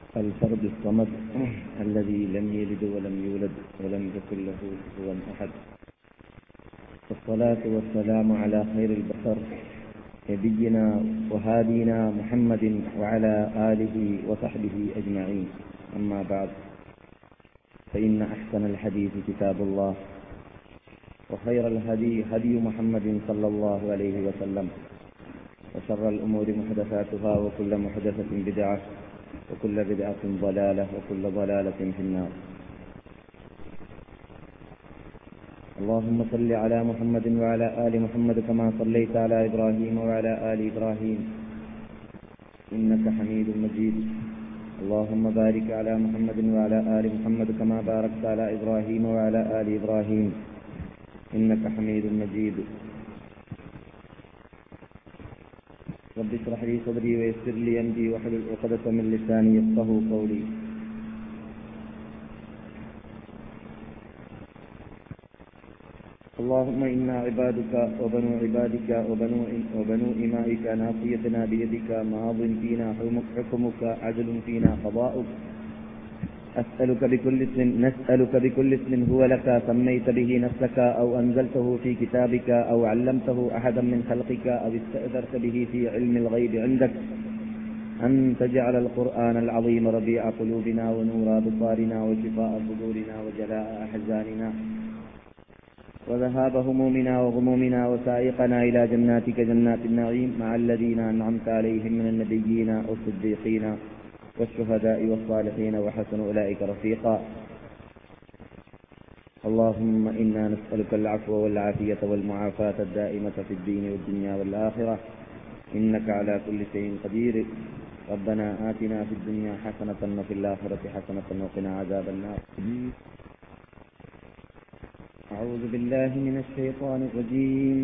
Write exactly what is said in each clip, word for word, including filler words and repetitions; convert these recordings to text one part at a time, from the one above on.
الفرد الصمد الذي لم يلد ولم يولد ولم يكن له كفوا أحد. والصلاة والسلام على خير البشر نبينا وهادينا محمد وعلى آله وصحبه أجمعين. أما بعد، فإن أحسن الحديث كتاب الله، وخير الهدي هدي محمد صلى الله عليه وسلم، وشر الأمور محدثاتها، وكل محدثة بدعة، وكل بدعة ضلالة، وكل ضلالة في النار. اللهم صل على محمد وعلى آل محمد كما صليت على إبراهيم وعلى آل إبراهيم إنك حميد مجيد. اللهم بارك على محمد وعلى آل محمد كما باركت على إبراهيم وعلى آل إبراهيم إنك حميد مجيد. رب اشرح لي صدري ويسر لي أمري واحلل عقدة من لساني يفقهوا قولي. اللهم إنا عبادك وبنو عبادك وبنو وبنو إمائك، ناصيتنا بيدك، ماض فينا حكمك، عدل فينا قضاؤك. أسألك بكل اسم نسألك بكل اسم هو لك سميت به نفسك أو أنزلته في كتابك أو علمته أحدا من خلقك أو استأثرت به في علم الغيب عندك أن تجعل القرآن العظيم ربيع قلوبنا ونور أبصارنا وشفاء صدورنا وجلاء أحزاننا وذهاب همومنا وغمومنا وسائقنا إلى جناتك جنات النعيم مع الذين أنعمت عليهم من النبيين والصديقين والشهداء والصالحين وحسن أولئك رفيقا. اللهم إنا نسألك العفو والعافية والمعافاة الدائمة في الدين والدنيا والآخرة، إنك على كل شيء قدير. ربنا آتنا في الدنيا حسنة وفي الآخرة حسنة وقنا عذاب النار. أعوذ بالله من الشيطان الرجيم.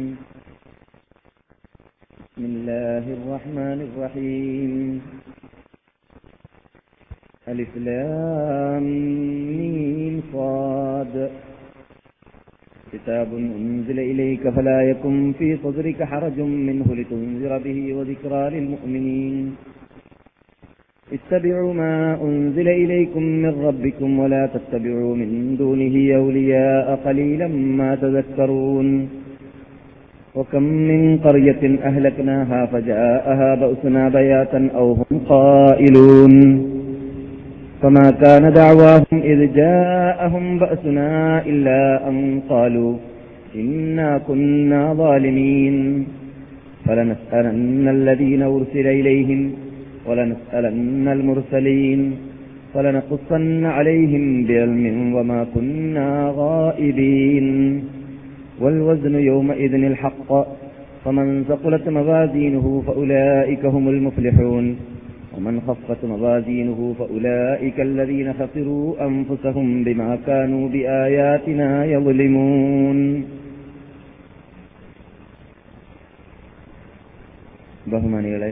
بسم الله الرحمن الرحيم. ألف لام ميم صاد. كتاب أنزل إليك فلا يكن في صدرك حرج منه لتنذر به وذكرى للمؤمنين. اتبعوا ما أنزل إليكم من ربكم ولا تتبعوا من دونه أولياء قليلا ما تذكرون. وكم من قرية أهلكناها فجاءها بأسنا بياتا أو هم قائلون. فما كان دعواهم إذ جاءهم بأسنا إلا أن قالوا إنا كنا ظالمين. فلنسألن الذين أرسل إليهم ولنسألن المرسلين ولنقصن عليهم بعلم وما كنا غائبين. والوزن يومئذ الحق، فمن ثقلت موازينه فأولئك هم المفلحون، ومن خفت موازينه فأولئك الذين خسروا أنفسهم بما كانوا بآياتنا يظلمون. ബഹുമാനികളെ,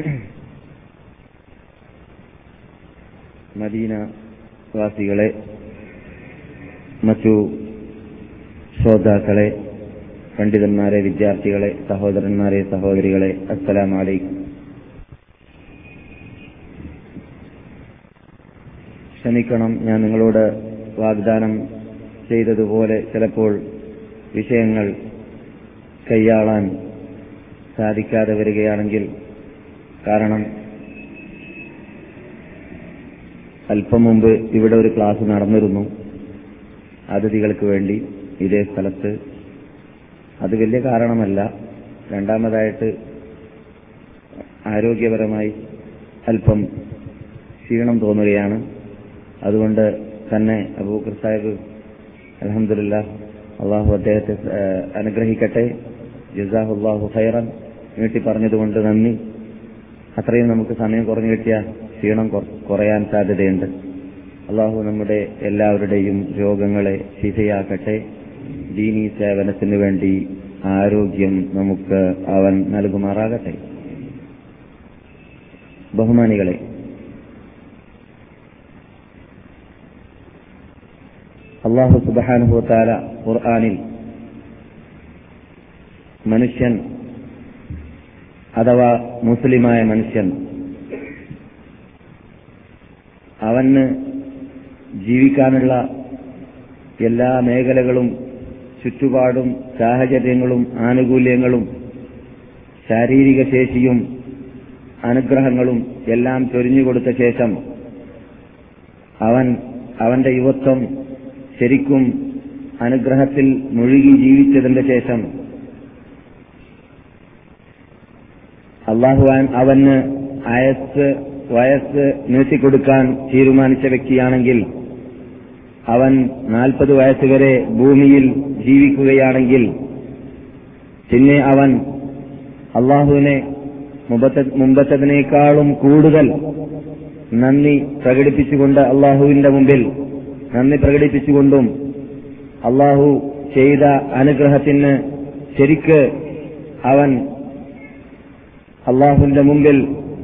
Medina വാസികളെ, മറ്റു ശ്രോതാക്കളെ, പണ്ഡിതന്മാരെ, വിദ്യാർത്ഥികളെ, സഹോദരന്മാരെ, സഹോദരികളെ, അസ്സലാമു അലൈക്കും. ക്ഷമിക്കണം, ഞാൻ നിങ്ങളോട് വാഗ്ദാനം ചെയ്തതുപോലെ ചിലപ്പോൾ വിഷയങ്ങൾ കൈയാളാൻ സാധിക്കാതെ വരികയാണെങ്കിൽ, കാരണം അല്പം മുമ്പ് ഇവിടെ ഒരു ക്ലാസ് നടന്നിരുന്നു അതിഥികൾക്ക് വേണ്ടി ഇതേ സ്ഥലത്ത്. അത് വലിയ കാരണമല്ല. രണ്ടാമതായിട്ട് ആരോഗ്യപരമായി അല്പം ക്ഷീണം തോന്നുകയാണ്. അതുകൊണ്ട് തന്നെ അബൂബക്കർ സാഹിബ് അൽഹംദുലില്ലാഹ്, അള്ളാഹു അദ്ദേഹത്തെ അനുഗ്രഹിക്കട്ടെ, ജസാഹുല്ലാഹു ഖൈറൻ, നീട്ടി പറഞ്ഞതുകൊണ്ട് നന്ദി. അത്രയും നമുക്ക് സമയം കുറഞ്ഞു കിട്ടിയ ക്ഷീണം കുറയാൻ സാധ്യതയുണ്ട്. അള്ളാഹു നമ്മുടെ എല്ലാവരുടെയും രോഗങ്ങളെ ശിഫയാക്കട്ടെ. ദീനീ സേവനത്തിനു വേണ്ടി ആരോഗ്യം നമുക്ക് അവൻ നൽകുമാറാകട്ടെ. ബഹുമാനികളെ, അല്ലാഹു സുബ്ഹാനഹു വ തആല ഖുർആനിൽ മനുഷ്യൻ അഥവാ മുസ്ലിമായ മനുഷ്യൻ അവന് ജീവിക്കാനുള്ള എല്ലാ മേഖലകളും ചുറ്റുപാടും സാഹചര്യങ്ങളും ആനുകൂല്യങ്ങളും ശാരീരിക ശേഷിയും അനുഗ്രഹങ്ങളും എല്ലാം ചൊരിഞ്ഞുകൊടുത്ത ശേഷം അവൻ അവന്റെ യുവത്വം ശരിക്കും അനുഗ്രഹത്തിൽ മുഴുകി ജീവിച്ചതിന്റെ ശേഷം അള്ളാഹു അവന് ആയസ് വയസ്സ് നീട്ടിക്കൊടുക്കാൻ തീരുമാനിച്ച വ്യക്തിയാണെങ്കിൽ, അവൻ നാൽപ്പത് വയസ്സുവരെ ഭൂമിയിൽ ജീവിക്കുകയാണെങ്കിൽ, പിന്നെ അവൻ അള്ളാഹുവിനെ മുമ്പത്തതിനേക്കാളും കൂടുതൽ നന്ദി പ്രകടിപ്പിച്ചുകൊണ്ട് അള്ളാഹുവിന്റെ മുമ്പിൽ നന്ദി പ്രകടിപ്പിച്ചുകൊണ്ടും അള്ളാഹു ചെയ്ത അനുഗ്രഹത്തിന് ശരിക്ക് അവൻ അള്ളാഹുവിന്റെ മുമ്പിൽ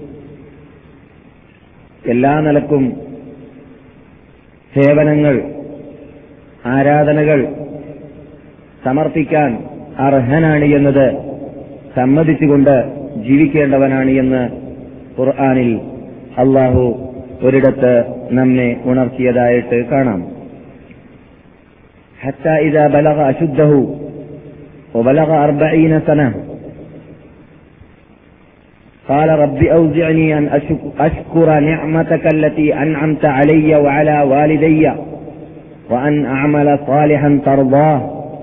എല്ലാ നിലക്കും സേവനങ്ങൾ, ആരാധനകൾ സമർപ്പിക്കാൻ അർഹനാണ് എന്നത് സമ്മതിച്ചുകൊണ്ട് ജീവിക്കേണ്ടവനാണ് എന്ന് ഖുർആനിൽ അള്ളാഹു ഒരിടത്ത് നമ്മെ ഉണർത്തിയതായിട്ട് കാണാം. ഹത്താ ഇദാ ബലഗ അശുദ്ധഹു വബലഗ അർബഈന സന قال رب أوزعني أن أشكر نعمتك التي أنعمت علي وعلى والدي وأن أعمل صالحا ترضاه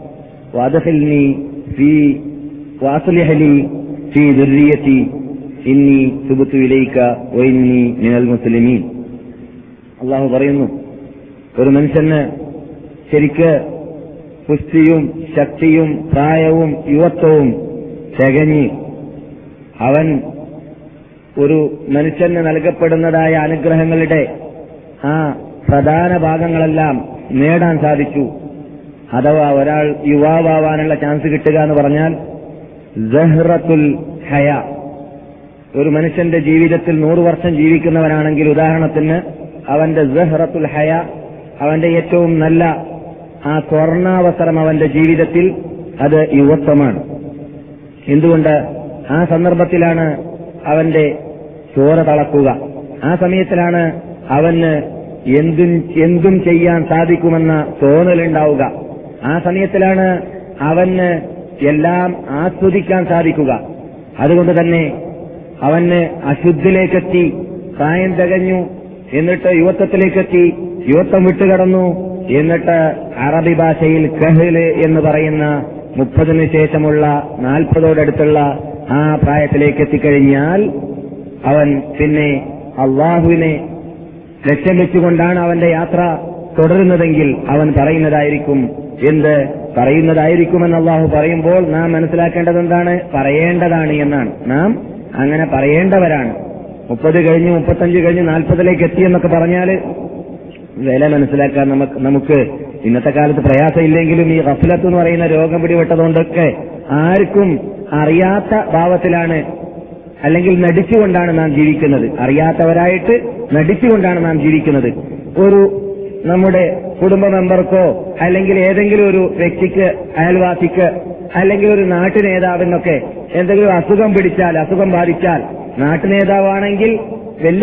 وأدخلني في وأصلح لي في ذريتي إني تبت إليك وإني من المسلمين. അള്ളാഹു പറയുന്നു, ഒരു മനുഷ്യന് ശരിക്ക് പുഷ്ടിയും ശക്തിയും പ്രായവും യുവത്വവും തികഞ്ഞ് അവൻ ഒരു മനുഷ്യന് നൽകപ്പെടുന്നതായ അനുഗ്രഹങ്ങളുടെ ആ പ്രധാന ഭാഗങ്ങളെല്ലാം നേടാൻ സാധിച്ചു. അഥവാ ഒരാൾ യുവാവാനുള്ള ചാൻസ് കിട്ടുക എന്ന് പറഞ്ഞാൽ സഹ്റത്തുൽ ഹയ. ഒരു മനുഷ്യന്റെ ജീവിതത്തിൽ നൂറു വർഷം ജീവിക്കുന്നവനാണെങ്കിൽ ഉദാഹരണത്തിന് അവന്റെ സഹ്റത്തുൽ ഹയ, അവന്റെ ഏറ്റവും നല്ല ആ സ്വർണാവസരം അവന്റെ ജീവിതത്തിൽ അത് യുവത്വമാണ്. എന്തുകൊണ്ട്? ആ സന്ദർഭത്തിലാണ് അവന്റെ ചോര തളക്കുക. ആ സമയത്തിലാണ് അവന് എന്തും എന്തും ചെയ്യാൻ സാധിക്കുമെന്ന തോന്നലുണ്ടാവുക. ആ സമയത്തിലാണ് അവന് എല്ലാം ആസ്വദിക്കാൻ സാധിക്കുക. അതുകൊണ്ട് തന്നെ അവന് അശുദ്ധിയിലേക്കെത്തി, പ്രായം തികഞ്ഞു, എന്നിട്ട് യുവത്വത്തിലേക്കെത്തി, യുവത്വം വിട്ടുകടന്നു, എന്നിട്ട് അറബി ഭാഷയിൽ കഹ്ല് എന്ന് പറയുന്ന മുപ്പതിന് ശേഷമുള്ള നാൽപ്പതോടടുത്തുള്ള ആ പ്രായത്തിലേക്ക് എത്തിക്കഴിഞ്ഞാൽ അവൻ പിന്നെ അള്ളാഹുവിനെ ലക്ഷ്യം വെച്ചുകൊണ്ടാണ് അവന്റെ യാത്ര തുടരുന്നതെങ്കിൽ അവൻ പറയുന്നതായിരിക്കും എന്ത് പറയുന്നതായിരിക്കുമെന്ന് അള്ളാഹു പറയുമ്പോൾ നാം മനസ്സിലാക്കേണ്ടത് എന്താണ്? പറയേണ്ടതാണ് എന്നാണ്. നാം അങ്ങനെ പറയേണ്ടവരാണ്. മുപ്പത് കഴിഞ്ഞ് മുപ്പത്തഞ്ച് കഴിഞ്ഞ് നാൽപ്പതിലേക്ക് എത്തിയെന്നൊക്കെ പറഞ്ഞാൽ വില മനസ്സിലാക്കാൻ നമുക്ക് നമുക്ക് ഇന്നത്തെ കാലത്ത് പ്രയാസമില്ലെങ്കിലും ഈ ഗഫ്ലത്ത് എന്ന് പറയുന്ന രോഗം പിടിപെട്ടതുകൊണ്ടൊക്കെ ആർക്കും അറിയാത്ത ഭാവത്തിലാണ്, അല്ലെങ്കിൽ നടിച്ചുകൊണ്ടാണ് നാം ജീവിക്കുന്നത്. അറിയാത്തവരായിട്ട് നടിച്ചുകൊണ്ടാണ് നാം ജീവിക്കുന്നത്. ഒരു നമ്മുടെ കുടുംബ മെമ്പർക്കോ അല്ലെങ്കിൽ ഏതെങ്കിലും ഒരു വ്യക്തിക്ക്, അയൽവാസിക്ക്, അല്ലെങ്കിൽ ഒരു നാട്ടു നേതാവിനൊക്കെ എന്തെങ്കിലും അസുഖം പിടിച്ചാൽ, അസുഖം ബാധിച്ചാൽ, നാട്ടു നേതാവാണെങ്കിൽ വലിയ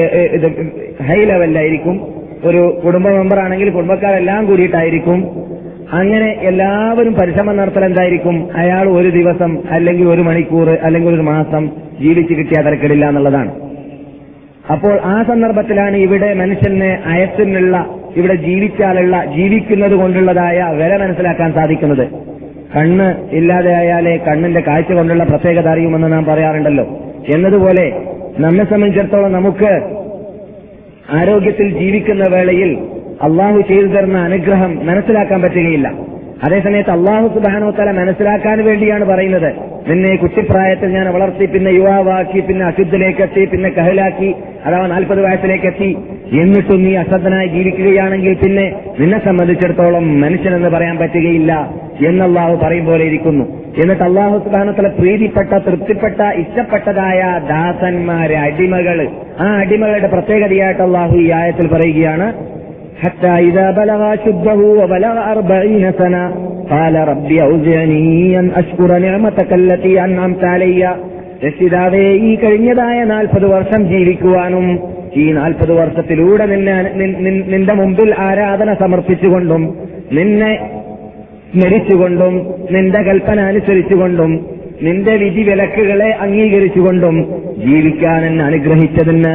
ഹൈ ലെവലിലായിരിക്കും, ഒരു കുടുംബ മെമ്പർ ആണെങ്കിൽ കുടുംബക്കാരെല്ലാം കൂടിയിട്ടായിരിക്കും. അങ്ങനെ എല്ലാവരും പരിശ്രമം നടത്തൽ എന്തായിരിക്കും? അയാൾ ഒരു ദിവസം അല്ലെങ്കിൽ ഒരു മണിക്കൂർ അല്ലെങ്കിൽ ഒരു മാസം ജീവിച്ചു കിട്ടിയാൽ തിരക്കിടില്ല എന്നുള്ളതാണ്. അപ്പോൾ ആ സന്ദർഭത്തിലാണ് ഇവിടെ മനുഷ്യന് അയത്തിനുള്ള, ഇവിടെ ജീവിച്ചാലുള്ള, ജീവിക്കുന്നത് കൊണ്ടുള്ളതായ വില മനസ്സിലാക്കാൻ സാധിക്കുന്നത്. കണ്ണ് ഇല്ലാതെയായാലേ കണ്ണിന്റെ കാഴ്ച കൊണ്ടുള്ള പ്രത്യേകത അറിയുമെന്ന് നാം പറയാറുണ്ടല്ലോ. എന്നതുപോലെ നമ്മെ സംബന്ധിച്ചിടത്തോളം നമുക്ക് ആരോഗ്യത്തിൽ ജീവിക്കുന്ന വേളയിൽ അള്ളാഹു ചെയ്തു തരുന്ന അനുഗ്രഹം മനസ്സിലാക്കാൻ പറ്റുകയില്ല. അതേസമയത്ത് അള്ളാഹു സുബ്ഹാനഹു വ തആല മനസ്സിലാക്കാൻ വേണ്ടിയാണ് പറയുന്നത്, നിന്നെ കുട്ടിപ്രായത്തിൽ ഞാൻ വളർത്തി, പിന്നെ യുവാവാക്കി, പിന്നെ അശുദ്ധിലേക്കെത്തി, പിന്നെ കഹലാക്കി, അഥവാ നാൽപ്പത് വയസ്സിലേക്കെത്തി, എന്നിട്ടും നീ അശ്രദ്ധനായി ജീവിക്കുകയാണെങ്കിൽ പിന്നെ നിന്നെ സംബന്ധിച്ചിടത്തോളം മനുഷ്യനെന്ന് പറയാൻ പറ്റുകയില്ല എന്നല്ലാഹു പറയും പോലെ ഇരിക്കുന്നു. എന്നിട്ട് അള്ളാഹു സുബ്ഹാനഹു വ തആല പ്രീതിപ്പെട്ട, തൃപ്തിപ്പെട്ട, ഇഷ്ടപ്പെട്ടതായ ദാസന്മാര്, അടിമകള്, ആ അടിമകളുടെ പ്രത്യേകതയായിട്ട് അള്ളാഹു ഈ ആയത്തിൽ പറയുകയാണ്, حتى إذا بلغ أشده وبلغ أربعين سنة قال رب أوزعني أن أشكر نعمتك التي أنعمت علي. രക്ഷിതാവേ, ഈ കഴിഞ്ഞതായ നാൽപ്പത് വർഷം ജീവിക്കുവാനും ഈ നാൽപ്പത് വർഷത്തിലൂടെ നിന്നെ നിന്റെ മുമ്പിൽ ആരാധന സമർപ്പിച്ചുകൊണ്ടും നിന്നെ സ്മരിച്ചുകൊണ്ടും നിന്റെ കൽപ്പന അനുസരിച്ചുകൊണ്ടും നിന്റെ വിധി വിലക്കുകളെ അംഗീകരിച്ചുകൊണ്ടും ജീവിക്കാൻ എന്നെ അനുഗ്രഹിച്ചതിന്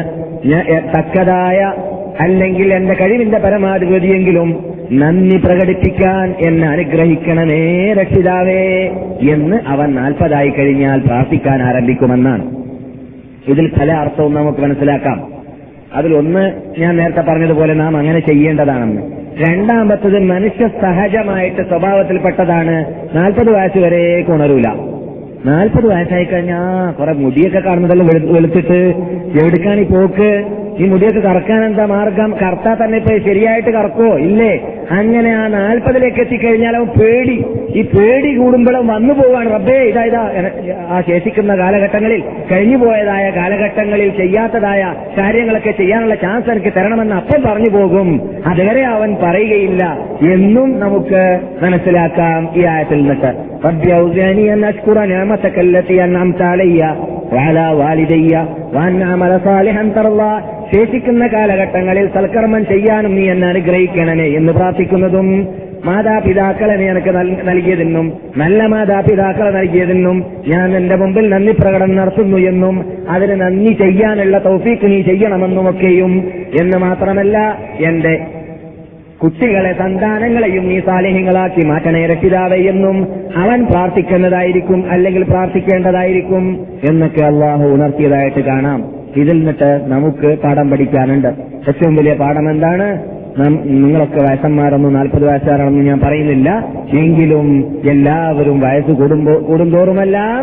തക്കതായ അല്ലെങ്കിൽ എന്റെ കഴിവിന്റെ പരമാധിപതിയെങ്കിലും നന്ദി പ്രകടിപ്പിക്കാൻ എന്നെ അനുഗ്രഹിക്കണമേ രക്ഷിതാവേ എന്ന് അവൻ നാൽപ്പതായി കഴിഞ്ഞാൽ പ്രാർത്ഥിക്കാൻ ആരംഭിക്കുമെന്നാണ്. ഇതിൽ പല അർത്ഥവും നമുക്ക് മനസ്സിലാക്കാം. അതിലൊന്ന് ഞാൻ നേരത്തെ പറഞ്ഞതുപോലെ നാം അങ്ങനെ ചെയ്യേണ്ടതാണെന്ന്. രണ്ടാമത്തത് മനുഷ്യ സഹജമായിട്ട് സ്വഭാവത്തിൽപ്പെട്ടതാണ് നാൽപ്പത് വയസ്സ് വരെ ഉണരൂല. നാൽപ്പത് വയസ്സായി കഴിഞ്ഞാ കുറെ മുടിയൊക്കെ കാണുന്നതെല്ലാം വെളുത്തിട്ട് എവിടുക്കാണ് ഈ പോക്ക്? ഈ മുടിയൊക്കെ കറക്കാൻ എന്താ മാർഗം? കറത്താൽ തന്നെ ഇപ്പൊ ശരിയായിട്ട് കറക്കോ? ഇല്ലേ? അങ്ങനെ ആ നാൽപ്പതിലേക്ക് എത്തിക്കഴിഞ്ഞാൽ അവൻ പേടി, ഈ പേടി കൂടുമ്പോഴും വന്നു പോവാണ്. റബ്ബേ ഇതാ ഇതാ ആ ശേഷിക്കുന്ന കാലഘട്ടങ്ങളിൽ, കഴിഞ്ഞു പോയതായ കാലഘട്ടങ്ങളിൽ ചെയ്യാത്തതായ കാര്യങ്ങളൊക്കെ ചെയ്യാനുള്ള ചാൻസ് എനിക്ക് തരണമെന്ന് അപ്പം പറഞ്ഞു പോകും. അതുവരെ അവൻ പറയുകയില്ല എന്നും നമുക്ക് മനസ്സിലാക്കാം ഈ ആയത്തിൽ നിന്നിട്ട്. റബ്ബി ഔസിഅനി അൻ അശ്കുറ നിഅമതക അല്ലതി അൻഅംത അലയ്യ വഅലാ വാലിദയ്യ വഅൻ അഅമല സാലിഹൻ തർളാ. ശേഷിക്കുന്ന കാലഘട്ടങ്ങളിൽ സൽക്കർമ്മം ചെയ്യാനും നീ എന്നെ അനുഗ്രഹിക്കണമേ എന്ന് പ്രാർത്ഥിക്കുന്നതും, മാതാപിതാക്കളെ നീ എനിക്ക് നൽകിയതെന്നും നല്ല മാതാപിതാക്കളെ നൽകിയതെന്നും ഞാൻ എന്റെ മുമ്പിൽ നന്ദി പ്രകടനം നടത്തുന്നു എന്നും അതിന് നന്ദി ചെയ്യാനുള്ള തൗഫീക്ക് നീ ചെയ്യണമെന്നുമൊക്കെയും എന്ന് മാത്രമല്ല എന്റെ കുട്ടികളെ സന്താനങ്ങളെയും നീ സാലിഹ്യങ്ങളാക്കി മാറ്റണേ രക്ഷിതാവേ എന്നും അവൻ പ്രാർത്ഥിക്കുന്നതായിരിക്കും, അല്ലെങ്കിൽ പ്രാർത്ഥിക്കേണ്ടതായിരിക്കും എന്നൊക്കെ അള്ളാഹു ഉണർത്തിയതായിട്ട് കാണാം. ഇതിൽ നിന്നിട്ട് നമുക്ക് പാഠം പഠിക്കാനുണ്ട്. ഏറ്റവും വലിയ പാഠം എന്താണ്? നിങ്ങളൊക്കെ വയസ്സന്മാരൊന്നും നാൽപ്പത് വയസ്സുകാരാണെന്ന് ഞാൻ പറയുന്നില്ല, എങ്കിലും എല്ലാവരും വയസ്സ് കൂടുമ്പോ കൂടുന്തോറുമെല്ലാം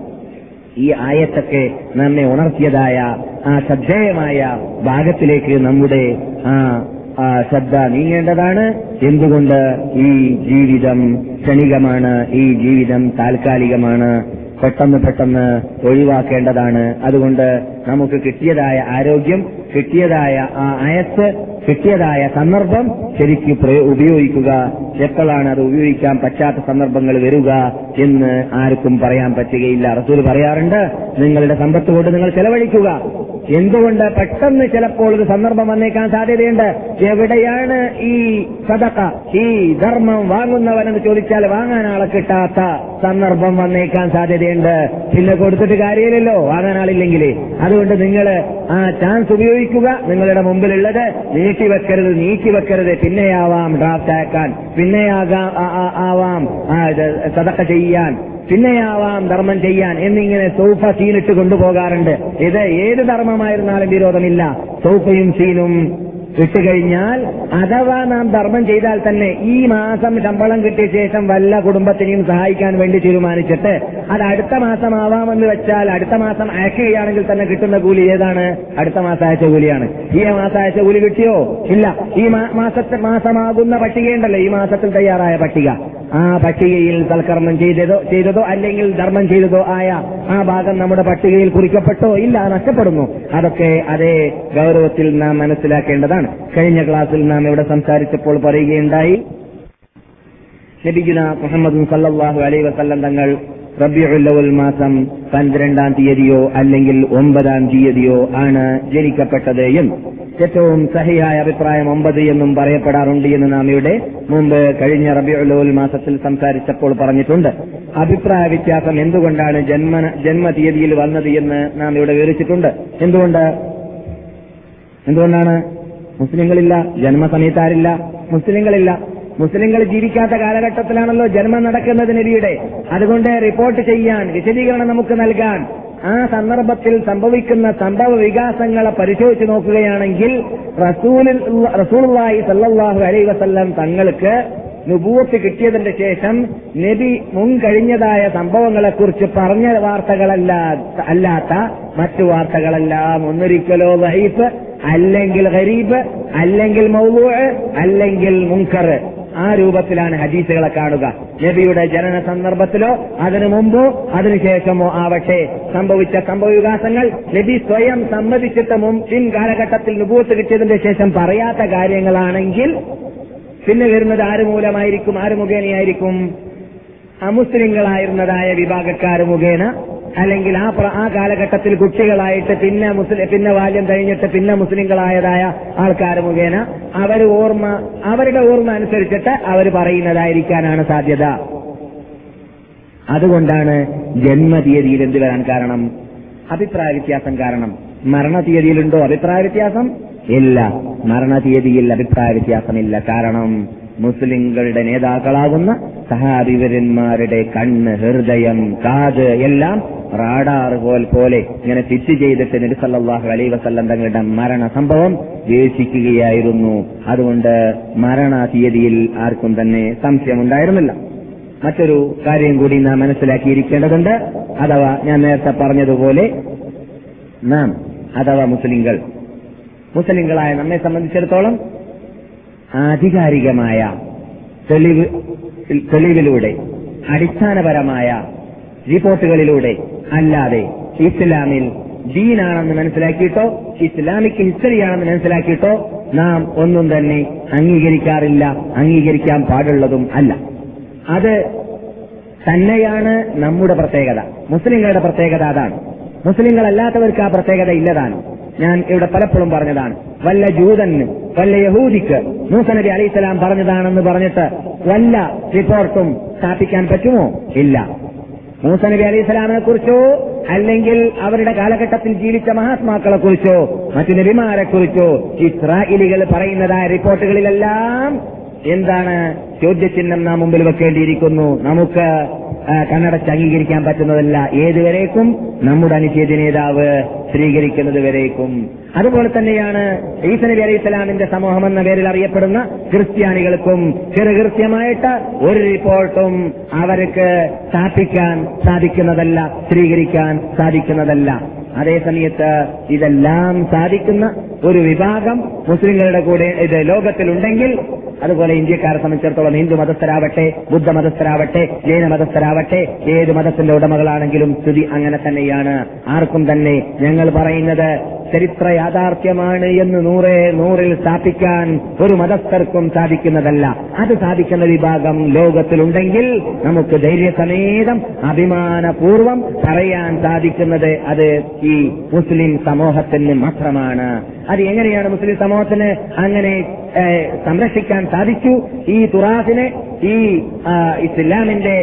ഈ ആയത്തൊക്കെ നമ്മെ ഉണർത്തിയതായ ആ ശ്രദ്ധേയമായ ഭാഗത്തിലേക്ക് നമ്മുടെ ആ ആ ശ്രദ്ധ നീങ്ങേണ്ടതാണ്. എന്തുകൊണ്ട്? ഈ ജീവിതം ക്ഷണികമാണ്, ഈ ജീവിതം താൽക്കാലികമാണ്, പെട്ടെന്ന് പെട്ടെന്ന് ഒഴിവാക്കേണ്ടതാണ്. അതുകൊണ്ട് നമുക്ക് കിട്ടിയതായ ആരോഗ്യം, കിട്ടിയതായ ആ ആയസ്, കിട്ടിയതായ സന്ദർഭം ശരിക്ക് ഉപയോഗിക്കുക. എപ്പോഴാണ് അത് ഉപയോഗിക്കാൻ പറ്റാത്ത സന്ദർഭങ്ങൾ വരിക എന്ന് ആർക്കും പറയാൻ പറ്റുകയില്ല. റസൂൽ പറയാറുണ്ട്, നിങ്ങളുടെ സമ്പത്ത് കൊണ്ട് നിങ്ങൾ ചെലവഴിക്കുക. എന്തുകൊണ്ട്? പെട്ടെന്ന് ചിലപ്പോൾ ഒരു സന്ദർഭം വന്നേക്കാൻ സാധ്യതയുണ്ട്. എവിടെയാണ് ഈ സദഖ, ഈ ധർമ്മം വാങ്ങുന്നവനെന്ന് ചോദിച്ചാൽ വാങ്ങാൻ ആളെ കിട്ടാത്ത സന്ദർഭം വന്നേക്കാൻ സാധ്യതയുണ്ട്. പിന്നെ കൊടുത്തിട്ട് കാര്യമില്ലല്ലോ വാങ്ങാൻ ആളില്ലെങ്കിൽ. അതുകൊണ്ട് നിങ്ങൾ ആ ചാൻസ് ഉപയോഗിക്കുക. നിങ്ങളുടെ മുമ്പിലുള്ളത് നീട്ടിവെക്കരുത്, നീക്കിവെക്കരുത്. പിന്നെയാവാം ഡ്രാഫ്റ്റ് അയക്കാൻ, പിന്നെയാകാം ആവാം സദഖ ചെയ്യാൻ, പിന്നെയാവാം ധർമ്മം ചെയ്യാൻ എന്നിങ്ങനെ സൗഫ സീനിട്ട് കൊണ്ടുപോകാറുണ്ട്. ഇത് ഏത് ധർമ്മമായിരുന്നാലും വിരോധമില്ല. സൗഫയും സീനും ഇട്ടുകഴിഞ്ഞാൽ അഥവാ നാം ധർമ്മം ചെയ്താൽ തന്നെ ഈ മാസം ശമ്പളം കിട്ടിയ ശേഷം വല്ല കുടുംബത്തിനെയും സഹായിക്കാൻ വേണ്ടി തീരുമാനിച്ചിട്ട് അത് അടുത്ത മാസം ആവാമെന്ന് വെച്ചാൽ അടുത്ത മാസം അയക്കുകയാണെങ്കിൽ തന്നെ കിട്ടുന്ന കൂലി ഏതാണ്? അടുത്ത മാസം അയച്ച കൂലിയാണ്. ഈ മാസം അയച്ച കൂലി കിട്ടിയോ? ഇല്ല. ഈ മാസത്തെ മാസമാകുന്ന പട്ടികയുണ്ടല്ലോ, ഈ മാസത്തിൽ തയ്യാറായ പട്ടിക, ആ പട്ടികയിൽ സൽക്കർമ്മം ചെയ്തതോ ചെയ്തതോ അല്ലെങ്കിൽ ധർമ്മം ചെയ്തതോ ആയ ആ ഭാഗം നമ്മുടെ പട്ടികയിൽ കുറിക്കപ്പെട്ടോ? ഇല്ല, നഷ്ടപ്പെടുന്നു. അതൊക്കെ അതേ ഗൗരവത്തിൽ നാം മനസ്സിലാക്കേണ്ടതാണ്. കഴിഞ്ഞ ക്ലാസ്സിൽ നാം ഇവിടെ സംസാരിച്ചപ്പോൾ പറയുകയുണ്ടായി, നബിയുന മുഹമ്മദ് സല്ലല്ലാഹു അലൈഹി വസല്ലം തങ്ങൾ റബീഉൽ അവ്വൽ മാസം പന്ത്രണ്ടാം തീയതിയോ അല്ലെങ്കിൽ ഒമ്പതാം തീയതിയോ ആണ് ജനിക്കപ്പെട്ടത് എന്ന്. ഏറ്റവും സഹിയായ അഭിപ്രായം ഒമ്പത് എന്നും പറയപ്പെടാറുണ്ട് എന്ന് നാം ഇവിടെ മുമ്പ് കഴിഞ്ഞ റബീഉൽ അവ്വൽ മാസത്തിൽ സംസാരിച്ചപ്പോൾ പറഞ്ഞിട്ടുണ്ട്. അഭിപ്രായ വ്യത്യാസം എന്തുകൊണ്ടാണ് ജന്മ ജന്മ തീയതിയിൽ വന്നത് എന്ന് നാം ഇവിടെ വിവരിച്ചിട്ടുണ്ട്. എന്തുകൊണ്ട് എന്തുകൊണ്ടാണ് മുസ്ലിങ്ങളില്ല, ജന്മസമയത്താരില്ല, മുസ്ലിങ്ങളില്ല. മുസ്ലിങ്ങൾ ജീവിക്കാത്ത കാലഘട്ടത്തിലാണല്ലോ ജന്മം നടക്കുന്നത് നബിയുടെ. അതുകൊണ്ട് റിപ്പോർട്ട് ചെയ്യാൻ, വിശദീകരണം നമുക്ക് നൽകാൻ, ആ സന്ദർഭത്തിൽ സംഭവിക്കുന്ന സംഭവ വികാസങ്ങളെ പരിശോധിച്ച് നോക്കുകയാണെങ്കിൽ റസൂലുള്ളാഹി സ്വല്ലല്ലാഹു അലൈഹി വസല്ലം തങ്ങൾക്ക് നുബുവത്ത് കിട്ടിയതിന്റെ ശേഷം നബി മുൻകഴിഞ്ഞതായ സംഭവങ്ങളെക്കുറിച്ച് പറഞ്ഞ വാർത്തകളല്ല അല്ലാത്ത മറ്റു വാർത്തകളെല്ലാം ഒന്നൊരിക്കലോ ദഈഫ്, അല്ലെങ്കിൽ ഗരീബ്, അല്ലെങ്കിൽ മൗളൂഅ്, അല്ലെങ്കിൽ മുൻകർ, ആ രൂപത്തിലാണ് ഹദീസുകളെ കാണുക. നബിയുടെ ജനന സന്ദർഭത്തിലോ അതിനു മുമ്പോ അതിനുശേഷമോ ആവട്ടെ സംഭവിച്ച സംഭവവികാസങ്ങൾ നബി സ്വയം സമ്മതിച്ചിട്ട് മുൻ കാലഘട്ടത്തിൽ നുബുവത്ത് കിട്ടിയതിന്റെ ശേഷം പറയാത്ത കാര്യങ്ങളാണെങ്കിൽ പിന്നെ വരുന്നത് ആര് മൂലമായിരിക്കും? ആര് മുഖേനയായിരിക്കും? അമുസ്ലിങ്ങളായിരുന്നതായ വിഭാഗക്കാർ മുഖേന അല്ലെങ്കിൽ ആ ആ കാലഘട്ടത്തിൽ കുട്ടികളായിട്ട് പിന്നെ മുസ്ലിം പിന്നെ ബാല്യം കഴിഞ്ഞിട്ട് പിന്നെ മുസ്ലിങ്ങളായതായ ആൾക്കാർ മുഖേന അവർ ഓർമ്മ അവരുടെ ഓർമ്മ അനുസരിച്ചിട്ട് അവർ പറയുന്നതായിരിക്കാനാണ് സാധ്യത. അതുകൊണ്ടാണ് ജന്മതീയതിയിൽ എന്ത് വരാൻ കാരണം? അഭിപ്രായ വ്യത്യാസം കാരണം. മരണതീയതിയിലുണ്ടോ അഭിപ്രായ വ്യത്യാസം? ഇല്ല, മരണതീയതിയിൽ അഭിപ്രായ വ്യത്യാസമില്ല. കാരണം മുസ്ലിങ്ങളുടെ നേതാക്കളാകുന്ന സഹാബിവര്യന്മാരുടെ കണ്ണ്, ഹൃദയം, കാത് എല്ലാം റാഡാർ പോലെ ഇങ്ങനെ ഫിറ്റ് ചെയ്തിട്ട് നബി സല്ലല്ലാഹു അലൈഹി വസല്ലം തങ്ങളുടെ മരണ സംഭവം വീക്ഷിക്കുകയായിരുന്നു. അതുകൊണ്ട് മരണ തീയതിയിൽ ആർക്കും തന്നെ സംശയമുണ്ടായിരുന്നില്ല. മറ്റൊരു കാര്യം കൂടി നാം മനസ്സിലാക്കിയിരിക്കേണ്ടതുണ്ട്. അഥവാ ഞാൻ നേരത്തെ പറഞ്ഞതുപോലെ നാം അഥവാ മുസ്ലിങ്ങൾ മുസ്ലിങ്ങളായ നമ്മെ സംബന്ധിച്ചിടത്തോളം ആധികാരികമായ തെളിവ് തെളിവിലൂടെ അടിസ്ഥാനപരമായ റിപ്പോർട്ടുകളിലൂടെ അല്ലാതെ ഇസ്ലാമിൽ ദീനാണെന്ന് മനസ്സിലാക്കിയിട്ടോ ഇസ്ലാമിക് ഹിസ്റ്ററിയാണെന്ന് മനസ്സിലാക്കിയിട്ടോ നാം ഒന്നും തന്നെ അംഗീകരിക്കാറില്ല, അംഗീകരിക്കാൻ പാടുള്ളതും അല്ല. അത് തന്നെയാണ് നമ്മുടെ പ്രത്യേകത. മുസ്ലിങ്ങളുടെ പ്രത്യേകത അതാണ്. മുസ്ലിങ്ങളല്ലാത്തവർക്ക് ആ പ്രത്യേകത ഇല്ലതാണ്. ഞാൻ ഇവിടെ പലപ്പോഴും പറഞ്ഞതാണ്, വല്ല ജൂതന് വല്ല യഹൂദിക്ക് മൂസ നബി അലൈഹിസ്സലാം പറഞ്ഞതാണെന്ന് പറഞ്ഞിട്ട് വല്ല റിപ്പോർട്ടും സ്ഥാപിക്കാൻ പറ്റുമോ? ഇല്ല. മൂസ നബി അലൈഹിസ്സലാമിനെ കുറിച്ചോ അല്ലെങ്കിൽ അവരുടെ കാലഘട്ടത്തിൽ ജീവിച്ച മഹാത്മാക്കളെ കുറിച്ചോ മറ്റു നബിമാരെ കുറിച്ചോ ഇസ്രായേലികൾ പറയുന്നതായ റിപ്പോർട്ടുകളിലെല്ലാം എന്താണ് ചോദ്യചിഹ്നം നാം മുമ്പിൽ വെക്കേണ്ടിയിരിക്കുന്നു. നമുക്ക് കണ്ണടച്ച് അംഗീകരിക്കാൻ പറ്റുന്നതല്ല. ഏതുവരേക്കും? നമ്മുടെ അനുച്ഛേദ നേതാവ് സ്വീകരിക്കുന്നത് വരേക്കും. അതുപോലെ തന്നെയാണ് ഈസ നബി അലൈഹി സ്വലാമിന്റെ സമൂഹം എന്ന പേരിൽ അറിയപ്പെടുന്ന ക്രിസ്ത്യാനികൾക്കും ചെറുകൃത്യമായിട്ട് ഒരു റിപ്പോർട്ടും അവർക്ക് സ്ഥാപിക്കാൻ സാധിക്കുന്നതല്ല, സ്വീകരിക്കാൻ സാധിക്കുന്നതല്ല. അതേസമയത്ത് ഇതെല്ലാം സാധിക്കുന്ന ഒരു വിഭാഗം മുസ്ലിങ്ങളുടെ കൂടെ ഇത് ലോകത്തിലുണ്ടെങ്കിൽ, അതുപോലെ ഇന്ത്യക്കാരെ സംബന്ധിച്ചിടത്തോളം ഹിന്ദു മതസ്ഥരാവട്ടെ, ബുദ്ധ മതസ്ഥരാവട്ടെ, ജൈന മതസ്ഥരാവട്ടെ, ഏത് മതത്തിന്റെ ഉടമകളാണെങ്കിലും സ്ഥിതി അങ്ങനെ തന്നെയാണ്. ആർക്കും തന്നെ ഞങ്ങൾ പറയുന്നത് ചരിത്ര യാഥാർത്ഥ്യമാണ് എന്ന് നൂറേ നൂറിൽ സ്ഥാപിക്കാൻ ഒരു മതസ്ഥർക്കും സാധിക്കുന്നതല്ല. അത് സാധിക്കുന്ന വിഭാഗം ലോകത്തിലുണ്ടെങ്കിൽ നമുക്ക് ധൈര്യസമേതം അഭിമാനപൂർവം പറയാൻ സാധിക്കുന്നത് അത് ഈ മുസ്ലിം സമൂഹത്തിന് മാത്രമാണ്. അത് എങ്ങനെയാണ് മുസ്ലിം സമൂഹത്തിന് അങ്ങനെ സംരക്ഷിക്കാൻ സാധിച്ചു? ഈ തുറാസിനെ, ഈ ഇസ്ലാമിന്റെ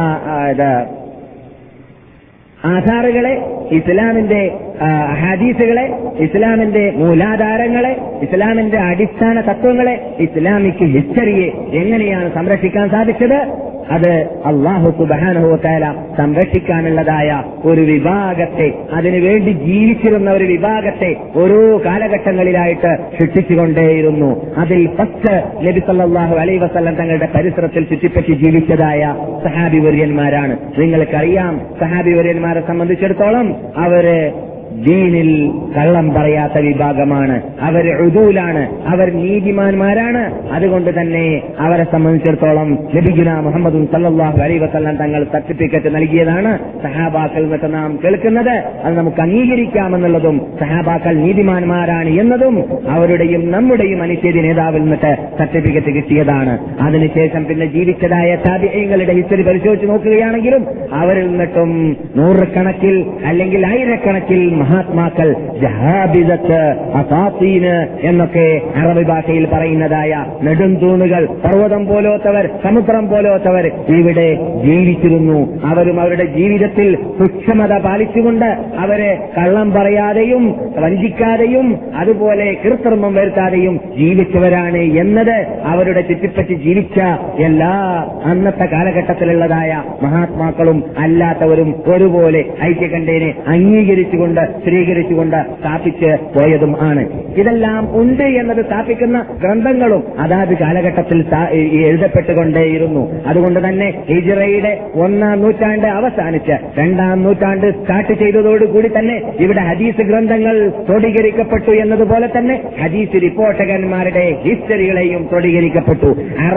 ആധാറുകളെ, ഇസ്ലാമിന്റെ ഹദീസുകളെ, ഇസ്ലാമിന്റെ മൂലാധാരങ്ങളെ, ഇസ്ലാമിന്റെ അടിസ്ഥാന തത്വങ്ങളെ, ഇസ്ലാമിക് ഹിസ്റ്ററിയെ എങ്ങനെയാണ് സംരക്ഷിക്കാൻ സാധിച്ചത്? അത് അല്ലാഹു സുബ്ഹാനഹു വ തആല സംരക്ഷിക്കാനുള്ളതായ ഒരു വിഭാഗത്തെ, അതിനുവേണ്ടി ജീവിച്ചിരുന്ന ഒരു വിഭാഗത്തെ ഓരോ കാലഘട്ടങ്ങളിലായിട്ട് സൃഷ്ടിച്ചുകൊണ്ടേയിരുന്നു. അതിൽ ഫസ്റ്റ് നബി സല്ലല്ലാഹു അലൈഹി വസല്ലം തങ്ങളുടെ പരിസരത്തിൽ ചുറ്റിപ്പറ്റി ജീവിച്ചതായ സഹാബി വര്യന്മാരാണ്. നിങ്ങൾക്കറിയാം, സഹാബി വര്യന്മാരെ സംബന്ധിച്ചിടത്തോളം അവര് ദീനിൽ കള്ളം പറയാത്ത വിഭാഗമാണ്. അവർ ഉദൂലാണ്, അവർ നീതിമാന്മാരാണ്. അതുകൊണ്ട് തന്നെ അവരെ സംബന്ധിച്ചിടത്തോളം നബിയുനാ മുഹമ്മദ് സല്ലല്ലാഹു അലൈഹി വസല്ലം തങ്ങൾ സർട്ടിഫിക്കറ്റ് നൽകിയതാണ്. സഹാബാക്കൾ എന്നിട്ട് നാം കേൾക്കുന്നത് അത് നമുക്ക് അംഗീകരിക്കാമെന്നുള്ളതും സഹാബാക്കൾ നീതിമാന്മാരാണ് എന്നതും അവരുടെയും നമ്മുടെയും അനുച്ഛേദ നേതാവിൽ നിന്നിട്ട് സർട്ടിഫിക്കറ്റ് കിട്ടിയതാണ്. അതിനുശേഷം പിന്നെ ജീവിച്ചതായ താബിഈങ്ങളുടെ ഹിസ്റ്ററി പരിശോധിച്ച് നോക്കുകയാണെങ്കിലും അവരിൽ നിന്നിട്ടും നൂറുകണക്കിൽ അല്ലെങ്കിൽ ആയിരക്കണക്കിൽ മഹാത്മാക്കൾ, ജഹാബിദത്ത്, അസാത്തീന് എന്നൊക്കെ അറബി ഭാഷയിൽ പറയുന്നതായ നെടുംതൂണുകൾ, പർവ്വതം പോലോത്തവർ, സമുദ്രം പോലോത്തവർ ഇവിടെ ജീവിച്ചിരുന്നു. അവരും അവരുടെ ജീവിതത്തിൽ സൂക്ഷ്മത പാലിച്ചുകൊണ്ട് അവരെ കള്ളം പറയാതെയും വഞ്ചിക്കാതെയും അതുപോലെ കൃത്രിമം വരുത്താതെയും ജീവിച്ചവരാണ് എന്നത് അവരുടെ ചുറ്റിപ്പറ്റി ജീവിച്ച എല്ലാ അന്നത്തെ കാലഘട്ടത്തിലുള്ളതായ മഹാത്മാക്കളും അല്ലാത്തവരും ഒരുപോലെ ഐക്യകണ്ഠേനെ അംഗീകരിച്ചുകൊണ്ട് സ്വീകരിച്ചുകൊണ്ട് സ്ഥാപിച്ച് പോയതും ആണ്. ഇതെല്ലാം ഉണ്ട് എന്നത് സ്ഥാപിക്കുന്ന ഗ്രന്ഥങ്ങളും അതാത് കാലഘട്ടത്തിൽ എഴുതപ്പെട്ടുകൊണ്ടേയിരുന്നു. അതുകൊണ്ട് തന്നെ ഹിജ്റയുടെ ഒന്നാം നൂറ്റാണ്ട് അവസാനിച്ച് രണ്ടാം നൂറ്റാണ്ട് സ്റ്റാർട്ട് ചെയ്തതോടുകൂടി തന്നെ ഇവിടെ ഹദീസ് ഗ്രന്ഥങ്ങൾ ക്രോഡീകരിക്കപ്പെട്ടു എന്നതുപോലെ തന്നെ ഹദീസ് റിപ്പോർട്ടകന്മാരുടെ ഹിസ്റ്ററികളെയും ക്രോഡീകരിക്കപ്പെട്ടു.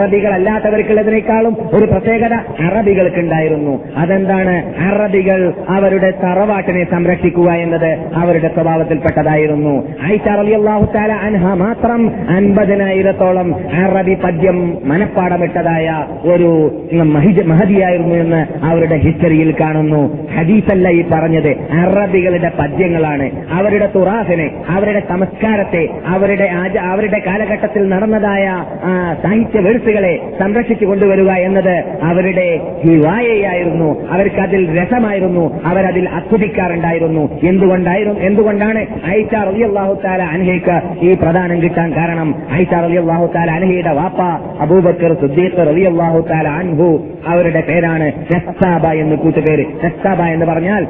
അറബികളല്ലാത്തവർക്കുള്ളതിനേക്കാളും ഒരു പ്രത്യേകത അറബികൾക്കുണ്ടായിരുന്നു. അതെന്താണ്? അറബികൾ അവരുടെ തറവാട്ടിനെ സംരക്ഷിക്കുക എന്നത് എന്നത് അവരുടെ സ്വഭാവത്തിൽപ്പെട്ടതായിരുന്നു. ആയിഷ റളിയല്ലാഹു തആല അൻഹ മാത്രം അൻപതിനായിരത്തോളം അറബി പദ്യം മനപ്പാടമിട്ടതായ ഒരു മഹദിയായിരുന്നു എന്ന് അവരുടെ ഹിസ്റ്ററിയിൽ കാണുന്നു. ഹദീസല്ല ഈ പറഞ്ഞത്, അറബികളുടെ പദ്യങ്ങളാണ്. അവരുടെ തുറാഫിനെ, അവരുടെ സംസ്കാരത്തെ, അവരുടെ അവരുടെ കാലഘട്ടത്തിൽ നടന്നതായ സാഹിത്യ വേഴ്സുകളെ സംരക്ഷിച്ചു കൊണ്ടുവരിക എന്നത് അവരുടെ ഹിവായയായിരുന്നു. അവർക്കതിൽ രസമായിരുന്നു, അവരതിൽ ആസ്വദിക്കാറുണ്ടായിരുന്നു. എന്തുകൊണ്ടായിരുന്നു എന്തുകൊണ്ടാണ് ആയിഷ റളിയല്ലാഹു തആല അൻഹയ്ക്ക് ഈ പ്രദാനം കിട്ടാൻ കാരണം? ആയിഷ റളിയല്ലാഹു തആല അൻഹയുടെ വാപ്പ അബൂബക്കർ സിദ്ദീഖ് റളിയല്ലാഹു തആല അൻഹു, അവരുടെ പേരാണ് നസ്സാബ എന്ന് കൂട്ടുപേര്. നസ്സാബ എന്ന് പറഞ്ഞാൽ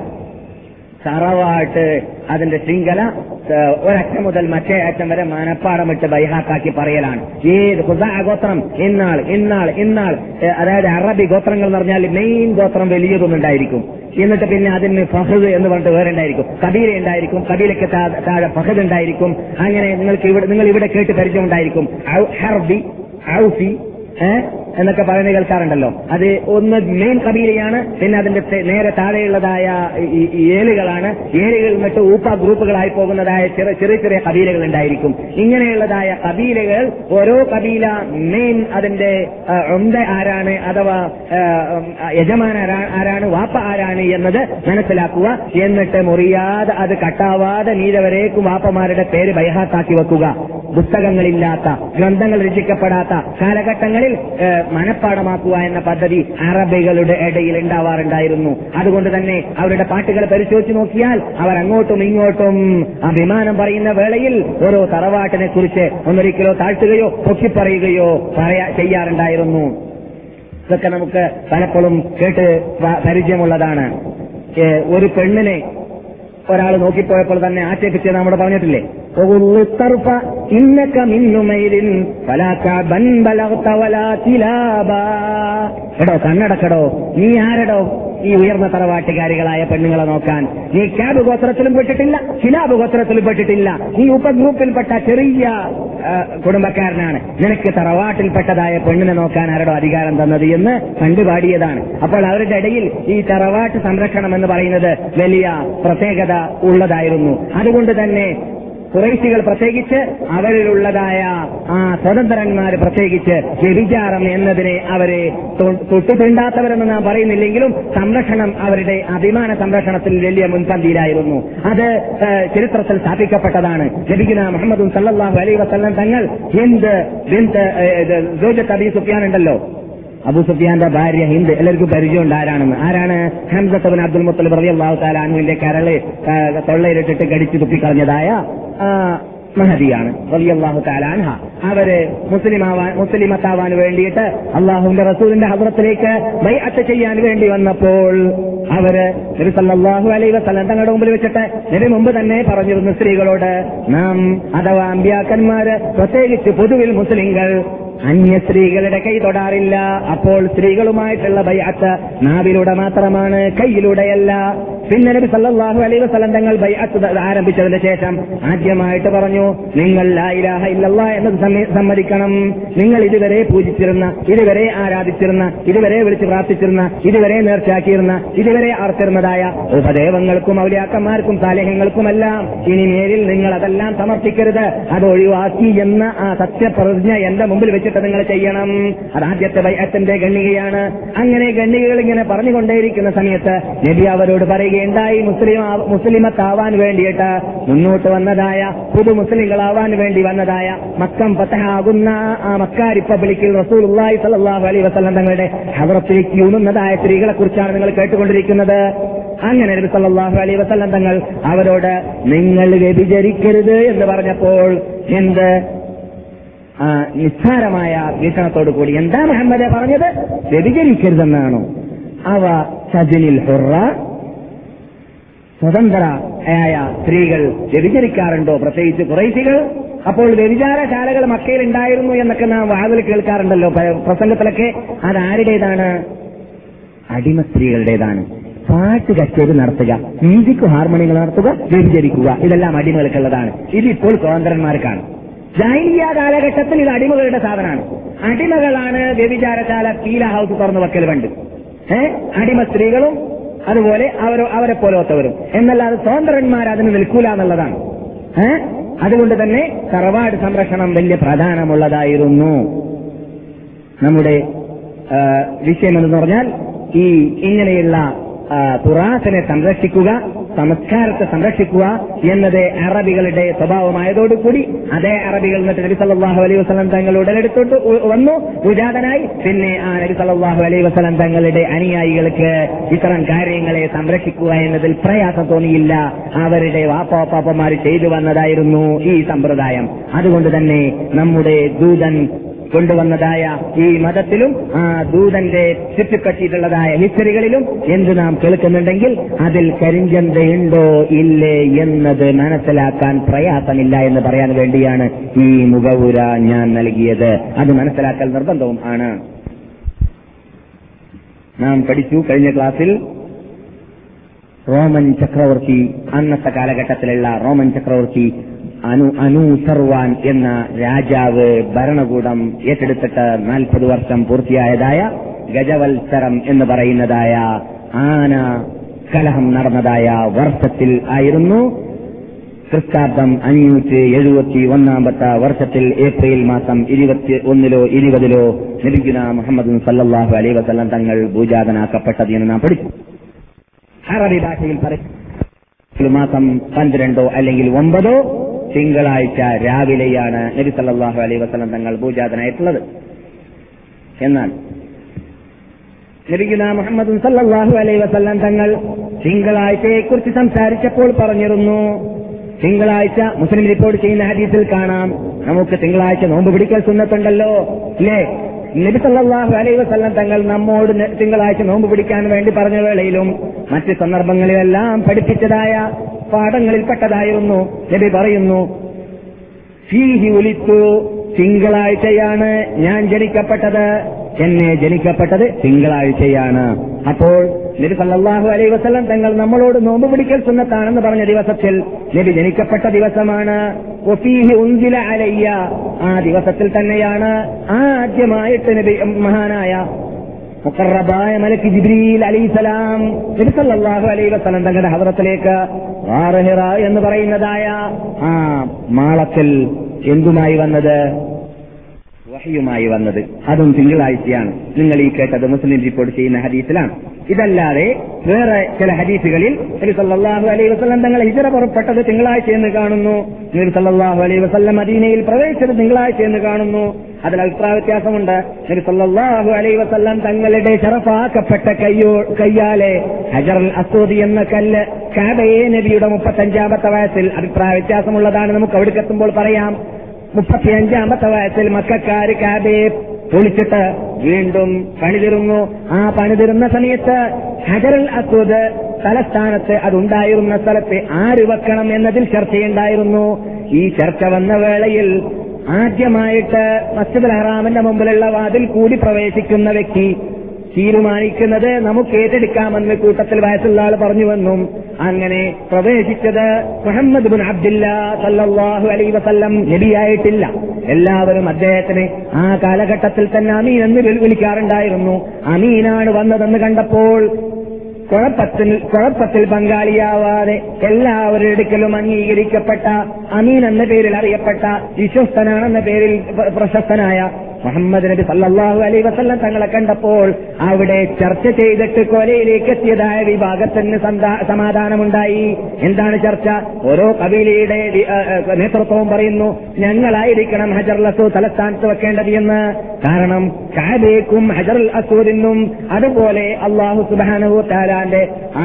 തറവാട്ട്, അതിന്റെ ശൃംഖല ഒരറ്റം മുതൽ മറ്റേ അറ്റം വരെ മനപ്പാടമിട്ട് ബൈഹാത്താക്കി പറയലാണ്. ഏത് ഖുസാഅ ഗോത്രം ഇന്നാൾ ഇന്നാൾ ഇന്നാൾ, അതായത് അറബി ഗോത്രങ്ങൾ എന്ന് പറഞ്ഞാൽ മെയിൻ ഗോത്രം വലിയതൊന്നുണ്ടായിരിക്കും, എന്നിട്ട് പിന്നെ അതിന് ഫഹദ് എന്ന് പറഞ്ഞിട്ട് വേറെ ഉണ്ടായിരിക്കും, കബീല ഉണ്ടായിരിക്കും, കബീലയ്ക്ക് താഴെ ഫഹദ് ഉണ്ടായിരിക്കും. അങ്ങനെ നിങ്ങൾക്ക് ഇവിടെ നിങ്ങൾ ഇവിടെ കേട്ട് പരിചയം ഉണ്ടായിരിക്കും. ഹർബി, ഔഫി എന്നൊക്കെ പറയുന്നത് കേൾക്കാറുണ്ടല്ലോ. അത് ഒന്ന് മെയിൻ കബീലയാണ്, പിന്നെ അതിന്റെ നേരെ താഴെയുള്ളതായ ഏലുകളാണ്. ഏലുകൾ എന്നിട്ട് ഊപ്പ ഗ്രൂപ്പുകളായി പോകുന്നതായ ചെറിയ ചെറിയ ചെറിയ കബീലകൾ ഉണ്ടായിരിക്കും. ഇങ്ങനെയുള്ളതായ കബീലകൾ, ഓരോ കബീല മെയിൻ അതിന്റെ ഉംദ ആരാണ്, അഥവാ യജമാൻ ആരാണ്, വാപ്പ ആരാണ് എന്നത് മനസ്സിലാക്കുക. എന്നിട്ട് മുറിയാതെ, അത് കട്ടാവാതെ നീതവരേക്കും വാപ്പമാരുടെ പേര് ബൈഹാത്താക്കി വെക്കുക. പുസ്തകങ്ങളില്ലാത്ത, ഗ്രന്ഥങ്ങൾ രചിക്കപ്പെടാത്ത കാലഘട്ടങ്ങളിൽ മനപ്പാടമാക്കുക എന്ന പദ്ധതി അറബികളുടെ ഇടയിൽ ഉണ്ടാവാറുണ്ടായിരുന്നു. അതുകൊണ്ട് തന്നെ അവരുടെ പാട്ടുകൾ പരിശോധിച്ച് നോക്കിയാൽ അവർ അങ്ങോട്ടും ഇങ്ങോട്ടും അഭിമാനം പറയുന്ന വേളയിൽ ഓരോ തറവാട്ടിനെ കുറിച്ച് ഒന്നൊരിക്കലോ താഴ്ത്തുകയോ പൊക്കിപ്പറയുകയോ പറയാ ചെയ്യാറുണ്ടായിരുന്നു. ഇതൊക്കെ നമുക്ക് പലപ്പോഴും കേട്ട് പരിചയമുള്ളതാണ്. ഒരു പെണ്ണിനെ ഒരാൾ നോക്കിപ്പോയപ്പോൾ തന്നെ ആക്ഷേപിച്ച് നമ്മുടെ പറഞ്ഞിട്ടില്ലേ, എടോ കണ്ണടക്കടോ, നീ ആരടോ ഈ ഉയർന്ന തറവാട്ടുകാരികളായ പെണ്ണുങ്ങളെ നോക്കാൻ? നീ ക്യാബ് ഗോത്രത്തിലും പെട്ടിട്ടില്ല, ഹിലാബ് ഗോത്രത്തിലും പെട്ടിട്ടില്ല, നീ ഉപഗ്രൂപ്പിൽപ്പെട്ട ചെറിയ കുടുംബക്കാരനാണ്. നിനക്ക് തറവാട്ടിൽപ്പെട്ടതായ പെണ്ണിനെ നോക്കാൻ ആരടോ അധികാരം തന്നത് എന്ന് കണ്ടുപാടിയതാണ്. അപ്പോൾ അവരുടെ ഇടയിൽ ഈ തറവാട്ട് സംരക്ഷണം എന്ന് പറയുന്നത് വലിയ പ്രത്യേകത ഉള്ളതായിരുന്നു. അതുകൊണ്ട് തന്നെ ഖുറൈശികൾ പ്രത്യേകിച്ച് അവരിലുള്ളതായ ആ സ്വതന്ത്രന്മാർ പ്രത്യേകിച്ച് വ്യഭിചാരം എന്നതിനെ അവരെ തൊട്ടു തീണ്ടാത്തവരെന്ന് നാം പറയുന്നില്ലെങ്കിലും സംരക്ഷണം, അവരുടെ അഭിമാന സംരക്ഷണത്തിൽ വലിയ മുൻപന്തിയിലായിരുന്നു. അത് ചരിത്രത്തിൽ സ്ഥാപിക്കപ്പെട്ടതാണ്. നബിയുനാ മുഹമ്മദ് സല്ലല്ലാഹു അലൈഹി വസല്ലം തങ്ങൾ ഹിന്ദ് ബിൻത് സൗജത്ത് അബീ സുഫ്യാൻ ഉണ്ടല്ലോ, അബൂ സുഫിയാന്റെ ഭാര്യ ഹിന്ദ്, എല്ലാവർക്കും പരിചയമുണ്ട് ആരാണെന്ന്. ആരാണ്? ഹംസത്ത് ബിൻ അബ്ദുൽ മുത്തലിബ് റളിയല്ലാഹു തആല അൻഹുവിന്റെ കരള് തൊള്ളയിലിട്ടിട്ട് കടിച്ചു തുപ്പിക്കളഞ്ഞതായ മഹദിയാണ് റളിയല്ലാഹു തആല അൻഹ. അവര് മുസ്ലിമാവാൻ മുസ്ലിമത്താവാൻ വേണ്ടിയിട്ട് അള്ളാഹുവിന്റെ റസൂലിന്റെ ഹദ്റത്തിലേക്ക് ബൈഅത്ത് ചെയ്യാൻ വേണ്ടി വന്നപ്പോൾ അവര് നബി സല്ലല്ലാഹു അലൈഹി വസല്ലം തങ്ങളുടെ മുമ്പിൽ വെച്ചിട്ട് നബി മുമ്പ് തന്നെ പറഞ്ഞിരുന്നു സ്ത്രീകളോട്, നാം അഥവാ അമ്പിയാക്കന്മാര്, പ്രത്യേകിച്ച് പൊതുവിൽ മുസ്ലിങ്ങൾ അന്യ സ്ത്രീകളുടെ കൈ തൊടാറില്ല. അപ്പോൾ സ്ത്രീകളുമായിട്ടുള്ള ബൈഅത്ത് നാവിലൂടെ മാത്രമാണ്, കൈയിലൂടെയല്ല. പിന്നെ നബി സല്ലല്ലാഹു അലൈഹി വസല്ലം തങ്ങൾ ബൈഅത്ത് ആരംഭിച്ചതിന് ശേഷം ആദ്യമായിട്ട് പറഞ്ഞു, നിങ്ങൾ ലാ ഇലാഹ ഇല്ലല്ലാഹ് എന്നത് സമ്മതിക്കണം. നിങ്ങൾ ഇതുവരെ പൂജിച്ചിരുന്ന, ഇതുവരെ ആരാധിച്ചിരുന്ന, ഇതുവരെ വിളിച്ച് പ്രാർത്ഥിച്ചിരുന്ന, ഇതുവരെ നേർച്ചയാക്കിയിരുന്ന, ഇതുവരെ ആർത്തിരുന്നതായ ഉപദേവങ്ങൾക്കും ഔലിയാക്കന്മാർക്കും സാലിഹ്യങ്ങൾക്കുമെല്ലാം ഇനി മേലിൽ നിങ്ങൾ അതെല്ലാം സമർപ്പിക്കരുത്, അത് ഒഴിവാക്കി എന്ന ആ സത്യപ്രതിജ്ഞ എന്റെ മുമ്പിൽ വെച്ചിട്ട് നിങ്ങൾ ചെയ്യണം. അതാദ്യത്തെ ബൈഅത്തിന്റെ ഗണ്ണികയാണ്. അങ്ങനെ ഗണ്ണികകൾ ഇങ്ങനെ പറഞ്ഞുകൊണ്ടേയിരിക്കുന്ന സമയത്ത് നബി അവരോട് പറയുകയുണ്ടായി, മുസ്ലിം മുസ്ലിമത്താവാൻ വേണ്ടിയിട്ട് മുന്നോട്ട് വന്നതായ, പുതു മുസ്ലിങ്ങളാവാൻ വേണ്ടി വന്നതായ, മക്കം ഫതഹാകുന്ന ആ മക്ക റിപ്പബ്ലിക്കിൽ റസൂലുള്ളാഹി സ്വല്ലല്ലാഹു അലൈഹി വസല്ലം തങ്ങളുടെ ഹദ്റത്തിലേക്ക് യൂന്നുന്നതായ സ്ത്രീകളെ കുറിച്ചാണ് നിങ്ങൾ കേട്ടുകൊണ്ടിരിക്കുന്നത്. അങ്ങനെ നബി സല്ലല്ലാഹു അലൈഹി വസല്ലം തങ്ങൾ അവരോട് നിങ്ങൾ വ്യഭിചരിക്കരുത് എന്ന് പറഞ്ഞപ്പോൾ എന്ത് നിസ്സാരമായ വീക്ഷണത്തോടു കൂടി, എന്താ മുഹമ്മദെ പറഞ്ഞത്? വ്യഭിചരിക്കരുതെന്നാണോ? അവ സജനിൽ ഹുറ, സ്വതന്ത്രയായ സ്ത്രീകൾ വ്യഭിചരിക്കാറുണ്ടോ? പ്രത്യേകിച്ച് ഖുറൈശികൾ. അപ്പോൾ വ്യഭിചാരശാലകൾ മക്കയിൽ ഉണ്ടായിരുന്നു എന്നൊക്കെ നാം വാതിൽ കേൾക്കാറുണ്ടല്ലോ പ്രസംഗത്തിലൊക്കെ. അതാരുടേതാണ്? അടിമ സ്ത്രീകളുടേതാണ്. പാട്ട് കച്ചേരി നടത്തുക, മ്യൂസിക് ഹാർമോണിയങ്ങൾ നടത്തുക, വ്യഭിചരിക്കുക, ഇതെല്ലാം അടിമകൾക്കുള്ളതാണ്. ഇതിപ്പോൾ സ്വതന്ത്രന്മാർക്കാണ്. ജാഹിലിയ്യ കാലഘട്ടത്തിൽ ഇത് അടിമകളുടെ സാധനമാണ്. അടിമകളാണ് വ്യഭിചാരശാല, പീല ഹൗസ് തുറന്നു വെക്കൽ പണ്ട്. ഏഹ് അടിമ സ്ത്രീകളും അതുപോലെ അവർ അവരെ പോലത്തവരും, എന്നല്ലാതെ സ്വതന്ത്രന്മാർ അതിന് നിൽക്കൂല എന്നുള്ളതാണ്. ഏഹ് അതുകൊണ്ട് തന്നെ തറവാട് സംരക്ഷണം വലിയ പ്രാധാന്യമുള്ളതായിരുന്നു. നമ്മുടെ വിഷയം എന്ന് പറഞ്ഞാൽ ഈ ഇങ്ങനെയുള്ള തുറാസിനെ സംരക്ഷിക്കുക, സംസ്കാരത്തെ സംരക്ഷിക്കുക എന്നത് അറബികളുടെ സ്വഭാവമായതോടുകൂടി അതേ അറബികൾ എന്നിട്ട് നബി സല്ലല്ലാഹു അലൈഹി വസല്ലം തങ്ങൾ ഉടലെടുത്തോട്ട് വന്നു വിജാതനായി. പിന്നെ ആ നബി സല്ലല്ലാഹു അലൈഹി വസല്ലം തങ്ങളുടെ അനുയായികൾക്ക് ഇത്തരം കാര്യങ്ങളെ സംരക്ഷിക്കുക എന്നതിൽ പ്രയാസം തോന്നിയില്ല. അവരുടെ വാപ്പാപ്പാപ്പന്മാർ ചെയ്തു വന്നതായിരുന്നു ഈ സമ്പ്രദായം. അതുകൊണ്ട് തന്നെ നമ്മുടെ ദൂതൻ കൊണ്ടുവന്നതായ ഈ മതത്തിലും ആ ദൂതന്റെ ചുറ്റിപ്പറ്റിയിട്ടുള്ളതായ ഹിസ്റ്ററികളിലും എന്ത് നാം കേൾക്കുന്നുണ്ടെങ്കിൽ അതിൽ കരിഞ്ചന്തയുണ്ടോ ഇല്ലേ എന്നത് മനസ്സിലാക്കാൻ പ്രയാസമില്ല എന്ന് പറയാൻ വേണ്ടിയാണ് ഈ മുഖവുര ഞാൻ നൽകിയത്. അത് മനസ്സിലാക്കൽ നിർബന്ധവും ആണ്. നാം പഠിച്ചു കഴിഞ്ഞ ക്ലാസ്സിൽ റോമൻ ചക്രവർത്തി, അന്നത്തെ കാലഘട്ടത്തിലുള്ള റോമൻ ചക്രവർത്തി അനു അനൂസർവാൻ എന്ന രാജാവ് ഭരണകൂടം ഏറ്റെടുത്തിട്ട് നാൽപ്പത് വർഷം പൂർത്തിയായതായ ഗജവത്സരം എന്ന് പറയുന്നതായ ആന കലഹം നടന്നതായ വർഷത്തിൽ ആയിരുന്നു. ക്രിസ്താബ്ദം അഞ്ഞൂറ്റി എഴുപത്തി ഒന്നാമത്തെ വർഷത്തിൽ ഏപ്രിൽ മാസം ഇരുപത്തി ഒന്നിലോ ഇരുപതിലോ നബിയുനാ മുഹമ്മദ് സല്ലല്ലാഹു അലൈഹി വസല്ലം തങ്ങൾ ഭൂജാതനാക്കപ്പെട്ടത് എന്ന് നാം പഠിച്ചു. അറബി ഭാഷയിൽ പറയും മാസം പന്ത്രണ്ടോ അല്ലെങ്കിൽ ഒമ്പതോ തിങ്കളാഴ്ച രാവിലെയാണ് നബി സല്ലല്ലാഹു അലൈഹി വസല്ലം തങ്ങൾ ഭൂജാതനായിട്ടുള്ളത്. എന്നാൽ നബിയുനാ മുഹമ്മദ് സല്ലല്ലാഹു അലൈഹി വസല്ലം തങ്ങൾ തിങ്കളാഴ്ചയെക്കുറിച്ച് സംസാരിച്ചപ്പോൾ പറഞ്ഞിരുന്നു, തിങ്കളാഴ്ച മുസ്ലിം റിപ്പോർട്ട് ചെയ്യുന്ന ഹദീസിൽ കാണാം, നമുക്ക് തിങ്കളാഴ്ച നോമ്പ് പിടിക്കൽ സുന്നത്തുണ്ടല്ലോ അല്ലേ? നബി സല്ലല്ലാഹു അലൈഹി വസല്ലം തങ്ങൾ നമ്മോട് തിങ്കളാഴ്ച നോമ്പ് പിടിക്കാൻ വേണ്ടി പറഞ്ഞ വേളയിലും മറ്റ് സന്ദർഭങ്ങളിലെല്ലാം പഠിപ്പിച്ചതായ പാഠങ്ങളിൽപ്പെട്ടതായിരുന്നു. നബി പറയുന്നു, ഫീഹി ഉലിത്തു, തിങ്കളാഴ്ചയാണ് ഞാൻ ജനിക്കപ്പെട്ടത്, എന്നെ ജനിക്കപ്പെട്ടത് തിങ്കളാഴ്ചയാണ്. അപ്പോൾ നബി സല്ലല്ലാഹു അലൈഹി വസല്ലം തങ്ങൾ നമ്മളോട് നോമ്പ് പിടിക്കൽ സുന്നത്താണെന്ന് പറഞ്ഞ ദിവസത്തിൽ നബി ജനിക്കപ്പെട്ട ദിവസമാണ്. വഫീഹി ഉൻസില അലയ്യ, ആ ദിവസത്തിൽ തന്നെയാണ് ആദ്യമായിട്ട് നബി മഹാനായ മുഖറബായ മലക്ക് ജിബ്രീൽ അലൈഹിസ്സലാം നബി സല്ലല്ലാഹു അലൈഹി വസല്ലം തങ്ങളുടെ ഹദ്റത്തിലേക്ക് ഗാർ ഹിറ എന്ന് പറയുന്നതായ ആ മാളത്തിൽ എന്തുമായി വന്നത്? വഹയുമായി വന്നത്. അതും തിങ്കളാഴ്ചയാണ്. നിങ്ങൾ ഈ കേട്ടത് മുസ്ലിം റിപ്പോർട്ട് ചെയ്യുന്ന ഹദീസിലാണ്. ഇതല്ലാതെ വേറെ ചില ഹദീസുകളിൽ നബി സല്ലല്ലാഹു അലൈഹി വസല്ലം തങ്ങൾ ഹിജ്റ പുറപ്പെട്ടത് തിങ്കളാഴ്ച എന്ന് കാണുന്നു. നബി സല്ലല്ലാഹു അലൈഹി വസല്ലം മദീനയിൽ പ്രവേശിച്ചത് തിങ്കളാഴ്ച എന്ന് കാണുന്നു. അതിൽ അഭിപ്രായ വ്യത്യാസമുണ്ട്. നബി സല്ലല്ലാഹു അലൈഹി വസല്ലം തങ്ങളുടെ ശറഫാക്കപ്പെട്ട കയ്യോ കയ്യാലെ ഹജറുൽ അസ്വദ് എന്ന കല്ല് കഅബയെ നബിയുടെ മുപ്പത്തഞ്ചാമത്തെ വയസ്സിൽ, അഭിപ്രായ വ്യത്യാസമുള്ളതാണ്, നമുക്ക് അവിടേക്ക് എത്തുമ്പോൾ പറയാം. മുപ്പത്തിയഞ്ചാമത്തെ വയസ്സിൽ മക്കക്കാര് കഅബയെ പൊളിച്ചിട്ട് വീണ്ടും പണിതിരുന്നു. ആ പണിതിരുന്ന സമയത്ത് ഹജറുൽ അസ്വദ് തലസ്ഥാനത്ത് അതുണ്ടായിരുന്ന സ്ഥലത്ത് ആര് വെക്കണം എന്നതിൽ ചർച്ചയുണ്ടായിരുന്നു. ഈ ചർച്ച വന്ന വേളയിൽ ആദ്യമായിട്ട് മസ്ജിദുൽ ഹറാമിന്റെ മുമ്പിലുള്ള വാതിൽ കൂടി പ്രവേശിക്കുന്ന വ്യക്തി തീരുമാനിക്കുന്നത് നമുക്ക് ഏറ്റെടുക്കാമെന്ന് കൂട്ടത്തിൽ വയസ്സുള്ള ആൾ പറഞ്ഞുവെന്നും അങ്ങനെ പ്രവേശിച്ചത് മുഹമ്മദ് ബിൻ അബ്ദുല്ലാ സല്ലല്ലാഹു അലൈഹി വസല്ലം നബിയായിട്ടില്ല. എല്ലാവരും അദ്ദേഹത്തിന് ആ കാലഘട്ടത്തിൽ തന്നെ അമീൻ എന്ന് വിളിക്കാറുണ്ടായിരുന്നു. അമീനാണ് വന്നതെന്ന് കണ്ടപ്പോൾ കുഴപ്പത്തിൽ കുഴപ്പത്തിൽ പങ്കാളിയാവാതെ എല്ലാവരുടെ അടുക്കലും അംഗീകരിക്കപ്പെട്ട അമീൻ എന്ന പേരിൽ അറിയപ്പെട്ട വിശ്വസ്തനാണെന്ന പേരിൽ പ്രശസ്തനായ മുഹമ്മദ് നബി സല്ലല്ലാഹു അലൈഹി വസല്ലം തങ്ങളെ കണ്ടപ്പോൾ അവിടെ ചർച്ച ചെയ്തിട്ട് കൊലയിലേക്ക് എത്തിയതായ വിഭാഗത്തിന് സമാധാനമുണ്ടായി. എന്താണ് ചർച്ച? ഓരോ കബീലയുടെ നേതൃത്വവും പറയുന്നു, ഞങ്ങളായിരിക്കണം ഹജറുൽ അസ്വദ് തലസ്ഥാനത്ത് വെക്കേണ്ടത് എന്ന്. കാരണം കഅബയ്ക്കും ഹജറുൽ അസ്വദിനും അതുപോലെ അല്ലാഹു സുബ്ഹാനഹു വ തആലാന്റെ ആ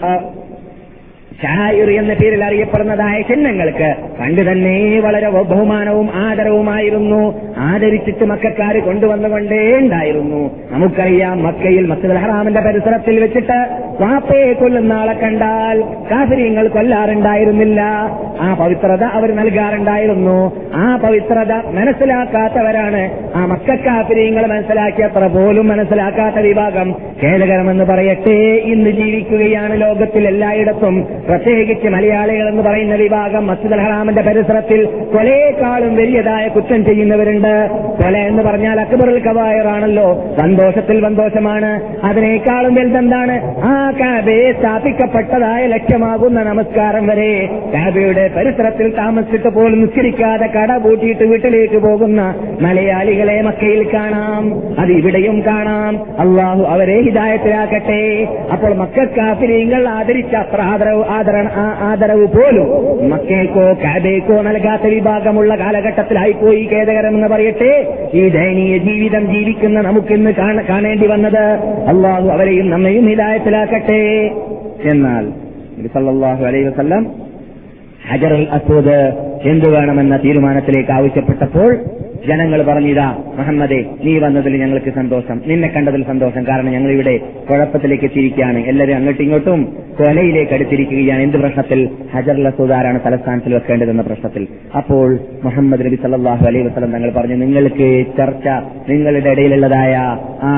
ഷായിർ എന്ന പേരിൽ അറിയപ്പെടുന്നതായ ചിഹ്നങ്ങൾക്ക് പണ്ട് തന്നെ വളരെ ബഹുമാനവും ആദരവുമായിരുന്നു. ആദരിച്ചിട്ട് മക്കക്കാര് കൊണ്ടുവന്നുകൊണ്ടേ ഉണ്ടായിരുന്നു. നമുക്കറിയാം, മക്കയിൽ മസ്ജിദുൽ ഹറാമിന്റെ പരിസരത്തിൽ വെച്ചിട്ട് വാപ്പയെ കൊല്ലുന്ന ആളെ കണ്ടാൽ കാഫിരീങ്ങൾ കൊല്ലാറുണ്ടായിരുന്നില്ല. ആ പവിത്രത അവർ നൽകാറുണ്ടായിരുന്നു. ആ പവിത്രത മനസ്സിലാക്കാത്തവരാണ് ആ മക്ക കാഫിരീങ്ങൾ മനസ്സിലാക്കിയത്ര പോലും മനസ്സിലാക്കാത്ത വിഭാഗം. ഖേദകരമെന്ന് പറയട്ടെ, ഇന്ന് ജീവിക്കുകയാണ് ലോകത്തിൽ എല്ലായിടത്തും. പ്രത്യേകിച്ച് മലയാളികൾ എന്ന് പറയുന്ന വിഭാഗം മസ്ജിദുൽ ഹറാമിന്റെ പരിസരത്തിൽ കൊലയേക്കാളും വലിയതായ കുറ്റം ചെയ്യുന്നവരുണ്ട്. കൊലയുണ്ട്. കൊല എന്ന് പറഞ്ഞാൽ അക്ബറുൽ കബായിറാണല്ലോ, സന്തോഷത്തിൽ സന്തോഷമാണ്. അതിനേക്കാളും വലുതെന്താണ്? ആ കാബയെ സ്ഥാപിക്കപ്പെട്ടതായ ലക്ഷ്യമാകുന്ന നമസ്കാരം വരെ കാബയുടെ പരിസരത്തിൽ താമസിച്ചിട്ട് പോലും നിസ്കരിക്കാതെ കട പൂട്ടിയിട്ട് വീട്ടിലേക്ക് പോകുന്ന മലയാളികളെ മക്കയിൽ കാണാം, അത് ഇവിടെയും കാണാം. അള്ളാഹു അവരെ ഹിദായത്തിലാക്കട്ടെ. അപ്പോൾ മക്കക്കാഫിരീങ്ങൾ ആദരിച്ച അത്ര ആദരവ് ആദരണ ആദരവ് പോലും മക്കയ്ക്കോ കാബയ്ക്കോ നൽകാത്ത വിഭാഗമുള്ള കാലഘട്ടത്തിലായിപ്പോയി. ഖേദകരമെന്ന് പറയട്ടെ, ഈ ദയനീയ ജീവിതം ജീവിക്കുന്ന നമുക്കിന്ന് കാണേണ്ടി വന്നത്. അള്ളാഹു അവരെയും നമ്മയും ഹിദായത്തിലാക്കട്ടെ. എന്നാൽ നബി സല്ലല്ലാഹു അലൈഹി വസല്ലം ഹജറുൽ അസ്വദ് എന്തു വേണമെന്ന തീരുമാനത്തിലേക്ക് ആവശ്യപ്പെട്ടപ്പോൾ ജനങ്ങൾ പറഞ്ഞിതാ, മുഹമ്മദേ, നീ വന്നതിൽ ഞങ്ങൾക്ക് സന്തോഷം, നിന്നെ കണ്ടതിൽ സന്തോഷം. കാരണം ഞങ്ങൾ ഇവിടെ കുഴപ്പത്തിലേക്ക് എത്തിയിരിക്കുകയാണ്, എല്ലാവരും അങ്ങോട്ടും ഇങ്ങോട്ടും കൊലയിലേക്ക് അടുത്തിരിക്കുകയാണ്. എന്ത് പ്രശ്നത്തിൽ? ഹജറുൽ അസ്വദ് ആരാണ് തലസ്ഥാനത്തിൽ വെക്കേണ്ടതെന്ന പ്രശ്നത്തിൽ. അപ്പോൾ മുഹമ്മദ് നബി സല്ലല്ലാഹു അലൈഹി വസല്ലം തങ്ങൾ പറഞ്ഞു, നിങ്ങൾക്ക് ചർച്ച, നിങ്ങളുടെ ഇടയിലുള്ളതായ ആ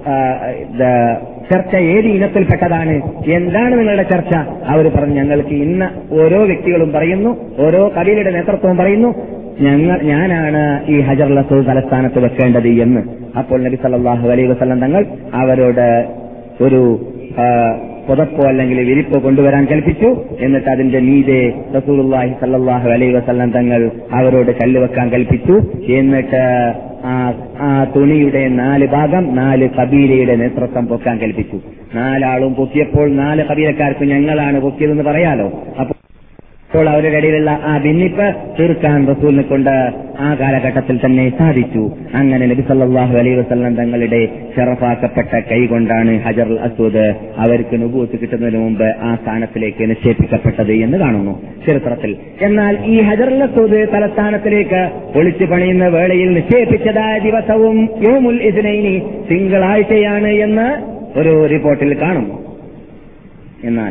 ചർച്ച ഏത് ഇനത്തിൽപ്പെട്ടതാണ്? എന്താണ് നിങ്ങളുടെ ചർച്ച? അവർ പറഞ്ഞു, ഞങ്ങൾക്ക് ഇന്ന ഓരോ വ്യക്തികളും പറയുന്നു, ഓരോ കബീലയുടെ നേതൃത്വവും പറയുന്നു, ഞങ്ങൾ ഞാനാണ് ഈ ഹജറുൽ അസ്വദ് തലസ്ഥാനത്ത് വെക്കേണ്ടത് എന്ന്. അപ്പോൾ നബി സല്ലല്ലാഹു അലൈഹി വസല്ലം തങ്ങൾ അവരോട് ഒരു പുതപ്പോ അല്ലെങ്കിൽ വിരിപ്പോ കൊണ്ടുവരാൻ കൽപ്പിച്ചു. എന്നിട്ട് അതിന്റെ മീതെ റസൂലുള്ളാഹി സല്ലല്ലാഹു അലൈഹി വസല്ലം തങ്ങൾ അവരോട് കല്ല് വെക്കാൻ കൽപ്പിച്ചു. എന്നിട്ട് ആ തുണിയുടെ നാല് ഭാഗം നാല് കബീലയുടെ നേതൃത്വം പൊക്കാൻ കൽപ്പിച്ചു. നാലാളും പൊക്കിയപ്പോൾ നാല് കബീലക്കാർക്ക് ഞങ്ങളാണ് പൊക്കിയതെന്ന് പറയാലോ. അപ്പോൾ അവരുടെ ഇടയിലുള്ള ആ ഭിന്നിപ്പ് തീർക്കാൻ റസൂലിനെ കൊണ്ട് ആ കാലഘട്ടത്തിൽ തന്നെ സാധിച്ചു. അങ്ങനെ നബി സല്ലല്ലാഹു അലൈഹി വസല്ലം തങ്ങളുടെ ശറഫാക്കപ്പെട്ട കൈ കൊണ്ടാണ് ഹജറുൽ അസ്വദ് അവർക്ക് നുബൂവത്ത് കിട്ടുന്നതിന് മുമ്പ് ആ സ്ഥാനത്തിലേക്ക് നിക്ഷേപിക്കപ്പെട്ടത് എന്ന് കാണുന്നു ചരിത്രത്തിൽ. എന്നാൽ ഈ ഹജറുൽ അസ്വദ് തലസ്ഥാനത്തിലേക്ക് ഒളിച്ചു പണിയുന്ന വേളയിൽ നിക്ഷേപിച്ചതായ ദിവസവും യൗമുൽ ഇസ്നൈനി, തിങ്കളാഴ്ചയാണ് എന്ന് ഒരു റിപ്പോർട്ടിൽ കാണുന്നു. എന്നാൽ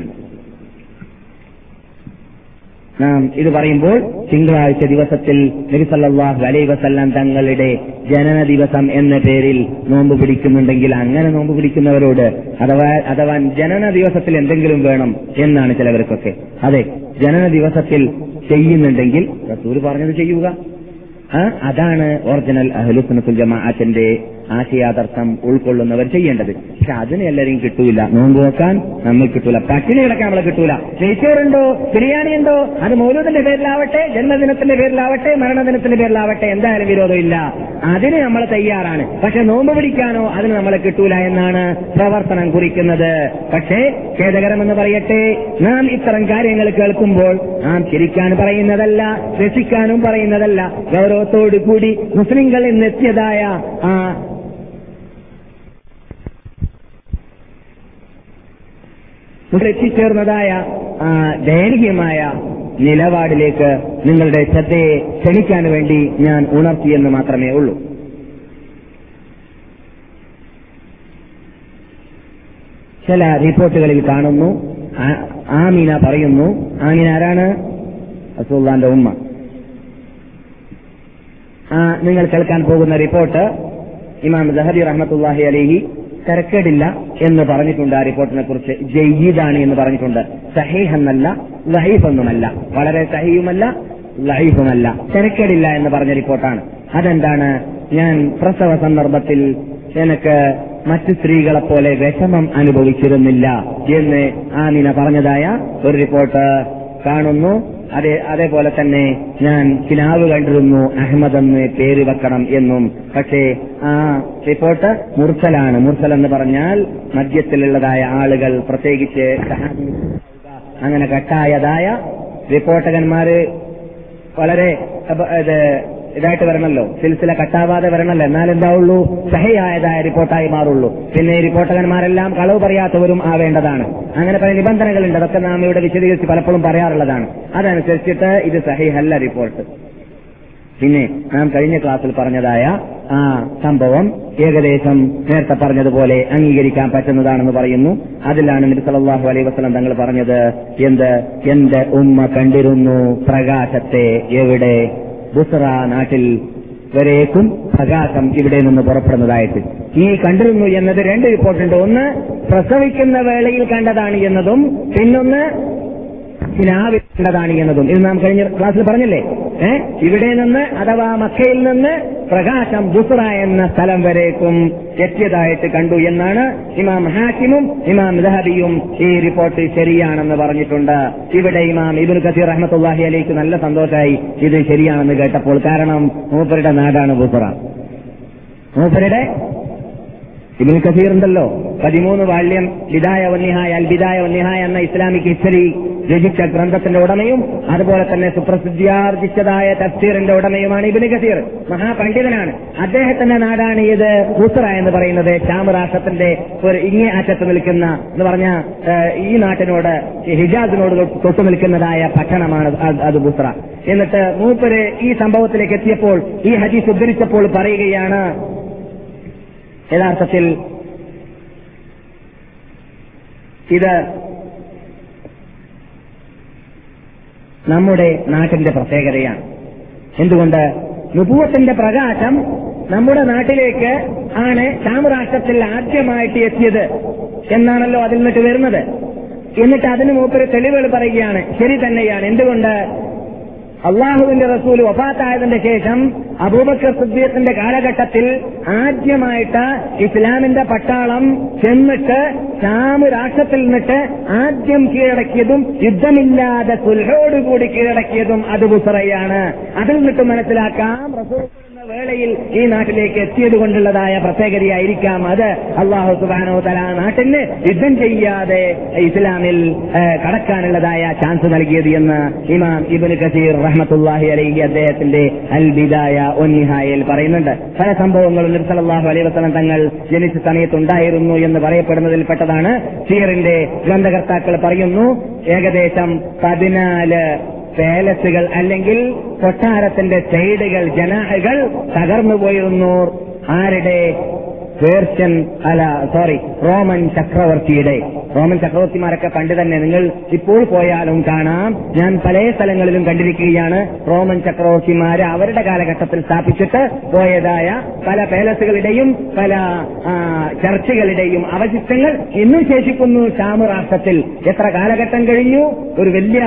നാം ഇത് പറയുമ്പോൾ തിങ്കളാഴ്ച ദിവസത്തിൽ നബി സല്ലല്ലാഹു അലൈഹി വസല്ലം തങ്ങളുടെ ജനന ദിവസം എന്ന പേരിൽ നോമ്പ് പിടിക്കുന്നുണ്ടെങ്കിൽ അങ്ങനെ നോമ്പ് പിടിക്കുന്നവരോട് അഥവാ അഥവാ ജനന ദിവസത്തിൽ എന്തെങ്കിലും വേണം എന്നാണ് ചിലവർക്കൊക്കെ. അതെ, ജനന ദിവസത്തിൽ ചെയ്യുന്നുണ്ടെങ്കിൽ റസൂൽ പറഞ്ഞത് ചെയ്യുക, അതാണ് ഒറിജിനൽ അഹ്ലുസുന്നത്തുൽ ജമാഅത്തിന്റെ ആശയാദർശം ഉൾക്കൊള്ളുന്നവർ ചെയ്യേണ്ടത്. പക്ഷെ അതിന് എല്ലാവരെയും കിട്ടൂല. നോമ്പ് നോക്കാൻ നമ്മൾ കിട്ടൂല, പട്ടിണി കിടക്കാൻ നമ്മളെ കിട്ടൂല. നെയ്ച്ചോറുണ്ടോ, ബിരിയാണി ഉണ്ടോ, അത് മൗലൂദിന്റെ പേരിലാവട്ടെ, ജന്മദിനത്തിന്റെ പേരിലാവട്ടെ, മരണദിനത്തിന്റെ പേരിലാവട്ടെ, എന്തായാലും വിരോധമില്ല, അതിന് നമ്മൾ തയ്യാറാണ്. പക്ഷെ നോമ്പ് പിടിക്കാനോ അതിന് നമ്മളെ കിട്ടൂല എന്നാണ് പ്രവർത്തനം കുറിക്കുന്നത്. പക്ഷേ ഖേദകരമെന്ന് പറയട്ടെ, നാം ഇത്തരം കാര്യങ്ങൾ കേൾക്കുമ്പോൾ നാം ചിരിക്കാൻ പറയുന്നതല്ല, രസിക്കാനും പറയുന്നതല്ല, ഗൗരവത്തോടു കൂടി മുസ്ലിങ്ങൾ ഇന്നെത്തിയതായ ആ എത്തിച്ചേർന്നതായ ആ ദയനീയമായ നിലപാടിലേക്ക് നിങ്ങളുടെ ശ്രദ്ധയെ ക്ഷണിക്കാൻ വേണ്ടി ഞാൻ ഉണർത്തിയെന്ന് മാത്രമേ ഉള്ളൂ. ചില റിപ്പോർട്ടുകളിൽ കാണുന്നു, ആമിന പറയുന്നു. ആമിന ആരാണ്? റസൂലുള്ളാഹിന്റെ ഉമ്മ. ആ നിങ്ങൾ കേൾക്കാൻ പോകുന്ന റിപ്പോർട്ട് ഇമാം ദഹബി റഹ്മത്തുള്ളാഹി അലൈഹി തരക്കേടില്ല എന്ന് പറഞ്ഞിട്ടുണ്ട്. ആ റിപ്പോർട്ടിനെ കുറിച്ച് ജയ്യിദാണ് എന്ന് പറഞ്ഞിട്ടുണ്ട്. സഹീഹ് എന്നല്ല, ലഈഫ് ഒന്നുമല്ല, വളരെ സഹീഹുമല്ല ലഈഫുമല്ല, തരക്കേടില്ല എന്ന് പറഞ്ഞ റിപ്പോർട്ടാണ്. അതെന്താണ്? ഞാൻ പ്രസവ സന്ദർഭത്തിൽ എനിക്ക് മറ്റു സ്ത്രീകളെപ്പോലെ വിഷമം അനുഭവിച്ചിരുന്നില്ല എന്ന് ആമിന പറഞ്ഞതായ ഒരു റിപ്പോർട്ട് കാണുന്നു. അതേ അതേപോലെ തന്നെ ഞാൻ കിനാവ് കണ്ടിരുന്നു, അഹമ്മദ് എന്ന് പേര് വെക്കണം എന്നും. പക്ഷേ ആ റിപ്പോർട്ട് മുർസലാണ്. മുർസൽ എന്ന് പറഞ്ഞാൽ മധ്യത്തിലുള്ളതായ ആളുകൾ, പ്രത്യേകിച്ച് അങ്ങനെ കട്ടായതായ റിപ്പോർട്ടകന്മാര് വളരെ ഇതായിട്ട് വരണമല്ലോ, സിൽസില കട്ടാവാതെ വരണമല്ലോ, എന്നാലെന്താവുള്ളൂ, സഹിയായതായ റിപ്പോർട്ടായി മാറുള്ളൂ. പിന്നെ ഈ റിപ്പോർട്ടകന്മാരെല്ലാം കളവ് പറയാത്തവരും ആവേണ്ടതാണ്. അങ്ങനെ പല നിബന്ധനകളുണ്ട്, അതൊക്കെ നാം ഇവിടെ വിശദീകരിച്ച് പലപ്പോഴും പറയാറുള്ളതാണ്. അതനുസരിച്ചിട്ട് ഇത് സഹിഹല്ല റിപ്പോർട്ട്. പിന്നെ നാം കഴിഞ്ഞ ക്ലാസ്സിൽ പറഞ്ഞതായ ആ സംഭവം ഏകദേശം നേരത്തെ പറഞ്ഞതുപോലെ അംഗീകരിക്കാൻ പറ്റുന്നതാണെന്ന് പറയുന്നു. അതിലാണ് നബി സല്ലല്ലാഹു അലൈഹി വസല്ലം തങ്ങൾ പറഞ്ഞത്, എന്ത് എന്റെ ഉമ്മ കണ്ടിരുന്നു പ്രകാശത്തെ. എവിടെ? ബുസ്റ നാട്ടിൽ വരേക്കും പ്രകാശം ഇവിടെ നിന്ന് പുറപ്പെടുന്നതായിട്ട്. ഈ കണ്ടിരുന്നു എന്നത് രണ്ട് റിപ്പോർട്ടുണ്ട്. ഒന്ന് പ്രസവിക്കുന്ന വേളയിൽ കണ്ടതാണ് എന്നതും, പിന്നൊന്ന് കിനാവിൽ കണ്ടതാണ് എന്നതും. ഇത് നാം കഴിഞ്ഞ ക്ലാസ്സിൽ പറഞ്ഞില്ലേ? ഏഹ് ഇവിടെ നിന്ന് അഥവാ മക്കയിൽ നിന്ന് പ്രകാശം ബുസ്ര എന്ന സ്ഥലം വരേക്കും എത്തിയതായിട്ട് കണ്ടു എന്നാണ് ഇമാം ഹാക്കിമും ഇമാം ദഹബിയും ഈ റിപ്പോർട്ട് ശരിയാണെന്ന് പറഞ്ഞിട്ടുണ്ട്. ഇവിടെ ഇമാം ഇബ്നു കസീർ റഹ്മത്തുള്ളാഹി അലൈഹി നല്ല സന്തോഷമായി ഇത് ശരിയാണെന്ന് കേട്ടപ്പോൾ. കാരണം മൂപ്പരുടെ നാടാണ് ബുസ്ര. മൂപ്പരുടെ ഇബ്നു കസീർ ഉണ്ടല്ലോ, പതിമൂന്ന് വാള്യം ബിദായ വന്നിഹായ അൽ ബിദായ വന്നിഹായ എന്ന ഇസ്ലാമിക് ഹിസ്റ്ററി രചിച്ച ഗ്രന്ഥത്തിന്റെ ഉടമയും അതുപോലെ തന്നെ സുപ്രസിദ്ധിയാർജിച്ചതായ തഫ്സീറിന്റെ ഉടമയുമാണ് ഇബ്നു കസീർ. മഹാപണ്ഡിതനാണ്. അദ്ദേഹത്തിന്റെ നാടാണ് ഇത് ബുസ്ര എന്ന് പറയുന്നത്. ശാം രാഷ്ട്രത്തിന്റെ ഒരു ഇങ്ങേ അറ്റത്ത് നിൽക്കുന്ന എന്ന് പറഞ്ഞ ഈ നാട്ടിനോട് ഹിജാസിനോട് തൊട്ടു നിൽക്കുന്നതായ പട്ടണമാണ് അത് ബുസ്ര. എന്നിട്ട് മൂപ്പര് ഈ സംഭവത്തിലേക്ക് എത്തിയപ്പോൾ ഈ ഹദീസ് ഉദ്ധരിച്ചപ്പോൾ പറയുകയാണ്, യഥാർത്ഥത്തിൽ ഇത് നമ്മുടെ നാട്ടിന്റെ പ്രത്യേകതയാണ്. എന്തുകൊണ്ട്? നുബുവത്തിന്റെ പ്രകാശം നമ്മുടെ നാട്ടിലേക്ക് ആണ് ശാം രാഷ്ട്രത്തിൽ ആദ്യമായിട്ട് എത്തിയത് എന്നാണല്ലോ അതിൽ നിന്നിട്ട് വരുന്നത്. എന്നിട്ട് അതിന് മൂപ്പര് തെളിവുകൾ പറയുകയാണ്. ശരി തന്നെയാണ്. എന്തുകൊണ്ട്? അള്ളാഹുവിന്റെ റസൂൽ വഫാത്തായതിന്റെ ശേഷം അബൂബക്കർ സിദ്ദീഖിന്റെ കാലഘട്ടത്തിൽ ആദ്യമായിട്ട് ഇസ്ലാമിന്റെ പട്ടാളം ചെന്നിട്ട് ശാം രാഷ്ട്രത്തിൽ നിന്നിട്ട് ആദ്യം കീഴടക്കിയതും യുദ്ധമില്ലാതെ സുൽഹോടുകൂടി കീഴടക്കിയതും അത് ബുസ്രയാണ്. അതിൽ നിന്നിട്ട് മനസ്സിലാക്കാം റസൂൽ വേളയിൽ ഈ നാട്ടിലേക്ക് എത്തിയത് കൊണ്ടുള്ളതായ പ്രത്യേകതയായിരിക്കാം അത് അല്ലാഹു സുബ്ഹാനഹു വ തആല നാട്ടിന് യുദ്ധം ചെയ്യാതെ ഇസ്ലാമിൽ കടക്കാനുള്ളതായ ചാൻസ് നൽകിയത് എന്ന് ഇമാം ഇബ്നു കസീർ റഹ്മത്തുള്ളാഹി അലൈഹി അദ്ദേഹത്തിന്റെ അൽ ബിദായ വന്നിഹായയിൽ പറയുന്നുണ്ട്. പല സംഭവങ്ങളും നബി സല്ലല്ലാഹു അലൈഹി വസല്ലം തങ്ങൾ ജനിച്ച സമയത്തുണ്ടായിരുന്നു എന്ന് പറയപ്പെടുന്നതിൽപ്പെട്ടതാണ്. സീറിന്റെ ഗ്രന്ഥകർത്താക്കൾ പറയുന്നു, ഏകദേശം പതിനാല് പാലസുകൾ അല്ലെങ്കിൽ കൊട്ടാരത്തിന്റെ സൈഡുകൾ ജനാഹകൾ തകർന്നുപോയിരുന്നു. ആരുടെ? പേർഷ്യൻ അല്ല സോറി റോമൻ ചക്രവർത്തിയുടെ. റോമൻ ചക്രവർത്തിമാരൊക്കെ പണ്ട് തന്നെ നിങ്ങൾ ഇപ്പോൾ പോയാലും കാണാം. ഞാൻ പല സ്ഥലങ്ങളിലും കണ്ടിരിക്കുകയാണ്. റോമൻ ചക്രവർത്തിമാര് അവരുടെ കാലഘട്ടത്തിൽ സ്ഥാപിച്ചിട്ട് പോയതായ പല പാലസുകളുടെയും പല ചർച്ചുകളുടെയും അവശിഷ്ടങ്ങൾ ഇന്നും ശേഷിക്കുന്നു ശാം രാഷ്ട്രത്തിൽ. എത്ര കാലഘട്ടം കഴിഞ്ഞു? ഒരു വലിയ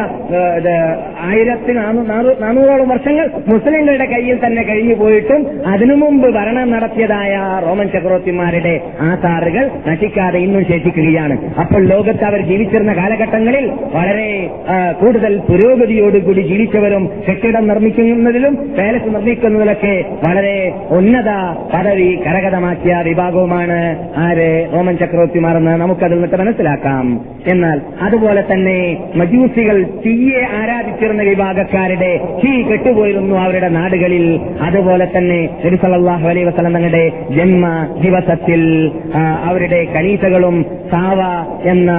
ആയിരത്തി നാനൂറോളം വർഷങ്ങൾ മുസ്ലിങ്ങളുടെ കയ്യിൽ തന്നെ കഴിഞ്ഞു പോയിട്ടും അതിനു മുമ്പ് ഭരണം നടത്തിയതായ റോമൻ ചക്രവർത്തി ാരുടെ ആധാറുകൾ നശിക്കാതെ ഇന്നും ശേഷിക്കുകയാണ്. അപ്പോൾ ലോകത്ത് അവർ ജീവിച്ചിരുന്ന കാലഘട്ടങ്ങളിൽ വളരെ കൂടുതൽ പുരോഗതിയോടുകൂടി ജീവിച്ചവരും കെട്ടിടം നിർമ്മിക്കുന്നതിലും പാലസ് നിർമ്മിക്കുന്നതിലൊക്കെ വളരെ ഉന്നത പദവി കരഗതമാക്കിയ വിഭാഗവുമാണ് ആര്? റോമൻ ചക്രവർത്തിമാരെന്ന് നമുക്കതിൽ നിന്നിട്ട് മനസ്സിലാക്കാം. എന്നാൽ അതുപോലെ തന്നെ മജൂസികൾ തീയെ ആരാധിച്ചിരുന്ന വിഭാഗക്കാരുടെ തീ കെട്ടുപോയിരുന്നു അവരുടെ നാടുകളിൽ. അതുപോലെ തന്നെ നബി സല്ലല്ലാഹു അലൈഹി വസല്ലം തങ്ങളുടെ ജന്മ ദിവസത്തിൽ അവരുടെ കനീസകളും സാവ എന്ന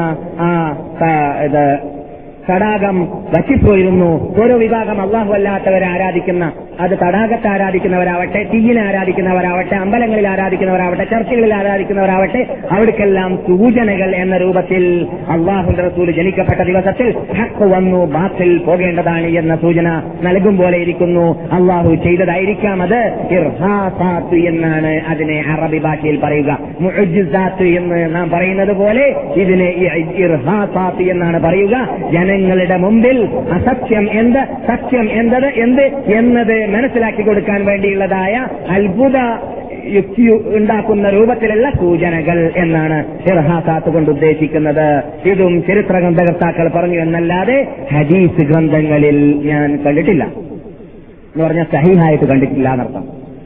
ഇത് തടാകം വറ്റിപ്പോയിരുന്നു. ഓരോ വിഭാഗം അള്ളാഹു അല്ലാത്തവരെ ആരാധിക്കുന്ന, അത് തടാകത്തെ ആരാധിക്കുന്നവരാവട്ടെ, തീയിനെ ആരാധിക്കുന്നവരാവട്ടെ, അമ്പലങ്ങളിൽ ആരാധിക്കുന്നവരാവട്ടെ, ചർച്ചകളിൽ ആരാധിക്കുന്നവരാവട്ടെ, അവർക്കെല്ലാം സൂചനകൾ എന്ന രൂപത്തിൽ അള്ളാഹുവിന്റെ റസൂൽ ജനിക്കപ്പെട്ട ദിവസത്തിൽ ഹഖ് വന്നു, ബാത്തിൽ പോകേണ്ടതാണ് എന്ന സൂചന നൽകും പോലെ ഇരിക്കുന്നു. അള്ളാഹു ചെയ്തതായിരിക്കാം അത്. ഇർഹാസാത്ത് എന്നാണ് അതിനെ അറബി ഭാഷയിൽ പറയുക. മുഅ്ജിസാത്ത് എന്ന് നാം പറയുന്നത് പോലെ ഇതിനെ ഇർഹാസാത്ത് എന്നാണ് പറയുക. ജനങ്ങളുടെ മുമ്പിൽ അസത്യം എന്ത്, സത്യം എന്തത് എന്ത് എന്നത് മനസ്സിലാക്കി കൊടുക്കാൻ വേണ്ടിയുള്ളതായ അത്ഭുത യുക്തി ഉണ്ടാക്കുന്ന രൂപത്തിലുള്ള സൂചനകൾ എന്നാണ് ഇർഹാസാത്ത് കൊണ്ട് ഉദ്ദേശിക്കുന്നത്. ഇതും ചരിത്ര ഗ്രന്ഥകർത്താക്കൾ പറഞ്ഞു എന്നല്ലാതെ ഹദീസ് ഗ്രന്ഥങ്ങളിൽ ഞാൻ കണ്ടിട്ടില്ല എന്ന് പറഞ്ഞാൽ സഹീഹായിട്ട് കണ്ടിട്ടില്ല എന്നർത്ഥം.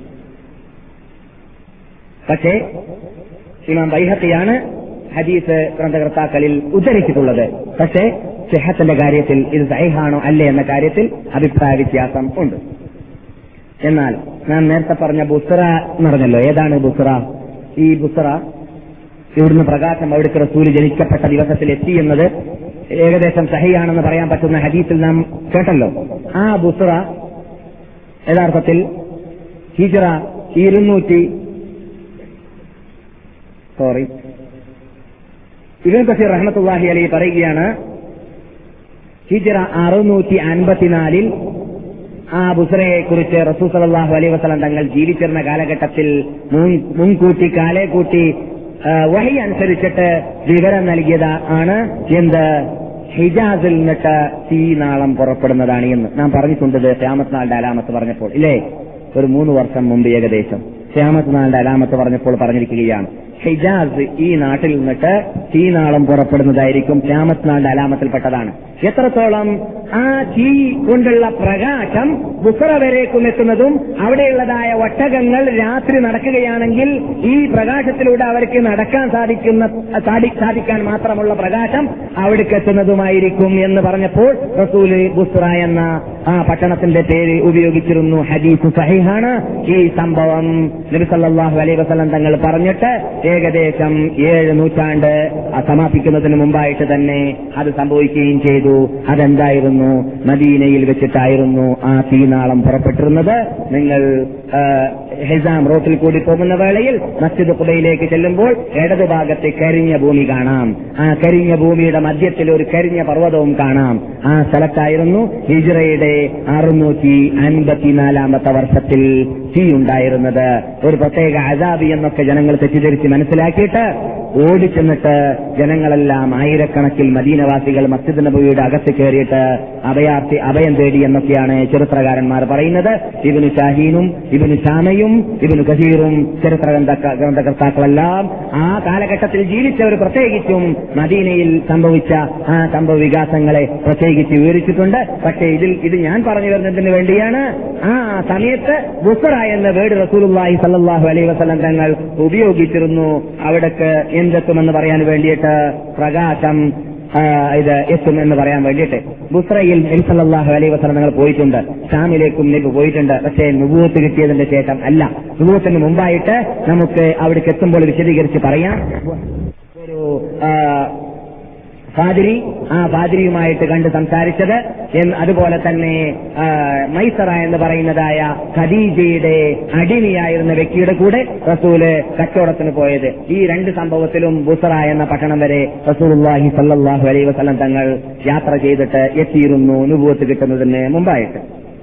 പക്ഷേ ഇമാം ബൈഹഖിയാണ് ഹദീസ് ഗ്രന്ഥകർത്താക്കളിൽ ഉദ്ധരിച്ചിട്ടുള്ളത്. പക്ഷേ സിഹത്തിന്റെ കാര്യത്തിൽ ഇത് സഹീഹാണോ അല്ലേ എന്ന കാര്യത്തിൽ അഭിപ്രായ വ്യത്യാസം ഉണ്ട്. എന്നാൽ ഞാൻ നേരത്തെ പറഞ്ഞ ബുസ്ര എന്ന് പറഞ്ഞല്ലോ, ഏതാണ് ബുസ്ര? ഈ ബുസ്ര ഇവിടുന്ന് പ്രകാശം അവിടുത്തെ റസൂൽ ജനിക്കപ്പെട്ട ദിവസത്തിൽ എത്തിയെന്നത് ഏകദേശം സഹീഹാണെന്ന് പറയാൻ പറ്റുന്ന ഹദീസിൽ നാം കേട്ടല്ലോ. ആ ബുസ്ര യഥാർത്ഥത്തിൽ ഹിജ്റ ഇരുന്നൂറ്റി സോറി ഇബ്നു കസീർ റഹ്മത്തുള്ളാഹി അലൈഹി പറയുകയാണ്, ഹിജ്റ അറുന്നൂറ്റി അൻപത്തിനാലിൽ ആ ബുസ്രയെ കുറിച്ച് റസൂൽ സല്ലല്ലാഹു അലൈഹി വസല്ലം തങ്ങൾ ജീവിച്ചിരുന്ന കാലഘട്ടത്തിൽ മുൻകൂട്ടി കാലേ കൂട്ടി വഹി അനുസരിച്ചിട്ട് വിവരം നൽകിയത് ആണ് എന്ത്? ഹിജാസിൽ നിന്നിട്ട് തീനാളം പുറപ്പെടുന്നതാണ് എന്ന് നാം പറഞ്ഞിട്ടുണ്ട് ഖിയാമത്ത് നാളിന്റെ അലാമത്ത് പറഞ്ഞപ്പോൾ ഇല്ലേ? ഒരു മൂന്ന് വർഷം മുമ്പ് ഏകദേശം ഖിയാമത്ത് നാളിന്റെ അലാമത്ത് പറഞ്ഞപ്പോൾ പറഞ്ഞിരിക്കുകയാണ്, ഹിജാസ് ഈ നാട്ടിൽ നിന്നിട്ട് തീനാളം പുറപ്പെടുന്നതായിരിക്കും ഖിയാമത്ത് നാളിന്റെ അലാമത്തിൽപ്പെട്ടതാണ്. എത്രത്തോളം ആ തീ കൊണ്ടുള്ള പ്രകാശം ബുഖറ വരേക്കും എത്തുന്നതും അവിടെയുള്ളതായ ഒട്ടകങ്ങൾ രാത്രി നടക്കുകയാണെങ്കിൽ ഈ പ്രകാശത്തിലൂടെ അവർക്ക് നടക്കാൻ സാധിക്കുന്ന സാധിക്കാൻ മാത്രമുള്ള പ്രകാശം അവിടേക്ക് എത്തുന്നതുമായിരിക്കും എന്ന് പറഞ്ഞപ്പോൾ റസൂല് ബുസ്റ എന്ന ആ പട്ടണത്തിന്റെ പേര് ഉപയോഗിച്ചിരുന്നു. ഹദീസ് സഹീഹാണ്. ഈ സംഭവം നബി സല്ലല്ലാഹു അലൈഹി വസല്ലം തങ്ങൾ പറഞ്ഞിട്ട് ഏകദേശം ഏഴ് നൂറ്റാണ്ട് സമാപിക്കുന്നതിന് മുമ്പായിട്ട് തന്നെ അത് സംഭവിക്കുകയും ചെയ്തു. അതെന്തായിരുന്നു? മദീനയിൽ വെച്ചിട്ടായിരുന്നു ആ തീനാളം പുറപ്പെട്ടിരുന്നത്. നിങ്ങൾ ഹിസാം റോട്ടിൽ കൂടി പോകുന്ന വേളയിൽ മസ്ജിദ് ഖുബയിലേക്ക് ചെല്ലുമ്പോൾ ഇടതുഭാഗത്തെ കരിഞ്ഞ ഭൂമി കാണാം. ആ കരിഞ്ഞ ഭൂമിയുടെ മധ്യത്തിൽ ഒരു കരിഞ്ഞ പർവ്വതവും കാണാം. ആ സ്ഥലത്തായിരുന്നു ഹിജ്റയുടെ അറുന്നൂറ്റി അൻപത്തിനാലാമത്തെ വർഷത്തിൽ തീ ഉണ്ടായിരുന്നത്. ഒരു പ്രത്യേക അസാബി എന്നൊക്കെ ജനങ്ങൾ തെറ്റിദ്ധരിച്ച് മനസ്സിലാക്കിയിട്ട് ഓടിച്ചെന്നിട്ട് ജനങ്ങളെല്ലാം ആയിരക്കണക്കിൽ മദീനവാസികൾ മസ്ജിദ് നബവിയുടെ അകത്ത് കയറിയിട്ട് അഭയാർത്ഥി അഭയം തേടി എന്നൊക്കെയാണ് ചരിത്രകാരന്മാർ പറയുന്നത്. ഇബ്നു ഷാഹീനും ഇബ്നു ഷാമയും ഇബ്നു കസീറും ചരിത്ര ഗ്രന്ഥകർത്താക്കളെല്ലാം ആ കാലഘട്ടത്തിൽ ജീവിച്ചവർ പ്രത്യേകിച്ചും മദീനയിൽ സംഭവിച്ച ആ സംഭവ വികാസങ്ങളെ പ്രത്യേകിച്ച് വിവരിച്ചിട്ടുണ്ട്. പക്ഷേ ഇതിൽ ഇത് ഞാൻ പറഞ്ഞു വരുന്നതിന് വേണ്ടിയാണ്. ആ സമയത്ത് ബുസ്റ എന്ന വേർഡ് റസൂലുള്ളാഹി സ്വല്ലല്ലാഹു അലൈഹി വസല്ലം തങ്ങൾ ഉപയോഗിച്ചിരുന്നു. അവിടേക്ക് എന്തെത്തുമെന്ന് പറയാൻ വേണ്ടിയിട്ട്, പ്രകാശം ഇത് എത്തുമെന്ന് പറയാൻ വേണ്ടിയിട്ട്. ബുസ്റയിൽ നബി സല്ലല്ലാഹു അലൈഹി വസല്ലം തങ്ങൾ പോയിട്ടുണ്ട്. ഷാമിലേക്കും നബി പോയിട്ടുണ്ട്. പക്ഷേ നുബുവത്ത് കിട്ടിയതിന്റെ ശേഷം അല്ല, നുബുവത്തിന് മുമ്പായിട്ട് നമുക്ക് അവിടേക്ക് എത്തുമ്പോൾ വിശദീകരിച്ച് പറയാം. ഒരു ഫാദിരി, ആ ഫാദിരിയുമായിട്ട് കണ്ട് സംസാരിച്ചത്, അതുപോലെ തന്നെ മൈസറ എന്ന് പറയുന്നതായ ഖദീജയുടെ അടിമയായിരുന്ന വ്യക്തിയുടെ കൂടെ റസൂല് കച്ചവടത്തിന് പോയത്. ഈ രണ്ട് സംഭവത്തിലും ബുസ്റ എന്ന പട്ടണം വരെ റസൂലുള്ളാഹി സ്വല്ലല്ലാഹു അലൈഹി വസല്ലം തങ്ങൾ യാത്ര ചെയ്തിട്ട് എത്തിയിരുന്നു നുബുവത്ത് കിട്ടുന്നതിന് മുമ്പായിട്ട്.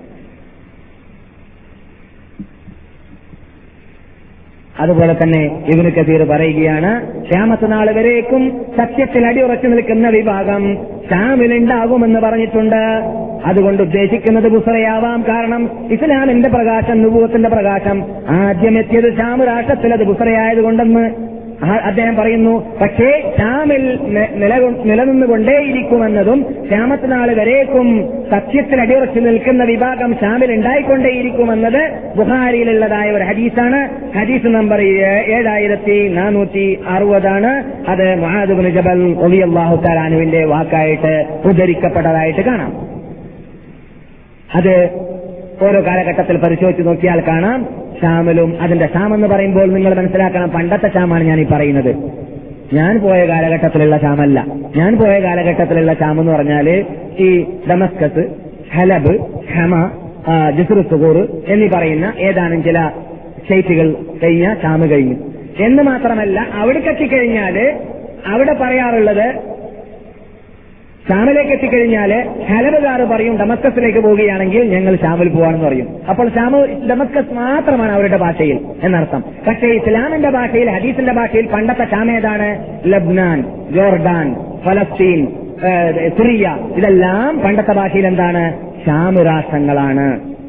അതുപോലെ തന്നെ ഇബ്നു കസീർ പറയുകയാണ്, ഖിയാമത്ത് നാൾ വരേക്കും സത്യത്തിൽ അടിയുറച്ചു നിൽക്കുന്ന വിഭാഗം ഷാമിലുണ്ടാകുമെന്ന് പറഞ്ഞിട്ടുണ്ട്. അതുകൊണ്ട് ഉദ്ദേശിക്കുന്നത് ബുസ്റയാവാം. കാരണം ഇസ്ലാമിന്റെ പ്രകാശം, നുബുവത്തിന്റെ പ്രകാശം ആദ്യം എത്തിയത് ഷാം രാഷ്ട്രത്തിൽ, അത് ബുസ്റയായതുകൊണ്ടെന്ന് അദ്ദേഹം പറയുന്നു. പക്ഷേ ഷാമിൽ നിലനിന്നുകൊണ്ടേയിരിക്കുമെന്നതും ഖിയാമത്ത് നാൾ വരേക്കും സത്യത്തിൽ അടിയുറച്ചു നിൽക്കുന്ന വിഭാഗം ഷാമിൽ ഉണ്ടായിക്കൊണ്ടേയിരിക്കുമെന്നത് ബുഖാരിയിലുള്ളതായ ഒരു ഹദീസാണ്. ഹദീസ് നമ്പർ ഏഴായിരത്തി നാനൂറ്റി അറുപതാണ്. അത് മുആദ് ഇബ്നു ജബൽ റളിയല്ലാഹു തആല അൻഹുവിന്റെ വാക്കായിട്ട് ഉദ്ധരിക്കപ്പെട്ടതായിട്ട് കാണാം. അത് ഓരോ കാലഘട്ടത്തിൽ പരിശോധിച്ച് നോക്കിയാൽ കാണാം. ഷാമിലും, അതിന്റെ ഷാം എന്ന് പറയുമ്പോൾ നിങ്ങൾ മനസ്സിലാക്കണം, പണ്ടത്തെ ഷാമാണ് ഞാൻ ഈ പറയുന്നത്. ഞാൻ പോയ കാലഘട്ടത്തിലുള്ള ഷാമല്ല. ഞാൻ പോയ കാലഘട്ടത്തിലുള്ള ഷാം എന്ന് പറഞ്ഞാല് ഈ ദമസ്കസ്, ഹലബ്, ഹമ, ജിസ്റു സുഗൂർ എന്നീ പറയുന്ന ഏതാനും ചില സ്റ്റേറ്റുകൾ കഴിഞ്ഞ ഷാം കഴിഞ്ഞു എന്ന് മാത്രമല്ല, അവിടെ എത്തിക്കഴിഞ്ഞാല് അവിടെ പറയാറുള്ളത്, ഷാമിലേക്ക് എത്തിക്കഴിഞ്ഞാല് ഹലബുകാർ പറയും ഡമസ്കസിലേക്ക് പോവുകയാണെങ്കിൽ ഞങ്ങൾ ഷാമിൽ പോവാണെന്ന് പറയും. അപ്പോൾ ഷാമ് ഡമസ്കസ് മാത്രമാണ് അവരുടെ ഭാഷയിൽ എന്നർത്ഥം. പക്ഷേ ഇസ്ലാമിന്റെ ഭാഷയിൽ, ഹദീസിന്റെ ഭാഷയിൽ പണ്ടത്തെ ഷാം ഏതാണ്? ലബ്നാൻ, ജോർഡാൻ, ഫലസ്തീൻ, സിറിയ, ഇതെല്ലാം പണ്ടത്തെ ഭാഷയിൽ എന്താണ്? ഷാം രാഷ്ട്രങ്ങളാണ്.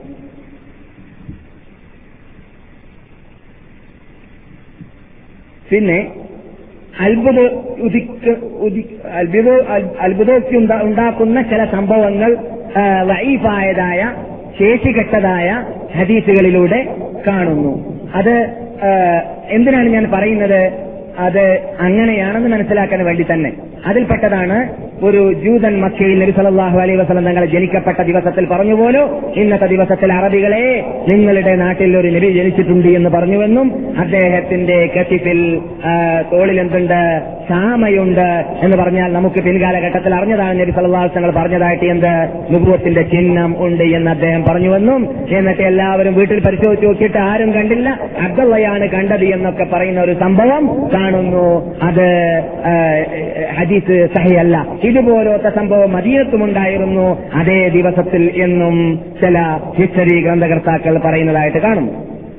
പിന്നെ അത്ഭുത അത്ഭുതോക്തി ഉണ്ടാക്കുന്ന ചില സംഭവങ്ങൾ വഈഫായതായ, ശേഷികെട്ടതായ ഹദീസുകളിലൂടെ കാണുന്നു. അത് എന്തിനാണ് ഞാൻ പറയുന്നത്? അത് അങ്ങനെയാണെന്ന് മനസ്സിലാക്കാൻ വേണ്ടി തന്നെ. അതിൽപ്പെട്ടതാണ് ഒരു ജൂതൻ മക്കയിൽ നബി സല്ലല്ലാഹു അലൈഹി വസല്ലം തങ്ങൾ ജനിക്കപ്പെട്ട ദിവസത്തിൽ പറഞ്ഞു പോലോ, ഇന്നത്തെ ദിവസത്തിൽ അറബികളെ നിങ്ങളുടെ നാട്ടിൽ ഒരു നബി ജനിച്ചിട്ടുണ്ട് എന്ന് പറഞ്ഞുവെന്നും അദ്ദേഹത്തിന്റെ കത്തിപ്പിൽ തോളിൽ എന്തുണ്ട്? ഷാമയുണ്ട് എന്ന് പറഞ്ഞാൽ നമുക്ക് പിൻകാലഘട്ടത്തിൽ അറിഞ്ഞതാണ്. നബി സല്ലല്ലാഹു അലൈഹി വസല്ലം പറഞ്ഞതായിട്ട് എന്ത്? നുബുവത്തിന്റെ ചിഹ്നം ഉണ്ട് എന്ന് അദ്ദേഹം പറഞ്ഞുവെന്നും, എന്നിട്ട് എല്ലാവരും വീട്ടിൽ പരിശോധിച്ച് നോക്കിയിട്ട് ആരും കണ്ടില്ല, അബ്ദുള്ളയാണ് കണ്ടത് എന്നൊക്കെ പറയുന്ന ഒരു സംഭവം കാണുന്നു. അത് ഹദീസ് സഹിഹല്ല. ഇതുപോലത്തെ സംഭവം മദീനത്തുമുണ്ടായിരുന്നു അതേ ദിവസത്തിൽ എന്നും ചില ഹിസ്റ്ററി ഗ്രന്ഥകർത്താക്കൾ പറയുന്നതായിട്ട് കാണുന്നു.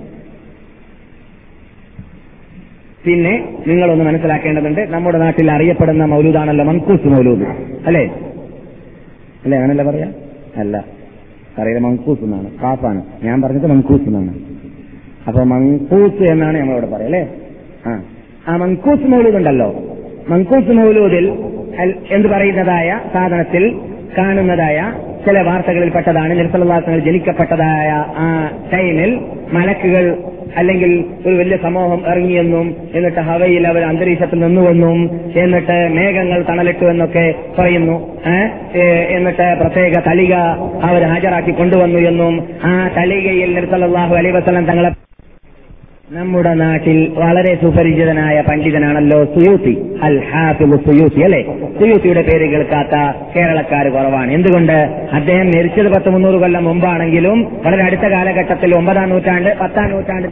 പിന്നെ നിങ്ങളൊന്ന് മനസ്സിലാക്കേണ്ടതുണ്ട്, നമ്മുടെ നാട്ടിൽ അറിയപ്പെടുന്ന മൗലൂദാണല്ലോ മൻഖൂസ് മൗലൂദ്, അല്ലേ? അല്ലേ? അങ്ങനല്ല പറയാ? അല്ല, പറയില്ല മങ്കൂസ് എന്നാണ്, കാഫാണ്. ഞാൻ പറഞ്ഞത് മങ്കൂസ് എന്നാണ്. അപ്പൊ മങ്കൂസ് എന്നാണ് നമ്മളിവിടെ പറയാം അല്ലേ. ആ ആ മങ്കൂസ് മൗലൂദ് ഉണ്ടല്ലോ, മങ്കൂസ് മൗലൂദിൽ എന്ന് പറയുന്നതായ സാധനത്തിൽ കാണുന്നതായ ചില വാർത്തകളിൽപ്പെട്ടതാണ് നബി സല്ലല്ലാഹു അലൈഹി വസല്ലം ജനിക്കപ്പെട്ടതായ ആ ടൈമിൽ മലക്കുകൾ അല്ലെങ്കിൽ ഒരു വലിയ സമൂഹം ഇറങ്ങിയെന്നും എന്നിട്ട് ഹവയിൽ അവർ അന്തരീക്ഷത്തിൽ നിന്നുവെന്നും എന്നിട്ട് മേഘങ്ങൾ തണലിട്ടു എന്നൊക്കെ പറയുന്നു. എന്നിട്ട് പ്രത്യേക തളിക അവർ ഹാജരാക്കി കൊണ്ടുവന്നു എന്നും ആ തളികയിൽ നബി സല്ലല്ലാഹു അലൈഹി വസല്ലം തങ്ങളെ നമ്മുടെ നാട്ടിൽ വളരെ സുപരിചിതനായ പണ്ഡിതനാണല്ലോ സുയൂത്തി, അൽ ഹാഫിദ് സുയൂത്തി അല്ലെ. സുയൂത്തിയുടെ പേര് കേൾക്കാത്ത കേരളക്കാർ കുറവാണ്. എന്തുകൊണ്ട്? അദ്ദേഹം മരിച്ചത് പത്ത് മുന്നൂറ് കൊല്ലം മുമ്പാണെങ്കിലും വളരെ അടുത്ത കാലഘട്ടത്തിൽ ഒമ്പതാം നൂറ്റാണ്ട് പത്താം നൂറ്റാണ്ട്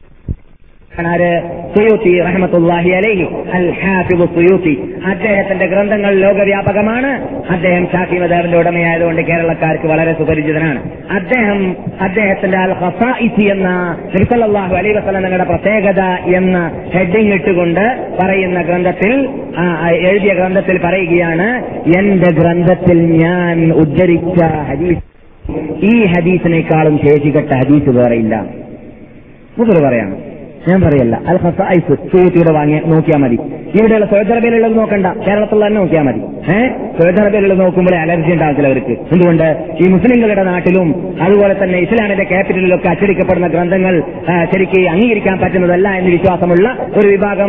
സുയൂത്തി റഹ്മത്തുള്ളാഹി അലൈഹി, അൽ ഹാഫിദ് സുയൂത്തി. അദ്ദേഹത്തിന്റെ ഗ്രന്ഥങ്ങൾ ലോകവ്യാപകമാണ്. അദ്ദേഹം ശാഫി മദ്ഹബിന്റെ ഉടമയായതുകൊണ്ട് കേരളക്കാർക്ക് വളരെ സുപരിചിതനാണ്. അദ്ദേഹം അദ്ദേഹത്തിന്റെ അൽ ഖസാഇസി എന്ന നബി സല്ലല്ലാഹു അലൈഹി വസല്ലം തങ്ങളുടെ പ്രത്യേകത എന്ന ഹെഡിങ് ഇട്ടുകൊണ്ട് പറയുന്ന ഗ്രന്ഥത്തിൽ എഴുതിയ ഗ്രന്ഥത്തിൽ പറയുകയാണ്, എന്റെ ഗ്രന്ഥത്തിൽ ഞാൻ ഉദ്ധരിച്ച ഹദീസ് ഈ ഹദീസിനേക്കാളും ശേഷികെട്ട ഹദീസ് വേറെയില്ല. മുതൽ പറയാണ്, ഞാൻ പറയല്ല. അൽ ഖസാഇസ് സുയൂത്തിയുടെ വാങ്ങി നോക്കിയാൽ മതി. ഇവിടെയുള്ള സൗദി അറേബ്യയിലുള്ളത് നോക്കണ്ട, കേരളത്തിൽ തന്നെ നോക്കിയാൽ മതി. ഏഹ് സൗദി അറേബ്യയിലുള്ളത് നോക്കുമ്പോൾ അലർജി ഉണ്ടാകത്തില്ല അവർക്ക്. എന്തുകൊണ്ട്? ഈ മുസ്ലിങ്ങളുടെ നാട്ടിലും അതുപോലെ തന്നെ ഇസ്ലാമിന്റെ ക്യാപിറ്റലിലൊക്കെ അച്ചടിക്കപ്പെടുന്ന ഗ്രന്ഥങ്ങൾ ശരിക്ക് അംഗീകരിക്കാൻ പറ്റുന്നതല്ല എന്ന് വിശ്വാസമുള്ള ഒരു വിഭാഗം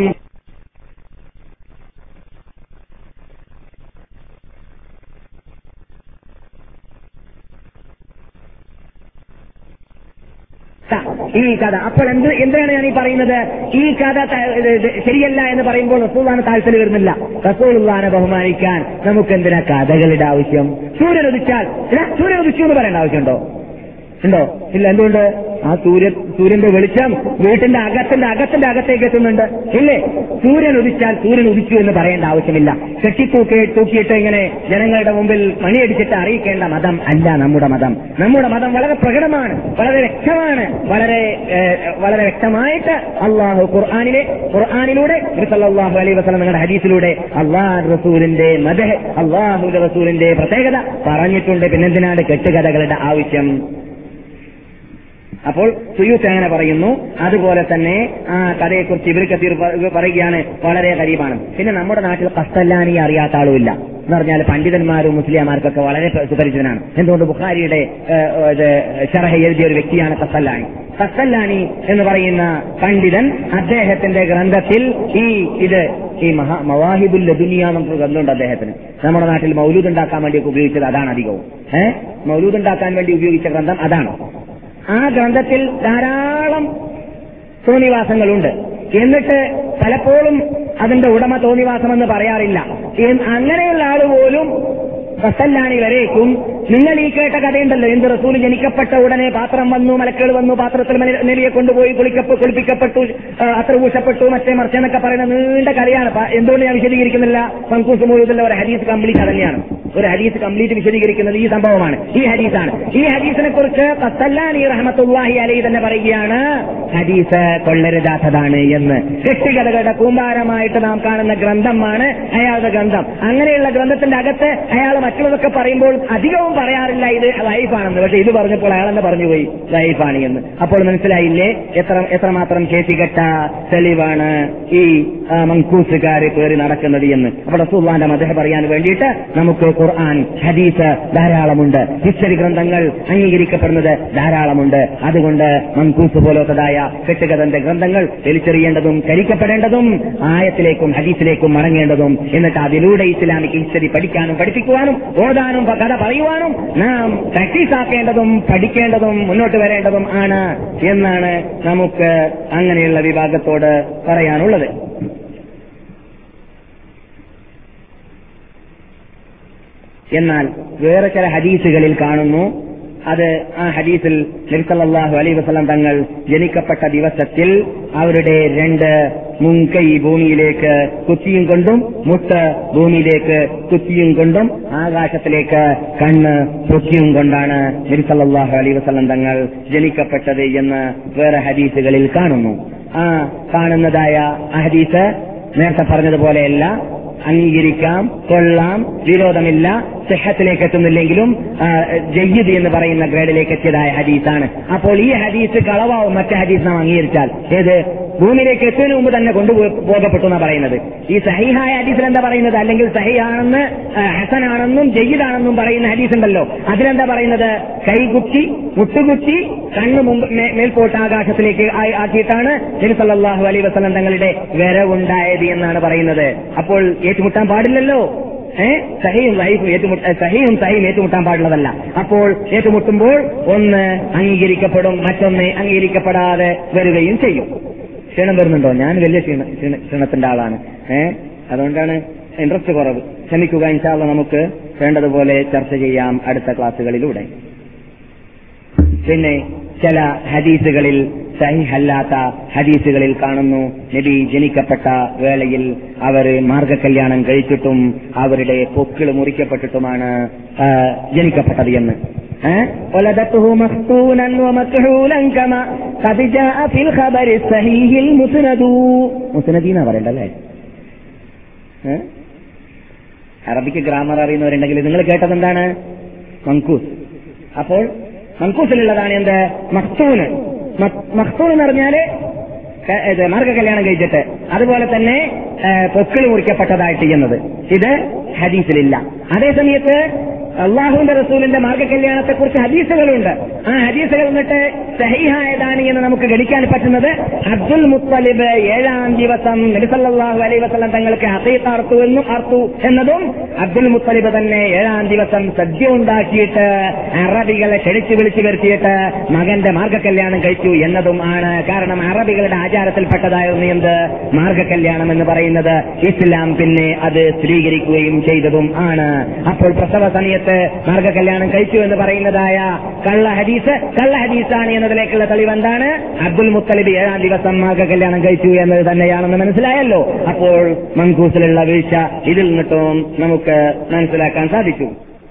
ഈ കഥ. അപ്പോൾ എന്ത് എന്താണ് ഞാൻ ഈ പറയുന്നത്? ഈ കഥ ശരിയല്ല എന്ന് പറയുമ്പോൾ റസൂലുള്ളാഹിന് താല്പര്യം വരുന്നില്ല. റസൂലുള്ളാഹിനെ ബഹുമാനിക്കാൻ നമുക്ക് എന്തിനാ കഥകളുടെ ആവശ്യം? സൂര്യൻ ഉദിച്ചാൽ സൂര്യൻ ഉദിച്ചു എന്ന് പറയേണ്ട ആവശ്യമുണ്ടോ? ഉണ്ടോ? ഇല്ല. എന്തുകൊണ്ട്? ആ സൂര്യൻ സൂര്യന്റെ വെളിച്ചം വീട്ടിന്റെ അകത്തിന്റെ അകത്തിന്റെ അകത്തേക്ക് എത്തുന്നുണ്ട്, ഇല്ലേ? സൂര്യൻ ഉദിച്ചാൽ സൂര്യൻ ഉദിച്ചു എന്ന് പറയേണ്ട ആവശ്യമില്ല. കെട്ടിത്തൂക്കി തൂക്കിയിട്ട് ഇങ്ങനെ ജനങ്ങളുടെ മുമ്പിൽ മണിയടിച്ചിട്ട് അറിയിക്കേണ്ട മതം അല്ല നമ്മുടെ മതം. നമ്മുടെ മതം വളരെ പ്രകടമാണ്, വളരെ വ്യക്തമാണ്. വളരെ വളരെ വ്യക്തമായിട്ട് അള്ളാഹു ഖുർആനിലെ ഖുർആനിലൂടെ സല്ലല്ലാഹു അലൈഹി വസല്ലം നിങ്ങളുടെ ഹദീസിലൂടെ അള്ളാഹു റസൂലിന്റെ മദഹ്, അള്ളാഹുവിന്റെ റസൂലിന്റെ പ്രത്യേകത പറഞ്ഞിട്ടുണ്ട്. പിന്നെന്തിനാണ് കെട്ടുകഥകളുടെ ആവശ്യം? അപ്പോൾ സുയൂത്തി അങ്ങനെ പറയുന്നു. അതുപോലെ തന്നെ ആ കഥയെക്കുറിച്ച് ഇബ്നു കസീർ പറയുകയാണ്, വളരെ ഖരീബാണ്. പിന്നെ നമ്മുടെ നാട്ടിൽ ഖസ്തല്ലാനി അറിയാത്ത ആളുമില്ല എന്ന് പറഞ്ഞാൽ പണ്ഡിതന്മാരും മുസ്ലിംമാർക്കൊക്കെ വളരെ സുപരിചിതനാണ്. എന്തുകൊണ്ട്? ബുഖാരിയുടെ ശറഹ് എഴുതിയ ഒരു വ്യക്തിയാണ് ഖസ്തല്ലാനി. ഖസ്തല്ലാനി എന്ന് പറയുന്ന പണ്ഡിതൻ അദ്ദേഹത്തിന്റെ ഗ്രന്ഥത്തിൽ ഈ ഇത് ഈ മഹാ മവാഹിബുൽ ലദുനിയ എന്നൊരു ഗ്രന്ഥമുണ്ട് അദ്ദേഹത്തിന്. നമ്മുടെ നാട്ടിൽ മൗലൂദ് ഉണ്ടാക്കാൻ വേണ്ടി ഉപയോഗിച്ചത് അതാണ് അധികവും. ഏഹ് മൗലൂദ് ഉണ്ടാക്കാൻ വേണ്ടി ഉപയോഗിച്ച ഗ്രന്ഥം അതാണ്. ആ ഗ്രന്ഥത്തിൽ ധാരാളം തോന്നിവാസങ്ങളുണ്ട്. എന്നിട്ട് പലപ്പോഴും അതിന്റെ ഉടമ തോന്നിവാസമെന്ന് പറയാറില്ല. അങ്ങനെയുള്ള ആള് പോലും ഖസ്തല്ലാനി വരേക്കും നിങ്ങൾ ഈ കേട്ട കഥയുണ്ടല്ലോ, എന്ത് റസൂൽ ജനിക്കപ്പെട്ട ഉടനെ പാത്രം വന്നു, മലക്കുകൾ വന്നു, പാത്രത്തിൽ നബിയെ കൊണ്ടുപോയി കുളിക്കപ്പെ കുളിപ്പിക്കപ്പെട്ടു, അത്ര പൂശപ്പെട്ടു, മറ്റേ മറിച്ചെന്നൊക്കെ പറയുന്ന നീണ്ട കഥയാണ്. എന്തുകൊണ്ട് ഞാൻ വിശദീകരിക്കുന്നില്ല? മങ്കൂസ് മൗലൂദിലെ ഒരു ഹദീസ് കംപ്ലീറ്റ് അതന്നെയാണ്. ഒരു ഹദീസ് കംപ്ലീറ്റ് വിശദീകരിക്കുന്നത് ഈ സംഭവമാണ്, ഈ ഹദീസാണ്. ഈ ഹദീസിനെ കുറിച്ച് ഖസ്തല്ലാനി റഹ്മത്തുള്ളാഹി അലൈഹി തന്നെ പറയുകയാണ്, ഹദീസ് കൊള്ളരുതാത്തതാണ് എന്ന്. കെട്ടുകഥകളുടെ കൂമ്പാരമായിട്ട് നാം കാണുന്ന ഗ്രന്ഥമാണ് അയാളുടെ ഗ്രന്ഥം. അങ്ങനെയുള്ള ഗ്രന്ഥത്തിന്റെ അകത്ത് അയാൾ മറ്റുള്ളതൊക്കെ പറയുമ്പോൾ അധികവും പറയാറില്ല ഇത് ലൈഫാണെന്ന്. പക്ഷെ ഇത് പറഞ്ഞപ്പോൾ അയാൾ തന്നെ പറഞ്ഞുപോയി ലൈഫാണ് എന്ന്. അപ്പോൾ മനസ്സിലായില്ലേ എത്ര എത്രമാത്രം കേസികെട്ട തെളിവാണ് ഈ മങ്കൂസുകാര് കയറി നടക്കുന്നത് എന്ന്. അപ്പോൾ റസൂലുള്ളാഹിന്റെ മദ്ഹ് പറയാൻ വേണ്ടിയിട്ട് നമുക്ക് ഖുർആൻ, ഹദീസ് ധാരാളമുണ്ട്. ഹിസ്റ്ററി ഗ്രന്ഥങ്ങൾ അംഗീകരിക്കപ്പെടുന്നത് ധാരാളമുണ്ട്. അതുകൊണ്ട് മങ്കൂസ് പോലത്തതായ കെട്ടുകഥന്റെ ഗ്രന്ഥങ്ങൾ വലിച്ചെറിയേണ്ടതും കരിക്കപ്പെടേണ്ടതും ആയത്തിലേക്കും ഹദീസിലേക്കും മടങ്ങേണ്ടതും, എന്നിട്ട് അതിലൂടെ ഇസ്ലാമിക് ഹിസ്റ്ററി പഠിക്കാനും പഠിപ്പിക്കുവാനും ഓതാനും കഥ പറയുവാനും നാം പ്രാക്ടീസാക്കേണ്ടതും പഠിക്കേണ്ടതും മുന്നോട്ട് വരേണ്ടതും ആണ് എന്നാണ് നമുക്ക് അങ്ങനെയുള്ള വിഭാഗത്തോട് പറയാനുള്ളത്. എന്നാൽ വേറെ ചില ഹദീസുകളിൽ കാണുന്നു, അത് ആ ഹദീസിൽ നബി സല്ലല്ലാഹു അലൈഹി വസല്ലം തങ്ങൾ ജനിക്കപ്പെട്ട ദിവസത്തിൽ അവരുടെ രണ്ട് മുൻകൈ ഭൂമിയിലേക്ക് കുത്തിയും കൊണ്ടും മുട്ട് ഭൂമിയിലേക്ക് കുത്തിയും കൊണ്ടും ആകാശത്തിലേക്ക് കണ്ണ് പൊക്കിയും കൊണ്ടാണ് നബി സല്ലല്ലാഹു അലൈഹി വസല്ലം തങ്ങൾ ജനിക്കപ്പെട്ടത് എന്ന് വേറെ ഹദീസുകളിൽ കാണുന്നു. ആ കാണുന്നതായ ഹദീസ് നേരത്തെ പറഞ്ഞതുപോലെയല്ല, അംഗീകരിക്കാം, കൊള്ളാം, വിരോധമില്ല, സിഹത്തിലേക്ക് എത്തുന്നില്ലെങ്കിലും ജയ്യിദ് എന്ന് പറയുന്ന ഗ്രേഡിലേക്ക് എത്തിയതായ ഹദീസാണ്. അപ്പോൾ ഈ ഹദീസ് കളവാവും മറ്റേ ഹദീസ് നാം അംഗീകരിച്ചാൽ. ഏത് ഭൂമിയിലേക്ക് എത്തുന്നതിന് മുമ്പ് തന്നെ കൊണ്ടുപോകപ്പെട്ടു എന്നാണ് പറയുന്നത്. ഈ സഹീഹായ ഹദീസിൽ എന്താ പറയുന്നത്? അല്ലെങ്കിൽ സഹീഹാണെന്ന് ഹസനാണെന്നും ജയ്യിദാണെന്നും പറയുന്ന ഹദീസ് ഉണ്ടല്ലോ, അതിലെന്താ പറയുന്നത്? കൈകുത്തി, മുട്ടുകുത്തി, കണ്ണു മുമ്പ് മേൽപോട്ട് ആകാശത്തിലേക്ക് ആക്കിയിട്ടാണ് നബി സല്ലല്ലാഹു അലൈഹി വസല്ലം തങ്ങളുടെ വരവുണ്ടായത് എന്നാണ് പറയുന്നത്. അപ്പോൾ ഏറ്റുമുട്ടാൻ പാടില്ലല്ലോ. ഏഹ് സഹീഹും സഹീഹും ഏറ്റുമുട്ട സഹീഹും സഹീഹും ഏറ്റുമുട്ടാൻ പാടുള്ളതല്ല. അപ്പോൾ ഏറ്റുമുട്ടുമ്പോൾ ഒന്ന് അംഗീകരിക്കപ്പെടും, മറ്റൊന്ന് അംഗീകരിക്കപ്പെടാതെ വരികയും ചെയ്യും. ക്ഷീണം വരുന്നുണ്ടോ? ഞാൻ വലിയ ക്ഷീണ ക്ഷീണത്തിന്റെ ആളാണ്. ഏഹ് അതുകൊണ്ടാണ് ഇൻട്രസ്റ്റ് കുറവ്. ക്ഷമിക്കുക. ഇൻഷാ അല്ലാഹ് നമുക്ക് വേണ്ടതുപോലെ ചർച്ച ചെയ്യാം അടുത്ത ക്ലാസുകളിലൂടെ. പിന്നെ ചില ഹദീസുകളിൽ സഹിഹല്ലാത്ത ഹദീസുകളിൽ കാണുന്നു നബി ജനിക്കപ്പെട്ട വേളയിൽ അവർ മാർഗകല്യാണം കഴിച്ചിട്ടും അവരുടെ പൊക്കിൾ മുറിക്കപ്പെട്ടിട്ടുമാണ് ജനിക്കപ്പെട്ടത് എന്ന്. മുസ്നദീന പറയണ്ടല്ലേ? അറബിക്ക് ഗ്രാമർ അറിയുന്നവരുണ്ടെങ്കിൽ നിങ്ങൾ കേട്ടത് എന്താണ്? മങ്കൂസ്. അപ്പോൾ മങ്കൂസിലുള്ളതാണ് എന്ത്? മഖ്തൂന്. മഖ്തൂൻ എന്ന് പറഞ്ഞാല് മാർഗ കല്യാണം കഴിച്ചിട്ട് അതുപോലെ തന്നെ പൊക്കിൾ മുറിക്കപ്പെട്ടതായിട്ട് ചെയ്യുന്നത്. ഇത് ഹദീസിലില്ല. അതേസമയത്ത് അള്ളാഹുവിന്റെ റസൂലിന്റെ മാർഗകല്യാണത്തെ കുറിച്ച് ഹദീസുകളുണ്ട്. ആ ഹദീസുകൾ എന്നിട്ട് സഹീഹായതാണ് എന്ന് നമുക്ക് ഗണിക്കാൻ പറ്റുന്നത് അബ്ദുൽ മുത്തലിബ് ഏഴാം ദിവസം നബി സല്ലല്ലാഹു അലൈഹി വസല്ലം തങ്ങൾക്ക് അഖീഖ അർത്തു എന്നും അർത്തു എന്നതും അബ്ദുൽ മുത്തലിബ് തന്നെ ഏഴാം ദിവസം സദ്യ ഉണ്ടാക്കിയിട്ട് അറബികളെ ക്ഷണിച്ചു വിളിച്ചു വരുത്തിയിട്ട് മകന്റെ മാർഗകല്യാണം കഴിച്ചു എന്നതും ആണ്. കാരണം അറബികളുടെ ആചാരത്തിൽപ്പെട്ടതായിരുന്നു എന്ത്? മാർഗകല്യാണം എന്ന് പറയുന്നത്. ഇസ്ലാം പിന്നെ അത് സ്വീകരിക്കുകയും ചെയ്തതും ആണ്. അപ്പോൾ പ്രസവ സമയത്ത് മാർഗ കല്യാണം കഴിച്ചു എന്ന് പറയുന്നതായ കള്ള ഹദീസ് കള്ള ഹദീസാണ് എന്നതിലേക്കുള്ള തെളിവ് എന്താണ്? അബ്ദുൽ മുത്തലിബ് ഏഴാം ദിവസം മാർഗ കല്യാണം കഴിച്ചു എന്നത് തന്നെയാണെന്ന് മനസ്സിലായല്ലോ. അപ്പോൾ മങ്കൂസിലുള്ള വീഴ്ച ഇതിൽ നിന്നിട്ടും നമുക്ക് മനസ്സിലാക്കാൻ സാധിച്ചു.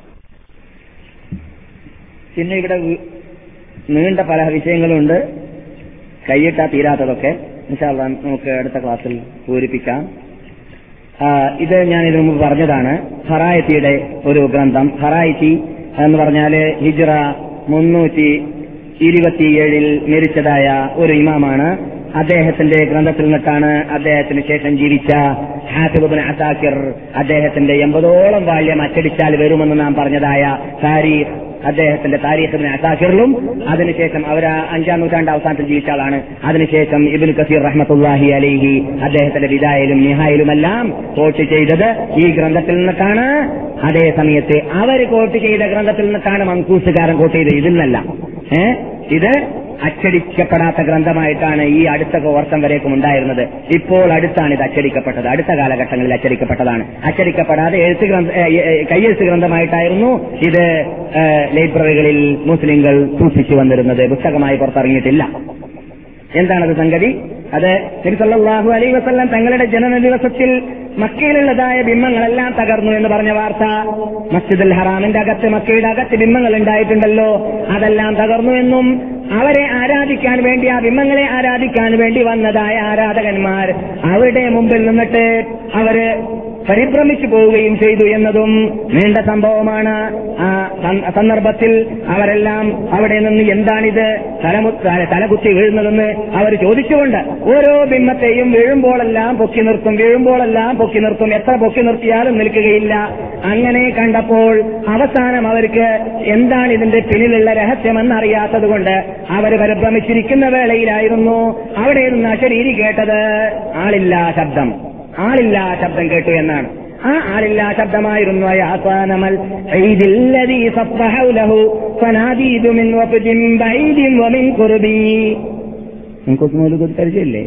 പിന്നെ ഇവിടെ നീണ്ട പല വിഷയങ്ങളുണ്ട്, കൈയിട്ടാ തീരാത്തതൊക്കെ. ഇൻഷാ അല്ലാഹ് നമുക്ക് അടുത്ത ക്ലാസ്സിൽ പൂരിപ്പിക്കാം. ഇത് ഞാൻ ഇതിനു മുമ്പ് പറഞ്ഞതാണ്. ഖറായിത്തിയുടെ ഒരു ഗ്രന്ഥം. ഖറായിത്തി എന്ന് പറഞ്ഞാല് ഹിജ്റ മുന്നൂറ്റി ഇരുപത്തിയേഴിൽ മരിച്ചതായ ഒരു ഇമാമാണ്. അദ്ദേഹത്തിന്റെ ഗ്രന്ഥത്തിൽ നിന്നിട്ടാണ് അദ്ദേഹത്തിന് ശേഷം ജീവിച്ച ഹാഫിദ് ഇബ്നു അസാകിർ അദ്ദേഹത്തിന്റെ എൺപതോളം വാല്യം അച്ചടിച്ചാൽ വരുമെന്ന് നാം പറഞ്ഞതായ താരീഖ്, അദ്ദേഹത്തിന്റെ താരീഖ് ഇബ്നു അസാകിറിലും അതിനുശേഷം അവർ അഞ്ചാം നൂറ്റാണ്ട് അവസാനത്തിൽ ജീവിച്ച ആളാണ്. അതിനുശേഷം ഇബ്നു കസീർ റഹ്മത്തുള്ളാഹി അലൈഹി അദ്ദേഹത്തിന്റെ വിദായയിലും നിഹായിലുമെല്ലാം കോട്ട് ചെയ്തത് ഈ ഗ്രന്ഥത്തിൽ നിന്നിട്ടാണ്. അതേ സമയത്ത് അവർ കോട്ട് ചെയ്ത ഗ്രന്ഥത്തിൽ നിന്നിട്ടാണ് മങ്കൂസുകാരൻ കോട്ട് ചെയ്തത്. ഇതിൽ നിന്നല്ല. ഏഹ് ഇത് അച്ചടിക്കപ്പെടാത്ത ഗ്രന്ഥമായിട്ടാണ് ഈ അടുത്ത വർഷം വരേക്കും ഉണ്ടായിരുന്നത്. ഇപ്പോൾ അടുത്താണ് ഇത് അച്ചടിക്കപ്പെട്ടത്. അടുത്ത കാലഘട്ടങ്ങളിൽ അച്ചടിക്കപ്പെട്ടതാണ്. അച്ചടിക്കപ്പെടാതെ എഴുത്ത് ഗ്രന്ഥ കയ്യെഴുത്ത് ഗ്രന്ഥമായിട്ടായിരുന്നു ഇത് ലൈബ്രറികളിൽ മുസ്ലിങ്ങൾ സൂക്ഷിച്ചു വന്നിരുന്നത്. പുസ്തകമായി പുറത്തിറങ്ങിയിട്ടില്ല. എന്താണത് സംഗതി? അത് നബി സല്ലല്ലാഹു അലൈഹി വസല്ലം തങ്ങളുടെ ജനന ദിവസത്തിൽ മക്കയിലുള്ളതായ ബിംബങ്ങളെല്ലാം തകർന്നു എന്ന് പറഞ്ഞ വാർത്ത. മസ്ജിദുൽ ഹറാമിന്റെ അകത്ത്, മക്കയുടെ അകത്ത് ബിംബങ്ങൾ ഉണ്ടായിട്ടുണ്ടല്ലോ, അതെല്ലാം തകർന്നു എന്നും അവരെ ആരാധിക്കാൻ വേണ്ടി, ആ ബിംബങ്ങളെ ആരാധിക്കാൻ വേണ്ടി വന്നതായ ആരാധകന്മാർ അവരുടെ മുമ്പിൽ നിന്നിട്ട് അവര് പരിഭ്രമിച്ചു പോവുകയും ചെയ്തു എന്നതും നീണ്ട സംഭവമാണ്. ആ സന്ദർഭത്തിൽ അവരെല്ലാം അവിടെ നിന്ന് എന്താണിത് തലമു തലകുത്തി വീഴുന്നതെന്ന് അവർ ചോദിച്ചുകൊണ്ട് ഓരോ ബിംബത്തെയും വീഴുമ്പോഴെല്ലാം പൊക്കി നിർത്തും, വീഴുമ്പോഴെല്ലാം പൊക്കി നിർത്തും. എത്ര പൊക്കി നിർത്തിയാലും നിൽക്കുകയില്ല. അങ്ങനെ കണ്ടപ്പോൾ അവസാനം അവർക്ക് എന്താണ് ഇതിന്റെ പിന്നിലുള്ള രഹസ്യമെന്നറിയാത്തത് കൊണ്ട് അവർ പരിഭ്രമിച്ചിരിക്കുന്ന വേളയിലായിരുന്നു അവിടെ നിന്ന് അശരീരി കേട്ടത് ആളില്ലാ ശബ്ദം. ആളില്ലാ ശബ്ദം കേട്ടു എന്നാണ്. ആ ആളില്ലാ ശബ്ദമായിരുന്നു പരിചയല്ലേ?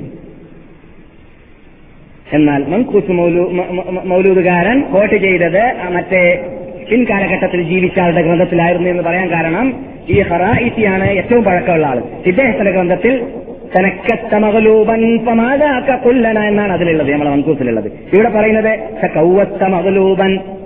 എന്നാൽ മങ്കൂസ് മൗലൂദുകാരൻ കോട്ട് ചെയ്തത് മറ്റേ പിൻകാലഘട്ടത്തിൽ ജീവിച്ച ആളുടെ ഗ്രന്ഥത്തിലായിരുന്നു എന്ന് പറയാൻ കാരണം ഈ ഖറായിത്തിയാണ് ഏറ്റവും പഴക്കമുള്ള ആൾ. ഇദ്ദേഹത്തിന്റെ ഗ്രന്ഥത്തിൽ തനക്കത്ത മഗ്ലൂബൻ ഫമാദാക ഖുല്ലന എന്നാണ് അതിലുള്ളത്, നമ്മളെ മങ്കൂസിലുള്ളത്. ഇവിടെ പറയുന്നത് തകവത്ത മഗ്ലൂബൻ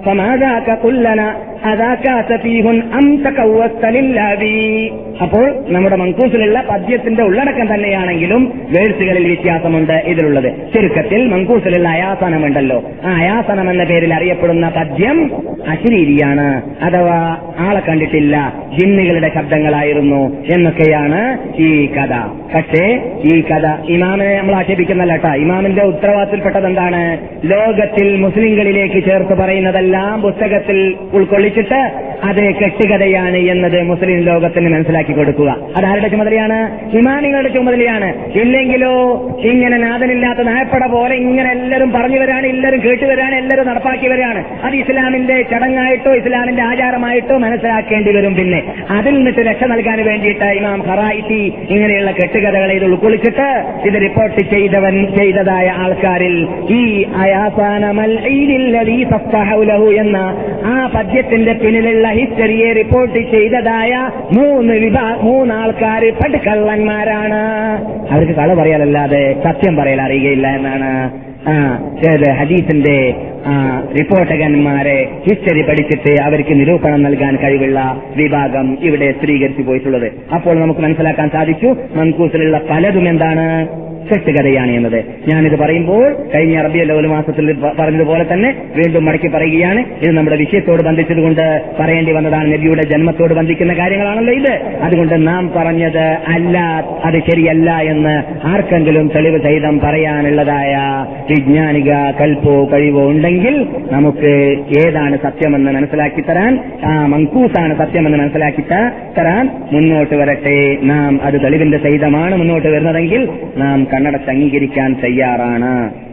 ഫമാദാക കുല്ലന അദാക സഫീഹുൻ അം തകവസ്ത ലില്ലാബി. അപ്പോൾ നമ്മുടെ മൻകൂസിലുള്ള പദ്യത്തിന്റെ ഉള്ളടക്കം തന്നെയാണെങ്കിലും വേഴ്സുകളിൽ വ്യത്യാസമുണ്ട് ഇതിലുള്ളത്. ചുരുക്കത്തിൽ മൻകൂസിലുള്ള അയാസനമുണ്ടല്ലോ, ആ അയാസനം എന്ന പേരിൽ അറിയപ്പെടുന്ന പദ്യം അശരീരിയാണ്, അഥവാ ആളെ കണ്ടിട്ടില്ല, ജിന്നുകളുടെ ശബ്ദങ്ങളായിരുന്നു എന്നൊക്കെയാണ് ഈ കഥ. പക്ഷേ ഈ കഥ ഇമാമിനെ നമ്മൾ ആക്ഷേപിക്കുന്നല്ല കേട്ടോ. ഇമാമിന്റെ ഉത്തരവാദിത്തപ്പെട്ടത് എന്താണ്? ലോകത്തിൽ മുസ്ലിങ്ങളിലേക്ക് ചേർത്ത് പറയുന്നതെല്ലാം പുസ്തകത്തിൽ ഉൾക്കൊള്ളിച്ചിട്ട് അത് കെട്ടുകഥയാണ് എന്നത് മുസ്ലിം ലോകത്തിന് മനസ്സിലാക്കി കൊടുക്കുക. അതാരുടെ ചുമതലയാണ്? ഇമാമിങ്ങളുടെ ചുമതലയാണ്. ഇല്ലെങ്കിലോ ഇങ്ങനെ നാഥനില്ലാത്ത നായപ്പട പോലെ ഇങ്ങനെ എല്ലാവരും പറഞ്ഞു വരാണ്, എല്ലാവരും കേട്ടുവരാണ്, എല്ലാവരും നടപ്പാക്കി വരികയാണ്. അത് ഇസ്ലാമിന്റെ ചടങ്ങായിട്ടോ ഇസ്ലാമിന്റെ ആചാരമായിട്ടോ മനസ്സിലാക്കേണ്ടി വരും. പിന്നെ അതിൽ നിന്നിട്ട് രക്ഷ നൽകാൻ വേണ്ടിയിട്ട് ഇമാം ഖറായിത്തി ഇങ്ങനെയുള്ള കെട്ടുകഥകളെ ഇത് ഉൾക്കൊള്ളിച്ചിട്ട് ഇത് റിപ്പോർട്ട് ചെയ്തവൻ ചെയ്തതായ ആൾക്കാരിൽ ഈ അയാസാനമൽ ഈദില്ലദീ ഫസ്തഹൗലഹു എന്ന ആ പദ്യത്തിന്റെ പിന്നിലുള്ള ഹിസ്റ്ററിയെ റിപ്പോർട്ട് ചെയ്തതായ മൂന്ന് വിഭാ മൂന്നാൾക്കാർ പടുക്കള്ളന്മാരാണ്. അവർക്ക് കള പറയാനല്ലാതെ സത്യം പറയാൻ അറിയുകയില്ല എന്നാണ് ആ ഏത് ഹദീസിന്റെ ആ റിപ്പോർട്ടകന്മാരെ ഹിസ്റ്ററി പഠിച്ചിട്ട് അവർക്ക് നിരൂപണം നൽകാൻ കഴിവുള്ള വിഭാഗം ഇവിടെ സ്ഥിരീകരിച്ചു പോയിട്ടുള്ളത്. അപ്പോൾ നമുക്ക് മനസ്സിലാക്കാൻ സാധിച്ചു മൻകൂസിലുള്ള പലതും എന്താണ്? കെട്ടുകഥയാണ് എന്നത്. ഞാനിത് പറയുമ്പോൾ കഴിഞ്ഞ റബീഉൽ അവ്വൽ മാസത്തിൽ പറഞ്ഞതുപോലെ തന്നെ വീണ്ടും മടക്കി പറയുകയാണ്. ഇത് നമ്മുടെ വിഷയത്തോട് ബന്ധിച്ചതുകൊണ്ട് പറയേണ്ടി വന്നതാണ്. നബിയുടെ ജന്മത്തോട് ബന്ധിക്കുന്ന കാര്യങ്ങളാണല്ലോ ഇത്. അതുകൊണ്ട് നാം പറഞ്ഞത് അല്ല, അത് ശരിയല്ല എന്ന് ആർക്കെങ്കിലും തെളിവ് സഹിതം പറയാനുള്ളതായ വിജ്ഞാനിക കൽപ്പോ കഴിവോ ഉണ്ടെങ്കിൽ നമുക്ക് ഏതാണ് സത്യമെന്ന് മനസ്സിലാക്കി തരാൻ, ആ മൻകൂസാണ് സത്യമെന്ന് മനസ്സിലാക്കി തരാൻ മുന്നോട്ട് വരട്ടെ. നാം അത് തെളിവിന്റെ സഹിതമാണ് മുന്നോട്ട് വരുന്നതെങ്കിൽ നാം കണ്ണടച്ച് അംഗീകരിക്കാൻ തയ്യാറാണ്.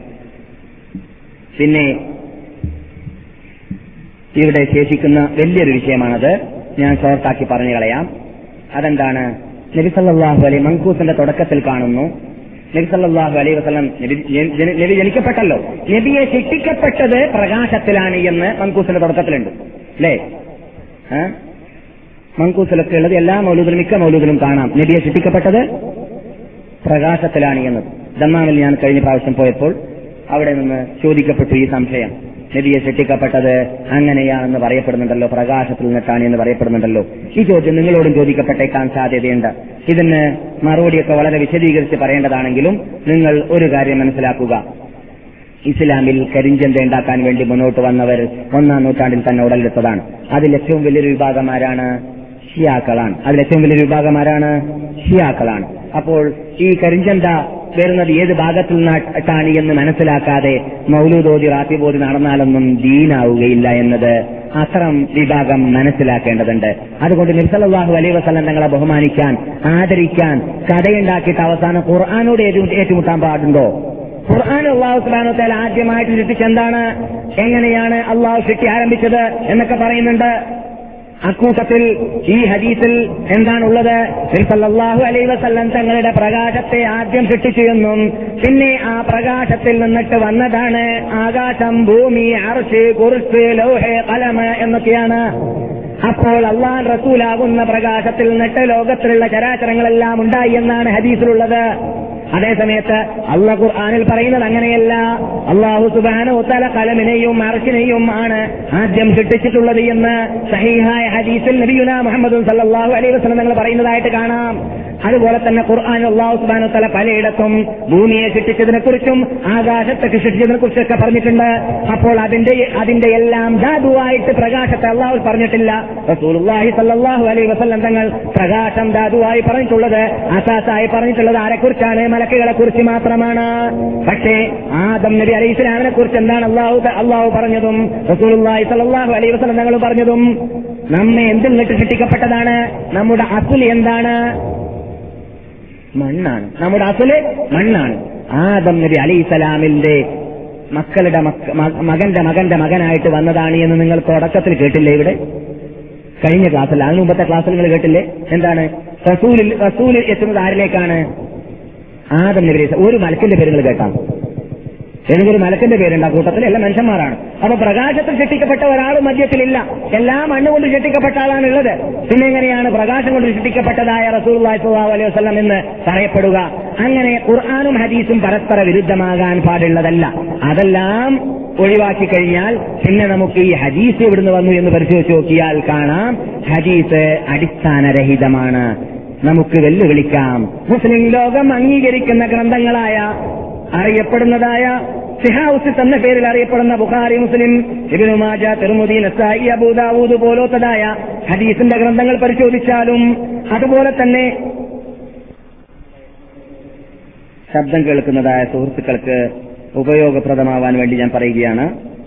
പിന്നെ ഇവിടെ ശേഷിക്കുന്ന വലിയൊരു വിഷയമാണത്. ഞാൻ ഷോർട്ടാക്കി പറഞ്ഞു കളയാം. അതെന്താണ്? നബി സല്ലല്ലാഹു അലൈഹി മൻകൂസിന്റെ തുടക്കത്തിൽ കാണുന്നു നബി സല്ലല്ലാഹു അലൈഹി വസല്ലം നബി ജനിക്കപ്പെട്ടല്ലോ. നബിയെ ശിക്ഷിക്കപ്പെട്ടത് പ്രകാശത്തിലാണ് എന്ന് മൻകൂസിന്റെ തുടക്കത്തിലുണ്ട് അല്ലേ? മൻകൂസിലൊക്കെ ഉള്ളത് എല്ലാ മൗലൂദിലും മിക്ക മൗലൂദിലും കാണാം നബിയെ ശിക്ഷിക്കപ്പെട്ടത് പ്രകാശത്തിലാണ് എന്ന്. ദമ്മാമിൽ ഞാൻ കഴിഞ്ഞ പ്രാവശ്യം പോയപ്പോൾ അവിടെ നിന്ന് ചോദിക്കപ്പെട്ടു ഈ സംശയം. നബിയെ ശിക്ഷിക്കപ്പെട്ടത് അങ്ങനെയാണെന്ന് പറയപ്പെടുന്നുണ്ടല്ലോ, പ്രകാശത്തിൽ നിന്നിട്ടാണ് എന്ന് പറയപ്പെടുന്നുണ്ടല്ലോ. ഈ ചോദ്യം നിങ്ങളോടും ചോദിക്കപ്പെട്ടേക്കാൻ സാധ്യതയുണ്ട്. ഇതിന് മറുപടിയൊക്കെ വളരെ വിശദീകരിച്ച് പറയേണ്ടതാണെങ്കിലും നിങ്ങൾ ഒരു കാര്യം മനസ്സിലാക്കുക. ഇസ്ലാമിൽ കരിഞ്ചന്ത ഉണ്ടാക്കാൻ വേണ്ടി മുന്നോട്ട് വന്നവർ ഒന്നാം നൂറ്റാണ്ടിൽ തന്നെ ഉടലെടുത്തതാണ്. അതിൽ ഏറ്റവും വലിയൊരു വിഭാഗമാരാണ്? ഷിയാക്കളാണ്. അതിലേറ്റവും വലിയൊരു വിഭാഗമാരാണ്? ഷിയാക്കളാണ്. അപ്പോൾ ഈ കരിഞ്ചന്ത വരുന്നത് ഏത് ഭാഗത്തിൽ നിന്നാണ് എന്ന് മനസ്സിലാക്കാതെ മൗലൂദോതി റാത്തിബോധി നടന്നാലൊന്നും ദീനാവുകയില്ല എന്നത് അത്തരം വിഭാഗം മനസ്സിലാക്കേണ്ടതുണ്ട്. അതുകൊണ്ട് നബി സല്ലല്ലാഹു അലൈഹി വസല്ലം തങ്ങളെ ബഹുമാനിക്കാൻ, ആദരിക്കാൻ കഥയുണ്ടാക്കിയിട്ട് അവസാനം ഖുർആനോട് ഏറ്റുമുട്ടാൻ പാടുണ്ടോ? ഖുർആൻ അല്ലാഹു സുബ്ഹാനഹു വ തആല ആദ്യമായിട്ട് സൃഷ്ടിച്ചെന്താണ്, എങ്ങനെയാണ് അല്ലാഹു സൃഷ്ടി ആരംഭിച്ചത് എന്നൊക്കെ പറയുന്നുണ്ട്. അക്കൂട്ടത്തിൽ ഈ ഹദീസിൽ എന്താണുള്ളത്? സല്ലല്ലാഹു അലൈഹി വസല്ലം തങ്ങളുടെ പ്രകാശത്തെ ആദ്യം സൃഷ്ടിച്ചു എന്നും പിന്നെ ആ പ്രകാശത്തിൽ നിന്നിട്ട് വന്നതാണ് ആകാശം, ഭൂമി, അർശ്, കുർസി, ലൗഹ്, ഖലം എന്നൊക്കെയാണ്. അപ്പോൾ അല്ലാഹു റസൂലാകുന്ന പ്രകാശത്തിൽ നിന്നിട്ട് ലോകത്തിലുള്ള ചരാചരങ്ങളെല്ലാം ഉണ്ടായി എന്നാണ് ഹദീസിലുള്ളത്. അതേസമയത്ത് അല്ലാഹു ഖുർആനിൽ പറയുന്നത് അങ്ങനെയല്ല. അല്ലാഹു സുബ്ഹാനഹു വ തആല ഖലമിനെയും അർശിനെയും ആണ് ആദ്യം സൃഷ്ടിച്ചിട്ടുള്ളത് എന്ന് സഹീഹായ ഹദീസിൽ നബിയുനാ മുഹമ്മദ് സല്ലല്ലാഹു അലൈഹി വസല്ലം തങ്ങൾ പറയുന്നതായിട്ട് കാണാം. അതുപോലെ തന്നെ ഖുർആൻ അല്ലാഹു സുബ്ഹാനഹു വ തആല പലയിടത്തും ഭൂമിയെ സൃഷ്ടിച്ചതിനെ കുറിച്ചും ആകാശത്തെ സൃഷ്ടിച്ചതിനെ കുറിച്ചൊക്കെ പറഞ്ഞിട്ടുണ്ട്. അപ്പോൾ അതിന്റെ അതിന്റെ എല്ലാം ധാതുവായിട്ട് പ്രകാശത്തെ അല്ലാഹു പറഞ്ഞിട്ടില്ല. റസൂലുള്ളാഹി സല്ലല്ലാഹു അലൈഹി വസല്ലം തങ്ങൾ പ്രകാശം ധാതുവായി പറഞ്ഞിട്ടുള്ളത്, അസാസായി പറഞ്ഞിട്ടുള്ളത് ആരെക്കുറിച്ചാണ്? മലക്കുകളെ കുറിച്ച് മാത്രമാണ്. പക്ഷേ ആദം നബി അലൈഹി ഇസ്ലാമിനെ കുറിച്ച് എന്താണ് അല്ലാഹു അല്ലാഹു പറഞ്ഞതും റസൂലുള്ളാഹി സ്വല്ലല്ലാഹു അലൈഹി വസല്ലം തങ്ങൾ പറഞ്ഞതും? നമ്മെ എന്തിൽ നിന്നിട്ട് സൃഷ്ടിക്കപ്പെട്ടതാണ്? നമ്മുടെ അസുൽ എന്താണ്? മണ്ണാണ്. നമ്മുടെ അസുല് മണ്ണാണ്. ആദം നബി അലൈഹി ഇസ്ലാമിന്റെ മക്കളുടെ മകന്റെ മകന്റെ മകനായിട്ട് വന്നതാണ് എന്ന് നിങ്ങൾ തുടക്കത്തിൽ കേട്ടില്ലേ? ഇവിടെ കഴിഞ്ഞ ക്ലാസ്സിൽ, അതിന് മുമ്പത്തെ ക്ലാസ്സിൽ നിങ്ങൾ കേട്ടില്ലേ? എന്താണ് റസൂലിൽ റസൂലിൽ എത്തുന്നത് ആരിലേക്കാണ്? ആദം നബി. ഒരു മലക്കിന്റെ പേരുകൾ കേട്ടാം. ഏതെങ്കിലും ഒരു മലക്കിന്റെ പേരുണ്ട് ആ കൂട്ടത്തിൽ? എല്ലാ മനുഷ്യന്മാരാണ്. അപ്പൊ പ്രകാശത്തിൽ സൃഷ്ടിക്കപ്പെട്ട ഒരാളും മധ്യത്തിലില്ല. എല്ലാം മണ്ണുകൊണ്ട് സൃഷ്ടിക്കപ്പെട്ട ആളാണ് ഉള്ളത്. പിന്നെ എങ്ങനെയാണ് പ്രകാശം കൊണ്ട് സൃഷ്ടിക്കപ്പെട്ടതായ റസൂലുള്ളാഹി സ്വല്ലല്ലാഹു അലൈഹി വസല്ലം എന്ന് പറയപ്പെടുക? അങ്ങനെ ഖുർആനും ഹദീസും പരസ്പര വിരുദ്ധമാകാൻ പാടുള്ളതല്ല. അതെല്ലാം ഒഴിവാക്കി കഴിഞ്ഞാൽ പിന്നെ നമുക്ക് ഈ ഹദീസ് എവിടുന്ന് വന്നു എന്ന് പരിശോധിച്ച് നോക്കിയാൽ കാണാം ഹദീസ് അടിസ്ഥാനരഹിതമാണ്. നമുക്ക് വെല്ലുവിളിക്കാം. മുസ്ലിം ലോകം അംഗീകരിക്കുന്ന ഗ്രന്ഥങ്ങളായ അറിയപ്പെടുന്നതായ സിഹാഉസ് എന്ന പേരിൽ അറിയപ്പെടുന്ന ബുഖാരി, മുസ്ലിം, ഇബ്നു മാജ, തിർമിദി, നസായി, അബൂ ദാവൂദ് പോലത്തതായ ഹദീസിന്റെ ഗ്രന്ഥങ്ങൾ പരിശോധിച്ചാലും, അതുപോലെ തന്നെ ശബ്ദം കേൾക്കുന്നതായ സുഹൃത്തുക്കൾക്ക് ഉപയോഗപ്രദമാവാൻ വേണ്ടി ഞാൻ പറയുകയാണ്,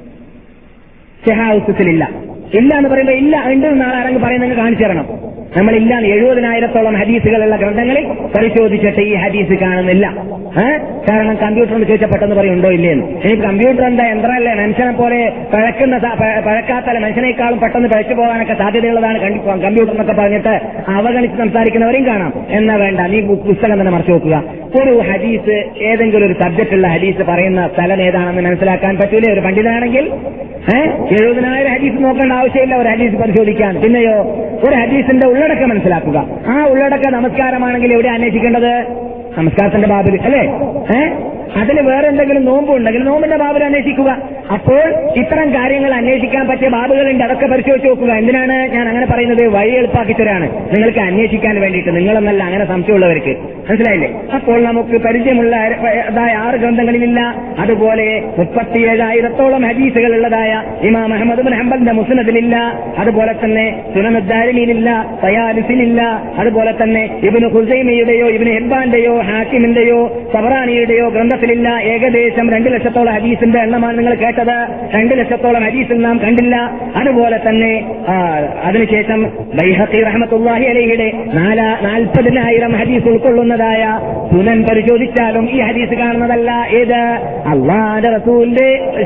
സിഹാഉസിലില്ല. ഇല്ല എന്ന് പറയുമ്പോൾ ഇല്ല ഉണ്ട് നാളെ ആരെങ്കിലും പറയുന്നത് കാണിച്ചു തരണം. നമ്മളില്ല എഴുപതിനായിരത്തോളം ഹദീസുകളുള്ള ഗ്രന്ഥങ്ങളിൽ പരിശോധിച്ചിട്ട് ഈ ഹദീസ് കാണുന്നില്ല. കാരണം കമ്പ്യൂട്ടർ ഒന്ന് ചോദിച്ചാൽ പെട്ടെന്ന് പറയുണ്ടോ ഇല്ലേന്ന്. ഇനി കമ്പ്യൂട്ടർ എന്താ യന്ത്രമല്ലേ, മനുഷ്യനെ പോലെ പഴക്കുന്ന പഴക്കാത്തല്ല, മനുഷ്യനേക്കാളും പെട്ടെന്ന് പഴച്ചു പോകാനൊക്കെ സാധ്യതയുള്ളതാണ് കമ്പ്യൂട്ടർ എന്നൊക്കെ പറഞ്ഞിട്ട് അവഗണിച്ച് സംസാരിക്കുന്നവരെയും കാണാം. എന്നാ വേണ്ട, നീ പുസ്തകം തന്നെ മറച്ചു നോക്കുക. ഒരു ഹദീസ്, ഏതെങ്കിലും ഒരു സബ്ജക്റ്റുള്ള ഹദീസ് പറയുന്ന സ്ഥലം ഏതാണെന്ന് മനസ്സിലാക്കാൻ പറ്റൂലേ ഒരു പണ്ഡിതനാണെങ്കിൽ? ഏഹ് എഴുപതിനായിരം ഹദീസ് നോക്കേണ്ട ആവശ്യമില്ല ഒരു ഹദീസ് പരിശോധിക്കാൻ. പിന്നെയോ ഒരു ഹദീസിന്റെ ഉള്ളടക്കം മനസ്സിലാക്കുക. ആ ഉള്ളടക്കം നമസ്കാരമാണെങ്കിൽ എവിടെ അന്വേഷിക്കേണ്ടത്? നമസ്കാരത്തിന്റെ ബാബിൽ അല്ലേ? ഏഹ് അതിന് വേറെ എന്തെങ്കിലും നോമ്പുണ്ടെങ്കിൽ നോമ്പിന്റെ ബാബിൽ അന്വേഷിക്കുക. അപ്പോൾ ഇത്തരം കാര്യങ്ങൾ അന്വേഷിക്കാൻ പറ്റിയ ബാബുകളുണ്ട്, അതൊക്കെ പരിശോധിച്ച് നോക്കുക. എന്തിനാണ് ഞാൻ അങ്ങനെ പറയുന്നത്? വഴി എളുപ്പാക്കിത്തരാണ് നിങ്ങൾക്ക് അന്വേഷിക്കാൻ വേണ്ടിയിട്ട്, നിങ്ങളെന്നല്ല അങ്ങനെ സംശയമുള്ളവർക്ക്. മനസ്സിലായില്ലേ? അപ്പോൾ നമുക്ക് പരിചയമുള്ള ആറ് ഗ്രന്ഥങ്ങളിലില്ല. അതുപോലെ മുപ്പത്തിയേഴായിരത്തോളം ഹദീസുകൾ ഉള്ളതായ ഇമാം അഹ്മദ് ഇബ്നു ഹംബലിന്റെ മുസ്നദിലില്ല. അതുപോലെ തന്നെ സുനൻ അദ്ദാരിമിയിലില്ല, തയാലിസിലില്ല. അതുപോലെ തന്നെ ഇബ്നു ഖുസൈമയുടെയോ ഇബ്നു ഹിബ്ബാന്റെയോ ഹാക്കിമിന്റെയോ തബറാനിയുടെയോ ഗ്രന്ഥത്തിലില്ല. ഏകദേശം രണ്ടു ലക്ഷത്തോളം ഹദീസിന്റെ എണ്ണമാണ് നിങ്ങൾ കേട്ടത്. രണ്ടു ലക്ഷത്തോളം ഹദീസിൽ നാം കണ്ടില്ല. അതുപോലെ തന്നെ അതിനുശേഷം ബൈഹഖി റഹ്മത്തുള്ളാഹി അലൈഹിയുടെ നാൽപ്പതിനായിരം ഹദീസ് ഉൾക്കൊള്ളുന്നതായ സുനൻ പരിശോധിച്ചാലും ഈ ഹദീസ് കാണുന്നതല്ല. ഏത്? അല്ലാഹുവിന്റെ റസൂലിന്റെ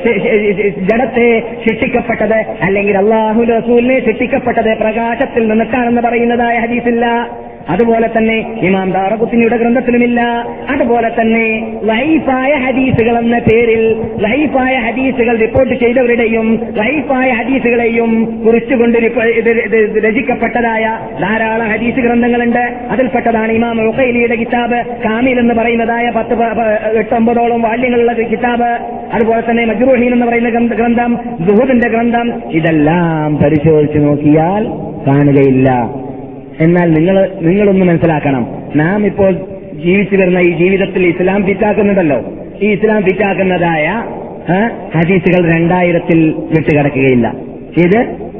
ജഡത്തെ ശിക്ഷിക്കപ്പെട്ടത് അല്ലെങ്കിൽ അല്ലാഹുവിന്റെ റസൂലിനെ ശിക്ഷിക്കപ്പെട്ടത് പ്രകാശത്തിൽ നിന്നിട്ടാണെന്ന് പറയുന്നതായ ഹദീസില്ല. അതുപോലെ തന്നെ ഇമാം ദാറഖുത്നിയുടെ ഗ്രന്ഥത്തിലുമില്ല. അതുപോലെ തന്നെ ലൈഫായ ഹദീസുകൾ എന്ന പേരിൽ ലൈഫായ ഹദീസുകൾ റിപ്പോർട്ട് ചെയ്തവരുടെയും ലൈഫായ ഹദീസുകളെയും കുറിച്ചുകൊണ്ട് രചിക്കപ്പെട്ടതായ ധാരാളം ഹദീസ് ഗ്രന്ഥങ്ങളുണ്ട്. അതിൽപ്പെട്ടതാണ് ഇമാം ഉഖൈലിയുടെ കിതാബ് കാമിൽ എന്ന് പറയുന്നതായ പത്ത് എട്ടൊമ്പതോളം വാല്യങ്ങളുള്ള കിതാബ്. അതുപോലെ തന്നെ മജ്റൂഹീൻ എന്ന് പറയുന്ന ഗ്രന്ഥം, സുഹൂദിന്റെ ഗ്രന്ഥം, ഇതെല്ലാം പരിശോധിച്ച് നോക്കിയാൽ കാണുകയില്ല. എന്നാൽ നിങ്ങൾ നിങ്ങളൊന്ന് മനസ്സിലാക്കണം, നാം ഇപ്പോൾ ജീവിച്ചു വരുന്ന ഈ ജീവിതത്തിൽ ഇസ്ലാം ഫിറ്റാക്കുന്നുണ്ടല്ലോ, ഈ ഇസ്ലാം ഫിറ്റാക്കുന്നതായ ഹദീസുകൾ രണ്ടായിരത്തിൽ വിട്ടുകിടക്കുകയില്ല. ഇത്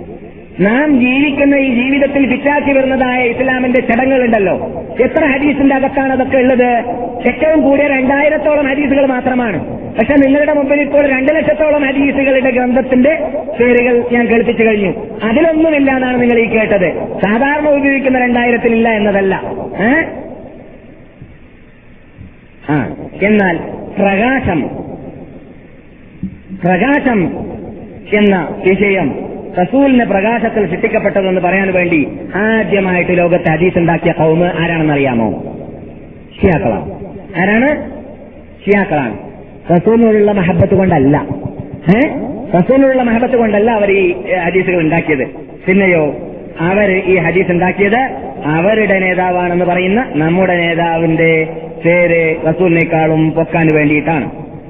നാം ജീവിക്കുന്ന ഈ ജീവിതത്തിൽ ഫിറ്റാക്കി വരുന്നതായ ഇസ്ലാമിന്റെ ചടങ്ങുകളുണ്ടല്ലോ, എത്ര ഹദീസിന്റെ അകത്താണ് അതൊക്കെ ഉള്ളത്? ഏറ്റവും കൂടിയ രണ്ടായിരത്തോളം ഹദീസുകൾ മാത്രമാണ്. പക്ഷെ നിങ്ങളുടെ മുമ്പിൽ ഇപ്പോൾ രണ്ടു ലക്ഷത്തോളം ഹദീസുകളുടെ ഗ്രന്ഥത്തിന്റെ പേരുകൾ ഞാൻ കേൾപ്പിച്ചു കഴിഞ്ഞു. അതിലൊന്നുമില്ല എന്നാണ് നിങ്ങൾ ഈ കേട്ടത്. സാധാരണ ഉപയോഗിക്കുന്ന രണ്ടായിരത്തിലില്ല എന്നതല്ല. ഏഹ് ആ എന്നാൽ പ്രകാശം പ്രകാശം എന്ന വിഷയം റസൂലിന് പ്രകാശത്തിൽ സൃഷ്ടിക്കപ്പെട്ടതെന്ന് പറയാൻ വേണ്ടി ആദ്യമായിട്ട് ലോകത്തെ ഹദീസ് ഉണ്ടാക്കിയ ഖൗമ് ആരാണെന്നറിയാമോ? ഷിയാക്കളാണ്. ആരാണ്? ഷിയാക്കളാണ്. റസൂലിനുള്ള മഹബത്ത് കൊണ്ടല്ല, ഏഹ് റസൂലിനുള്ള മഹബത്ത് കൊണ്ടല്ല അവർ ഈ ഹദീസുകൾ ഉണ്ടാക്കിയത്. പിന്നെയോ അവർ ഈ ഹദീസ് ഉണ്ടാക്കിയത് അവരുടെ നേതാവാണെന്ന് പറയുന്ന നമ്മുടെ നേതാവിന്റെ പേര് റസൂലിനേക്കാളും പൊക്കാൻ വേണ്ടിയിട്ടാണ്.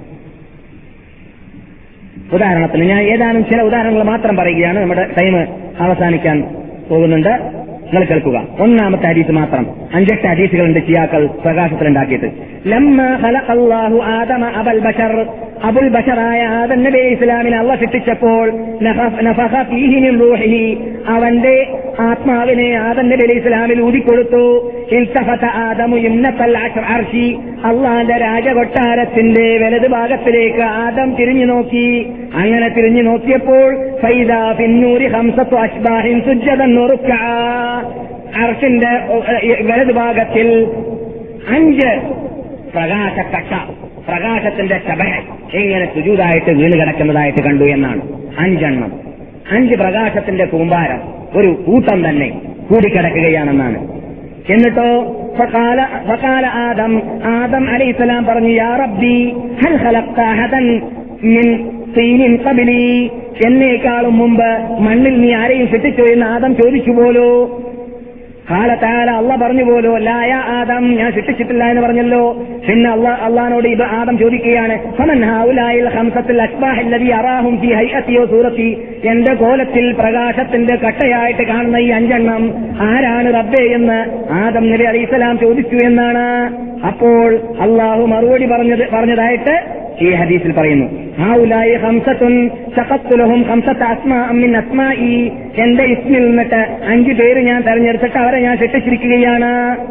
ഉദാഹരണത്തിന് ഞാൻ ഏതാനും ചില ഉദാഹരണങ്ങൾ മാത്രം പറയുകയാണ്, നമ്മുടെ ടൈം അവസാനിക്കാൻ പോകുന്നുണ്ട്. നിങ്ങൾ കേൾക്കുക. ഒന്നാമത്തെ ഹദീസ് മാത്രം, അഞ്ചെട്ട് ഹദീസുകളുണ്ട് ഷിയാക്കൾ പ്രകാശത്തിലുണ്ടാക്കിയിട്ട്. ലമ്മാ ഖലഖല്ലാഹു ആദമ അബൽ ബശർ, അബുൽ ബശറായ ആദം നബി ഇസ്ലാമിനെ അല്ലാഹു സൃഷ്ടിച്ചപ്പോൾ നഫഖ ഫീഹി മിൻ റൂഹിഹി, അവന്റെ ആത്മാവിനെ ആദം നബി ഇസ്ലാമിൽ ഊതിക്കൊടുത്തു. ഇൽതഫത ആദമു യംനതൽ അർശി, അല്ലാഹുവിന്റെ രാജകൊട്ടാരത്തിന്റെ വലതു ഭാഗത്തിലേക്ക് ആദം തിരിഞ്ഞു നോക്കി. അങ്ങനെ തിരിഞ്ഞു നോക്കിയപ്പോൾ ഫൈദാ ഫിന്നൂരി ഖംസത്തു അശ്ബാഹിൻ സുജ്ജദൻ റുക്അ, അർശിന്റെ വലതു ഭാഗത്തിൽ അഞ്ച് പ്രകാശക്കട്ട, പ്രകാശത്തിന്റെ ശബഹ ഇങ്ങനെ സുജൂദായിട്ട് വീണ് കിടക്കുന്നതായിട്ട് കണ്ടു എന്നാണ്. അഞ്ചെണ്ണം, അഞ്ച് പ്രകാശത്തിന്റെ കൂമ്പാരം, ഒരു കൂട്ടം തന്നെ കൂടിക്കിടക്കുകയാണെന്നാണ്. എന്നിട്ടോ ഫഖാല ഫഖാല ആദം, ആദം അലൈഹിസ്സലാം പറഞ്ഞു, യാ റബ്ബി ഹൽ ഖലഖത അഹദൻ മിൻ തീനിൻ ഖബ്ലി, എന്നേക്കാളും മുമ്പ് മണ്ണിൽ നീ ആരെയും സൃഷ്ടിച്ചോ എന്ന് ആദം ചോദിച്ചു പോലോ. ഖാല തആല അല്ലാഹ് പറഞ്ഞു പോലോ ലാ യാ ആദം ഞാൻ സൃഷ്ടിച്ചിട്ടില്ല എന്ന് പറഞ്ഞല്ലോ. പിന്നെ അല്ലാഹ് അല്ലാഹുവിനോട് ഇത് ആദം ചോദിക്കുകയാണ് ഫമൻ ഹൗലായിൽ ഖംസത്തുൽ അസ്ബാഹ് അല്ലദീ അറാഹും ഫീ ഹൈഅതി വ സൂറതി എന്റെ കോലത്തിൽ പ്രകാശത്തിന്റെ കട്ടയായിട്ട് കാണുന്ന ഈ അഞ്ചെണ്ണം ആരാണ് റബ്ബേ എന്ന് ആദം നബി അലൈഹിസ്സലാം ചോദിച്ചു എന്നാണ്. അപ്പോൾ അല്ലാഹു മറുപടി പറഞ്ഞത് പറഞ്ഞതായിട്ട് ഈ ഹദീസിൽ പറയുന്നു ഹൗലായി ഖംസത്തുൻ ശഖത്തു ലഹും ഖംസത അസ്മാഅ മിൻ അസ്മാഇ എന്റെ ഇസ്മിൽ നിന്നിട്ട് അഞ്ചു പേര് ഞാൻ തെരഞ്ഞെടുത്തിട്ട് അവരെ ഞാൻ സൃഷ്ടിച്ചിരിക്കുകയാണ്.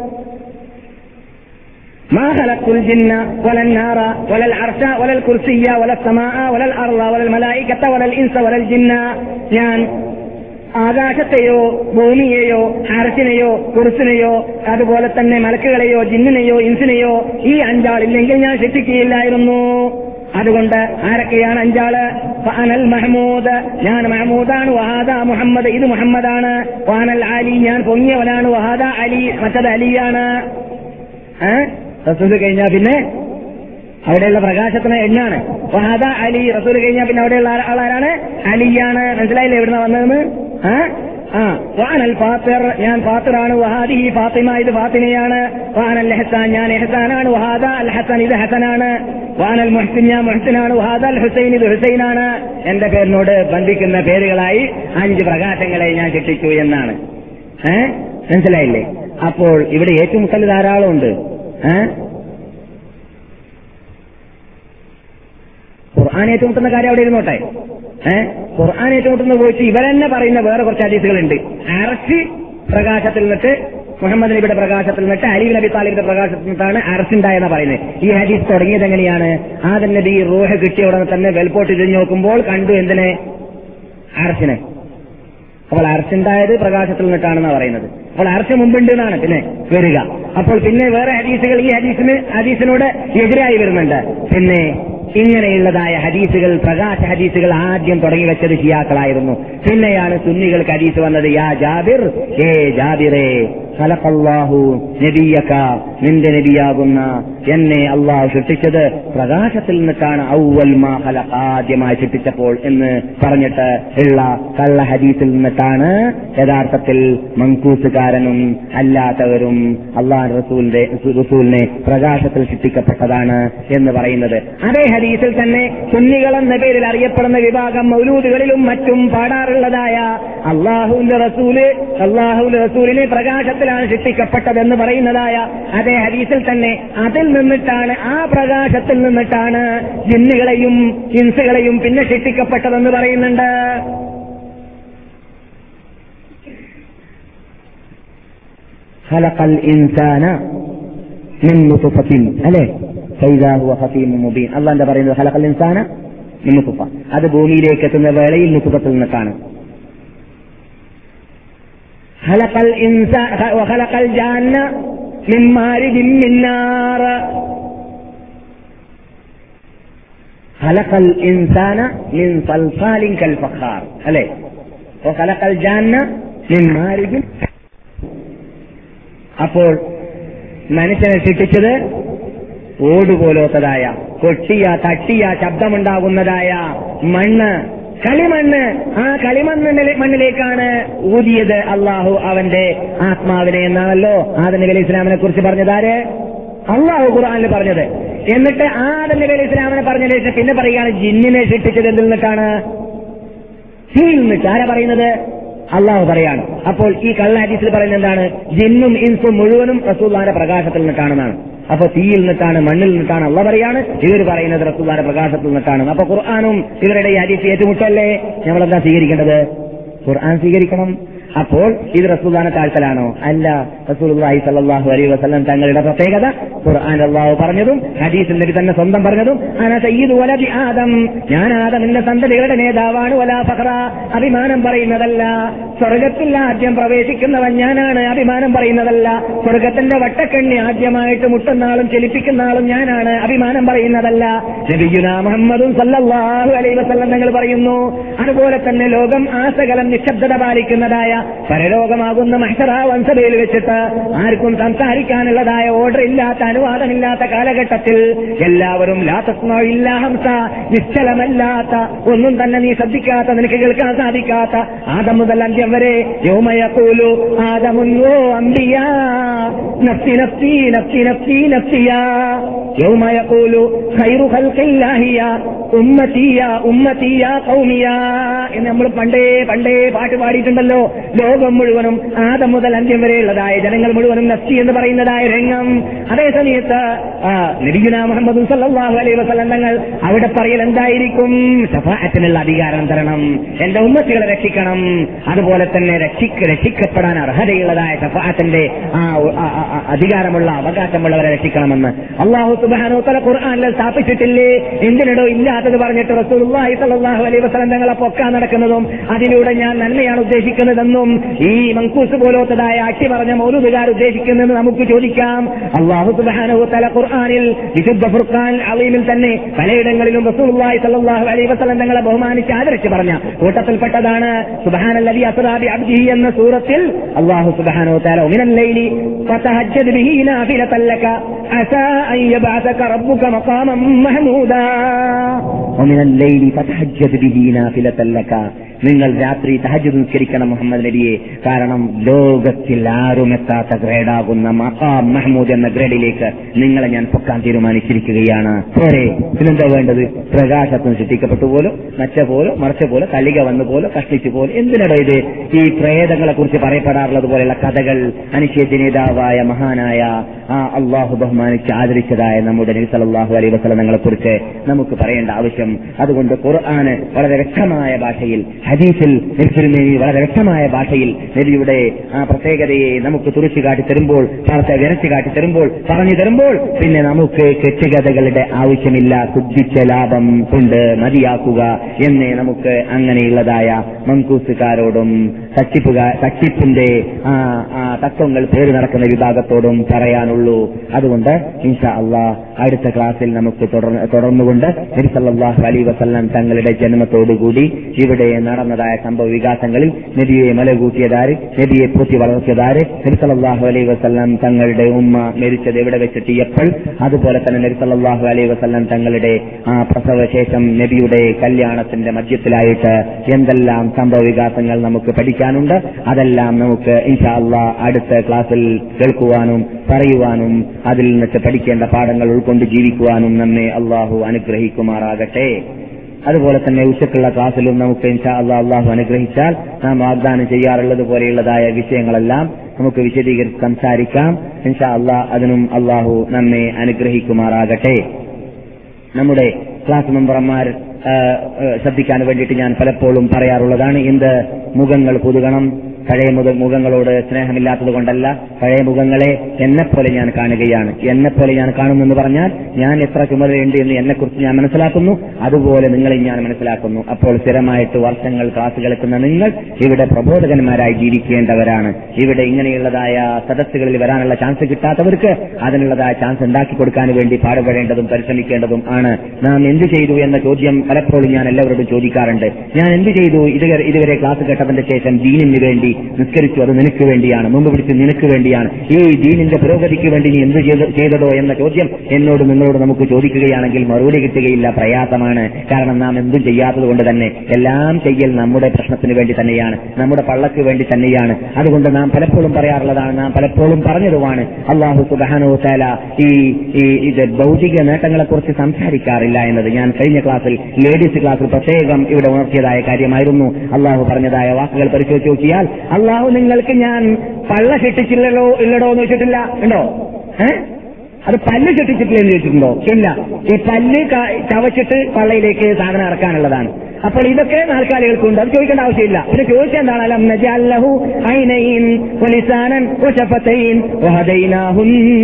മാ ഖലഖുൽ ജിന്ന വലൻ നാറ വലൽ അർശ വലൽ കുർസിയ വലൽ സമാഅ വലൽ അർള വലൽ മലായികത വലൽ ഇൻസ വലൽ ജിന്ന ഞാൻ ആകാശത്തെയോ ഭൂമിയെയോ അർശിനെയോ കുർസിനെയോ അതുപോലെ തന്നെ മലക്കുകളെയോ ജിന്നിനെയോ ഇൻസിനെയോ ഈ അഞ്ചാളില്ലെങ്കിൽ ഞാൻ സൃഷ്ടിക്കുകയില്ലായിരുന്നു. അതുകൊണ്ട് ആരൊക്കെയാണ് അഞ്ചാള്? ഫഅനൽ മഹ്മൂദ് ഞാൻ മഹ്മൂദാണ്, വഹാദ മുഹമ്മദ് ഇത് മുഹമ്മദാണ്, ഫഅനൽ അലി ഞാൻ പൊങ്ങിയവനാണ്, വഹാദ അലി മറ്റത് അലിയാണ്. റസൂൽ കഴിഞ്ഞാൽ പിന്നെ അവിടെയുള്ള പ്രകാശത്തിന് എണ്ണാണ്. വഹാദ അലി റസൂൽ കഴിഞ്ഞാൽ പിന്നെ അവിടെയുള്ള ആളാരാണ്? അലിയാണ്. മനസ്സിലായില്ലേ എവിടുന്ന വന്നതെന്ന്? ആ വാനൽ ഫാത്തിർ ഞാൻ ഫാത്തിറാണ്, വഹാദിഹി ഫാത്തിമ ഇത് ഫാത്തിമയാണ്, വാനൽ ഹസൻ ഞാൻ ഹസനാണ്, വഹാദ അൽ ഹസൻ ഇത് ഹസനാണ്, വാനൽ മുഹ്സിൻ ഞാൻ മുഹ്സിനാണ്, വഹാദ അൽ ഹുസൈൻ ഇത് ഹുസൈനാണ്. എന്റെ പേരിനോട് ബന്ധിക്കുന്ന പേരുകളായി അഞ്ച് പ്രകാശങ്ങളെ ഞാൻ സൃഷ്ടിച്ചു എന്നാണ്. ഏഹ് മനസ്സിലായില്ലേ? അപ്പോൾ ഇവിടെ ഏറ്റുമുട്ടൽ ധാരാളം ഉണ്ട്. ഏഹ് ഖുർആൻ ഏറ്റുമുട്ടുന്ന കാര്യം അവിടെ ഇരുന്നോട്ടെ. ഏഹ് ഖുർആൻ ഏറ്റുമുട്ടുന്ന പോയിട്ട് ഇവരെന്നെ പറയുന്ന വേറെ കുറച്ച് ഹദീസുകളുണ്ട്. അർശ് പ്രകാശത്തിൽ നിന്നിട്ട് മുഹമ്മദ് നബിയുടെ പ്രകാശത്തിൽ നിന്നിട്ട് അലി നബി താലിബിന്റെ പ്രകാശത്തിൽ നിന്നിട്ടാണ് അർശുണ്ടായെന്ന് പറയുന്നത്. ഈ ഹദീസ് തുടങ്ങിയത് എങ്ങനെയാണ്? ആദം നബി റൂഹ് കിട്ടിയ ഉടനെ തന്നെ വെൽപോട്ട് തിരിഞ്ഞു നോക്കുമ്പോൾ കണ്ടു എന്തിനെ? അർശിനെ. അപ്പോൾ അർശുണ്ടായത് പ്രകാശത്തിൽ നിന്നിട്ടാണെന്ന് പറയുന്നത്. അപ്പോൾ അർശ് മുമ്പുണ്ട് എന്നാണ് പിന്നെ വരിക. അപ്പോൾ പിന്നെ വേറെ ഹദീസുകൾ ഈ ഹദീസിന് ഹദീസിനോട് എതിരായി വരുന്നുണ്ട്. പിന്നെ ഇങ്ങനെയുള്ളതായ ഹദീസുകൾ പ്രകാശ ഹദീസുകൾ ആദ്യം തുടങ്ങി വെച്ചത് ഷിയാക്കളായിരുന്നു. പിന്നെയാണ് സുന്നികൾക്ക് ഹദീസ് വന്നത്. യാ ജാബിർ ഏ ജാബിറേ ഖലഖല്ലാഹു നബിയക നിന്റെ നബിയാകുന്ന എന്നെ അള്ളാഹു സൃഷ്ടിച്ചത് പ്രകാശത്തിൽ നിന്നിട്ടാണ്. ഔവൽ മാ ഖലഖ ആദ്യമായി സൃഷ്ടിച്ചപ്പോൾ എന്ന് പറഞ്ഞിട്ട് ഉള്ള കള്ള ഹദീസിൽ നിന്നിട്ടാണ് യഥാർത്ഥത്തിൽ മങ്കൂസുകാരനും അല്ലാത്തവരും അള്ളാഹു റസൂലിന്റെ റസൂലിനെ പ്രകാശത്തിൽ സൃഷ്ടിക്കപ്പെട്ടതാണ് എന്ന് പറയുന്നത്. അതേ ഹദീസിൽ തന്നെ സുന്നികൾ എന്ന പേരിൽ അറിയപ്പെടുന്ന വിഭാഗം മൗലൂദുകളിലും മറ്റും പാടാറുള്ളതായ അള്ളാഹുവിന്റെ റസൂല് അള്ളാഹുവിന്റെ റസൂലിനെ പ്രകാശത്തിലാണ് സൃഷ്ടിക്കപ്പെട്ടതെന്ന് പറയുന്നതായ അതേ ഹദീസിൽ തന്നെ അതിൽ നിന്നിട്ടാണ് ആ പ്രകാശത്തിൽ നിന്നിട്ടാണ് ജിന്നുകളെയും ഇൻസുകളെയും പിന്നെ സൃഷ്ടിക്കപ്പെട്ടതെന്ന് പറയുന്നുണ്ട്. ഖലഖൽ ഇൻസാന മിൻ നുത്ഫത്തിൻ അല്ലേ ഫൈദാ ഹുവ ഖതീമുൻ മുബീൻ. അല്ലാഹു എന്താ പറയുന്നത്? ഖലഖൽ ഇൻസാന മിൻ നുത്ഫ. അത് ഭൂമിയിലേക്ക് എത്തുന്ന വേളയിൽ നുത്ഫത്തിൽ നിന്നിട്ടാണ്. ഖലഖൽ ഇൻസാന വഖലഖൽ ജാന്ന മിൻ മാരിജിൻ മിൻ നാർ. ഖലഖൽ ഇൻസാന മിൻ സൽസാലിൻ കൽ ഫഖാർ അല്ലേ വഖലഖൽ ജാന്ന മിൻ മാരിജിൻ. അപ്പോൾ മനുഷ്യനെ സൃഷ്ടിച്ചത് ഓടുപോലത്തതായ കൊട്ടിയ തട്ടിയ ശബ്ദമുണ്ടാകുന്നതായ മണ്ണ് കളിമണ്ണ്. ആ കളിമണ്ണ് മണ്ണിലേക്കാണ് ഊതിയത് അള്ളാഹു അവന്റെ ആത്മാവിനെ എന്നാണല്ലോ ആദം നബി അലൈഹി ഇസ്ലാമിനെ കുറിച്ച് പറഞ്ഞതാര്? അള്ളാഹു ഖുർആനിൽ പറഞ്ഞത്. എന്നിട്ട് ആദം നബി അലൈഹി ഇസ്ലാമിനെ പറഞ്ഞതിന് ശേഷം പിന്നെ പറയുകയാണ് ജിന്നിനെ സൃഷ്ടിച്ചത് എന്തിൽ നിന്നിട്ടാണ്? തീയിൽ നിന്നിട്ട്. ആരാ പറയുന്നത്? അള്ളാഹു പറയാണ്. അപ്പോൾ ഈ കള്ള ഹദീസിൽ പറയുന്നത് എന്താണ്? ജിന്നും ഇൻസും മുഴുവനും റസൂലുള്ളാഹിന്റെ പ്രകാശത്തിൽ നിന്നിട്ടാണെന്നാണ്. അപ്പൊ തീയിൽ നിന്നിട്ടാണ് മണ്ണിൽ നിന്നിട്ടാണ് അള്ളാഹ് പറയാണ്. ഇവർ പറയുന്നത് റസൂലുള്ളാഹിന്റെ പ്രകാശത്തിൽ നിന്നിട്ടാണ്. അപ്പൊ ഖുർആനും ഇവരുടെ ഈ ഹദീസ് ഏറ്റുമുട്ടല്ലേ? നമ്മളെന്താ സ്വീകരിക്കേണ്ടത്? ഖുർആൻ സ്വീകരിക്കണം. അപ്പോൾ ഇത് റസൂലുള്ളാഹിനെ താഴ്ത്തലാണോ? അല്ല. റസൂലുള്ളാഹി സ്വല്ലല്ലാഹു അലൈഹി വസല്ലം തങ്ങളുടെ പ്രത്യേകത ഖുർആൻ അല്ലാഹു പറഞ്ഞതും ഹദീസിൽ നബി തന്നെ സ്വന്തം പറഞ്ഞതും അന സയ്യിദു വലദി ആദം ഞാൻ ആദമിന്റെ സന്തതികളുടെ നേതാവാണ്. വലാ ഫഖറ അഭിമാനം പറയുന്നതല്ല. സ്വർഗത്തിൽ ആദ്യം പ്രവേശിക്കുന്നവൻ ഞാനാണ്, അഭിമാനം പറയുന്നതല്ല. സ്വർഗത്തിന്റെ വട്ടക്കണ്ണി ആദ്യമായിട്ട് മുട്ടുന്നാളും ചലിപ്പിക്കുന്ന ആളും ഞാനാണ്, അഭിമാനം പറയുന്നതല്ല. നബിയുനാ മുഹമ്മദും സല്ലല്ലാഹു അലൈഹി വസല്ലം തങ്ങൾ പറയുന്നു. അതുപോലെ തന്നെ ലോകം ആസകലം നിശബ്ദത പാലിക്കുന്നതായ പരലോകമാകുന്ന മഹ്ശറ വൻസഭയിൽ വെച്ചിട്ട് ആർക്കും സംസാരിക്കാനുള്ളതായ ഓർഡർ ഇല്ലാത്ത അനുവാദമില്ലാത്ത കാലഘട്ടത്തിൽ എല്ലാവരും ലാ തസ്മഉ ഇല്ലാ ഹംസ നിശ്ചലമല്ലാത്ത ഒന്നും തന്നെ നീ ശ്രദ്ധിക്കാത്ത നിനക്ക് കേൾക്കാൻ സാധിക്കാത്ത ആദം മുതൽ അന്ത്യം അന്ത്യം വരെ യൗമ യഖൂലു ആദമുൻ വ അംബിയാ നഫ്സി നഫ്സി നഫ്സി നഫ്സി നഫ്സിയാ യൗമ യഖൂലു ഖൈറു ഖൽഖില്ലാഹിയ ഉമ്മത്തിയ ഉമ്മത്തിയ ഖൗമിയ എന്ന് നമ്മൾ പണ്ടേ പണ്ടേ പാട്ട് പാടിയിട്ടുണ്ടല്ലോ. ലോകം മുഴുവനും ആദം മുതൽ അന്ത്യം വരെയുള്ളതായ ജനങ്ങൾ മുഴുവനും നഫ്സി എന്ന് പറയുന്നതായ രംഗം. അതേ സമയത്ത് നബിയുനാ മുഹമ്മദ് സല്ലല്ലാഹു അലൈഹി വസല്ലം തങ്ങൾ അവിടെ പറയൽ എന്തായിരിക്കും? ശഫാഅത്തിനുള്ള അധികാരം തരണം, എന്റെ ഉമ്മത്തികളെ രക്ഷിക്കണം, അതുപോലെ തന്നെ രക്ഷിക്ക രക്ഷിക്കപ്പെടാൻ അർഹതയുള്ളതായ ശഫാഅത്തിന്റെ ആ അധികാരമുള്ള അവകാശമുള്ളവരെ രക്ഷിക്കണമെന്ന് അല്ലാഹു സുബ്ഹാനഹു വ തആല ഖുർആനിൽ സ്ഥാപിച്ചിട്ടില്ലേ? എന്തിനടോ ഇല്ലാത്തത് പറഞ്ഞിട്ട് റസൂലുള്ളാഹി സ്വല്ലല്ലാഹു അലൈഹി വസല്ലം തങ്ങളെ പൊക്കാൻ നടക്കുന്നതും അതിലൂടെ ഞാൻ നന്മയാണ് ഉദ്ദേശിക്കുന്നതെന്നും ഈ മങ്കൂസ് പോലത്തതായ അട്ടി പറഞ്ഞ മൗലൂദുകാർ ഉദ്ദേശിക്കുന്നതെന്ന് നമുക്ക് ചോദിക്കാം. അല്ലാഹു സുബ്ഹാനഹു വ തആല ഖുർആനിൽ വിശുദ്ധ ഫുർഖാൻ അളീമിൽ തന്നെ പലയിടങ്ങളിലും റസൂലുള്ളാഹി സ്വല്ലല്ലാഹു അലൈഹി വസല്ലം തങ്ങളെ ബഹുമാനിച്ച് ആദരിച്ച് പറഞ്ഞ കൂട്ടത്തിൽപ്പെട്ടതാണ് സുബ്ഹാനല്ലദീ അസ്റാ ബിഅബ്ദിഹി എന്ന സൂറത്തിൽ അല്ലാഹു സുബ്ഹാനഹു വ തആല മിനൽ ലൈലി ഫതഹജ്ജദ് ബിഹി നാഫിലതൻ ലക അസാ അൻ യബ്അസക റബ്ബുക മഖാമൻ മഹ്മൂദാ വമിനൽ ലൈലി ഫതഹജ്ജദ് ബിഹി നാഫിലതൻ ലക. നിങ്ങൾ രാത്രി തഹജ്ജുദ് നിസ്കരിക്കണം മുഹമ്മദ് നബിയെ. കാരണം ലോകത്തിൽ ആരും എത്താത്ത ഗ്രേഡാകുന്ന മഖാം മഹ്മൂദ് എന്ന ഗ്രേഡിലേക്ക് നിങ്ങളെ ഞാൻ പൊക്കാൻ തീരുമാനിച്ചിരിക്കുകയാണ്. പോരെ, ഇതിനെന്താ വേണ്ടത്? പ്രകാശത്തിന് സൃഷ്ടിക്കപ്പെട്ടു പോലും മറ്റ പോലും മറച്ച പോലെ കലിക വന്നു പോലും കഷ്ടിച്ചു പോലും എന്തിനടോ ഇത്? ഈ പ്രേതങ്ങളെ കുറിച്ച് പറയപ്പെടാറുള്ളത് പോലെയുള്ള കഥകൾ അനുശേദ്യ നേതാവായ മഹാനായ ആ അള്ളാഹു ബഹുമാനിച്ച് ആദരിച്ചതായ നമ്മുടെ നബി സല്ലല്ലാഹു അലൈഹി വസല്ലം തങ്ങളെ കുറിച്ച് നമുക്ക് പറയേണ്ട ആവശ്യം. അതുകൊണ്ട് ഖുർആന് വളരെ വ്യക്തമായ ഭാഷയിൽ, ഹദീസിൽ നബി വളരെ വ്യക്തമായ ഭാഷയിൽ നബിയുടെ ആ പ്രത്യേകതയെ നമുക്ക് തുറച്ചു കാട്ടി തരുമ്പോൾ, വിരച്ചു കാട്ടി തരുമ്പോൾ, പറഞ്ഞു തരുമ്പോൾ പിന്നെ നമുക്ക് കെട്ടുകഥകളുടെ ആവശ്യമില്ല. ശുദ്ധിച്ച ലാഭം കൊണ്ട് മതിയാക്കുക എന്നേ നമുക്ക് അങ്ങനെയുള്ളതായ മങ്കൂസുകാരോടും തട്ടിപ്പുകാർ തട്ടിപ്പിന്റെ ആ തത്വങ്ങൾ പേര് നടക്കുന്ന വിഭാഗത്തോടും പറയാനുള്ളൂ. അതുകൊണ്ട് ഇൻഷാ അല്ലാഹ് അടുത്ത ക്ലാസ്സിൽ നമുക്ക് തുടർന്നുകൊണ്ട് നബി സല്ലല്ലാഹു അലൈഹി വസല്ലം തങ്ങളുടെ ജന്മത്തോടുകൂടി ഇവിടെ നടന്നതായ സംഭവ വികാസങ്ങളിൽ നബിയെ മലകൂട്ടിയതാര്, നബിയെ പൂത്തി വളർത്തിയതാര്, നബി സല്ലല്ലാഹു അലൈഹി വസല്ലം തങ്ങളുടെ ഉമ്മ മരിച്ചത് എവിടെ വെച്ചിട്ട് എപ്പോൾ, അതുപോലെ തന്നെ നബി സല്ലല്ലാഹു അലൈഹി വസല്ലം തങ്ങളുടെ ആ പ്രസവശേഷം നബിയുടെ കല്യാണത്തിന്റെ മധ്യത്തിലായിട്ട് എന്തെല്ലാം സംഭവ വികാസങ്ങൾ നമുക്ക് പഠിക്കാനുണ്ട്, അതെല്ലാം നമുക്ക് ഇൻഷാ അല്ലാഹ് അടുത്ത ക്ലാസ്സിൽ കേൾക്കുവാനും പറയുവാനും അതിൽ നിന്നിട്ട് പഠിക്കേണ്ട പാഠങ്ങൾ ഉൾക്കൊണ്ട് ജീവിക്കുവാനും നമ്മെ അള്ളാഹു അനുഗ്രഹിക്കുമാറാകട്ടെ. അതുപോലെ തന്നെ ഉച്ചക്കുള്ള ക്ലാസ്സിലും നമുക്ക് ഇൻഷാ അല്ലാഹ് അള്ളാഹു അനുഗ്രഹിച്ചാൽ നാം വാഗ്ദാനം ചെയ്യാറുള്ളത് പോലെയുള്ളതായ വിഷയങ്ങളെല്ലാം നമുക്ക് വിശദീകരിച്ച് സംസാരിക്കാം. ഇൻഷാ അല്ലാഹ് അതിനും അള്ളാഹു നമ്മെ അനുഗ്രഹിക്കുമാറാകട്ടെ. നമ്മുടെ ക്ലാസ് മെമ്പർമാർ ശ്രദ്ധിക്കാൻ വേണ്ടിയിട്ട് ഞാൻ പലപ്പോഴും പറയാറുള്ളതാണ്, എന്ത് മുഖങ്ങൾ പുതുകണം. പഴയ മുഖങ്ങളോട് സ്നേഹമില്ലാത്തത് കൊണ്ടല്ല, പഴയ മുഖങ്ങളെ എന്നെപ്പോലെ ഞാൻ കാണുകയാണ്. എന്നെപ്പോലെ ഞാൻ കാണുന്നെന്ന് പറഞ്ഞാൽ ഞാൻ എത്ര ചുമതലയുണ്ട് എന്ന് എന്നെക്കുറിച്ച് ഞാൻ മനസ്സിലാക്കുന്നു, അതുപോലെ നിങ്ങളെ ഞാൻ മനസ്സിലാക്കുന്നു. അപ്പോൾ സ്ഥിരമായിട്ട് വർഷങ്ങൾ ക്ലാസ് കേൾക്കുന്ന നിങ്ങൾ ഇവിടെ പ്രബോധകന്മാരായി ജീവിക്കേണ്ടവരാണ്. ഇവിടെ ഇങ്ങനെയുള്ളതായ സദസ്സുകളിൽ വരാനുള്ള ചാൻസ് കിട്ടാത്തവർക്ക് അതിനുള്ളതായ ചാൻസ് ഉണ്ടാക്കി കൊടുക്കാൻ വേണ്ടി പാടുപെടേണ്ടതും പരിശ്രമിക്കേണ്ടതും ആണ്. നാം എന്ത് ചെയ്തു എന്ന ചോദ്യം പലപ്പോഴും ഞാൻ എല്ലാവരോടും ചോദിക്കാറുണ്ട്. ഞാൻ എന്ത് ചെയ്തു ഇതുവരെ ഇതുവരെ ക്ലാസ് കേട്ടതിന്റെ ശേഷം ദീനിന് വേണ്ടി നിസ്കരിച്ചു, അത് നിനക്ക് വേണ്ടിയാണ്, മുമ്പ് പിടിച്ച് നിനക്ക് വേണ്ടിയാണ്, ഈ ദീനിന്റെ പുരോഗതിക്ക് വേണ്ടി നീ എന്ത് ചെയ്തതോ എന്ന ചോദ്യം എന്നോട് നിങ്ങളോട് നമുക്ക് ചോദിക്കുകയാണെങ്കിൽ മറുപടി കിട്ടുകയില്ല, പ്രയാസമാണ്. കാരണം നാം എന്തും ചെയ്യാത്തത് കൊണ്ട് തന്നെ എല്ലാം ചെയ്യൽ നമ്മുടെ പ്രശ്നത്തിന് വേണ്ടി തന്നെയാണ്, നമ്മുടെ പള്ളക്ക് വേണ്ടി തന്നെയാണ്. അതുകൊണ്ട് നാം പലപ്പോഴും പറയാറുള്ളതാണ്, നാം പലപ്പോഴും പറഞ്ഞതുമാണ്, അല്ലാഹു സുബ്ഹാനഹു വ തആല ഈ ഇത് ഭൗതിക നേട്ടങ്ങളെ കുറിച്ച് സംസാരിക്കാറില്ല എന്നത് ഞാൻ കഴിഞ്ഞ ക്ലാസ്സിൽ ലേഡീസ് ക്ലാസ്സിൽ പ്രത്യേകം ഇവിടെ ഉണർത്തിയതായ കാര്യമായിരുന്നു. അല്ലാഹു പറഞ്ഞതായ വാക്കുകൾ പരിശോധിച്ച് നോക്കിയാൽ അള്ളാഹു നിങ്ങൾക്ക് ഞാൻ പള്ള കെട്ടിച്ചില്ലല്ലോ ഇല്ലടോ എന്ന് വെച്ചിട്ടില്ല, ഉണ്ടോ? ഏഹ് അത് പല്ല് കെട്ടിച്ചിട്ടില്ല എന്ന് ചോദിച്ചിട്ടുണ്ടോ? ഇല്ല. ഈ പല്ല് ചവച്ചിട്ട് പള്ളയിലേക്ക് സാധനം ഇറക്കാനുള്ളതാണ്. അപ്പോൾ ഇതൊക്കെ നാൽക്കാലികൾക്കുണ്ട്, അത് ചോദിക്കേണ്ട ആവശ്യമില്ല. പിന്നെ ചോദിച്ചാൽ എന്താണ്? അലം നജഅല്ലഹു ഐനൈൻ വലിസാനൻ വശഫതൈൻ വഹദൈനാഹു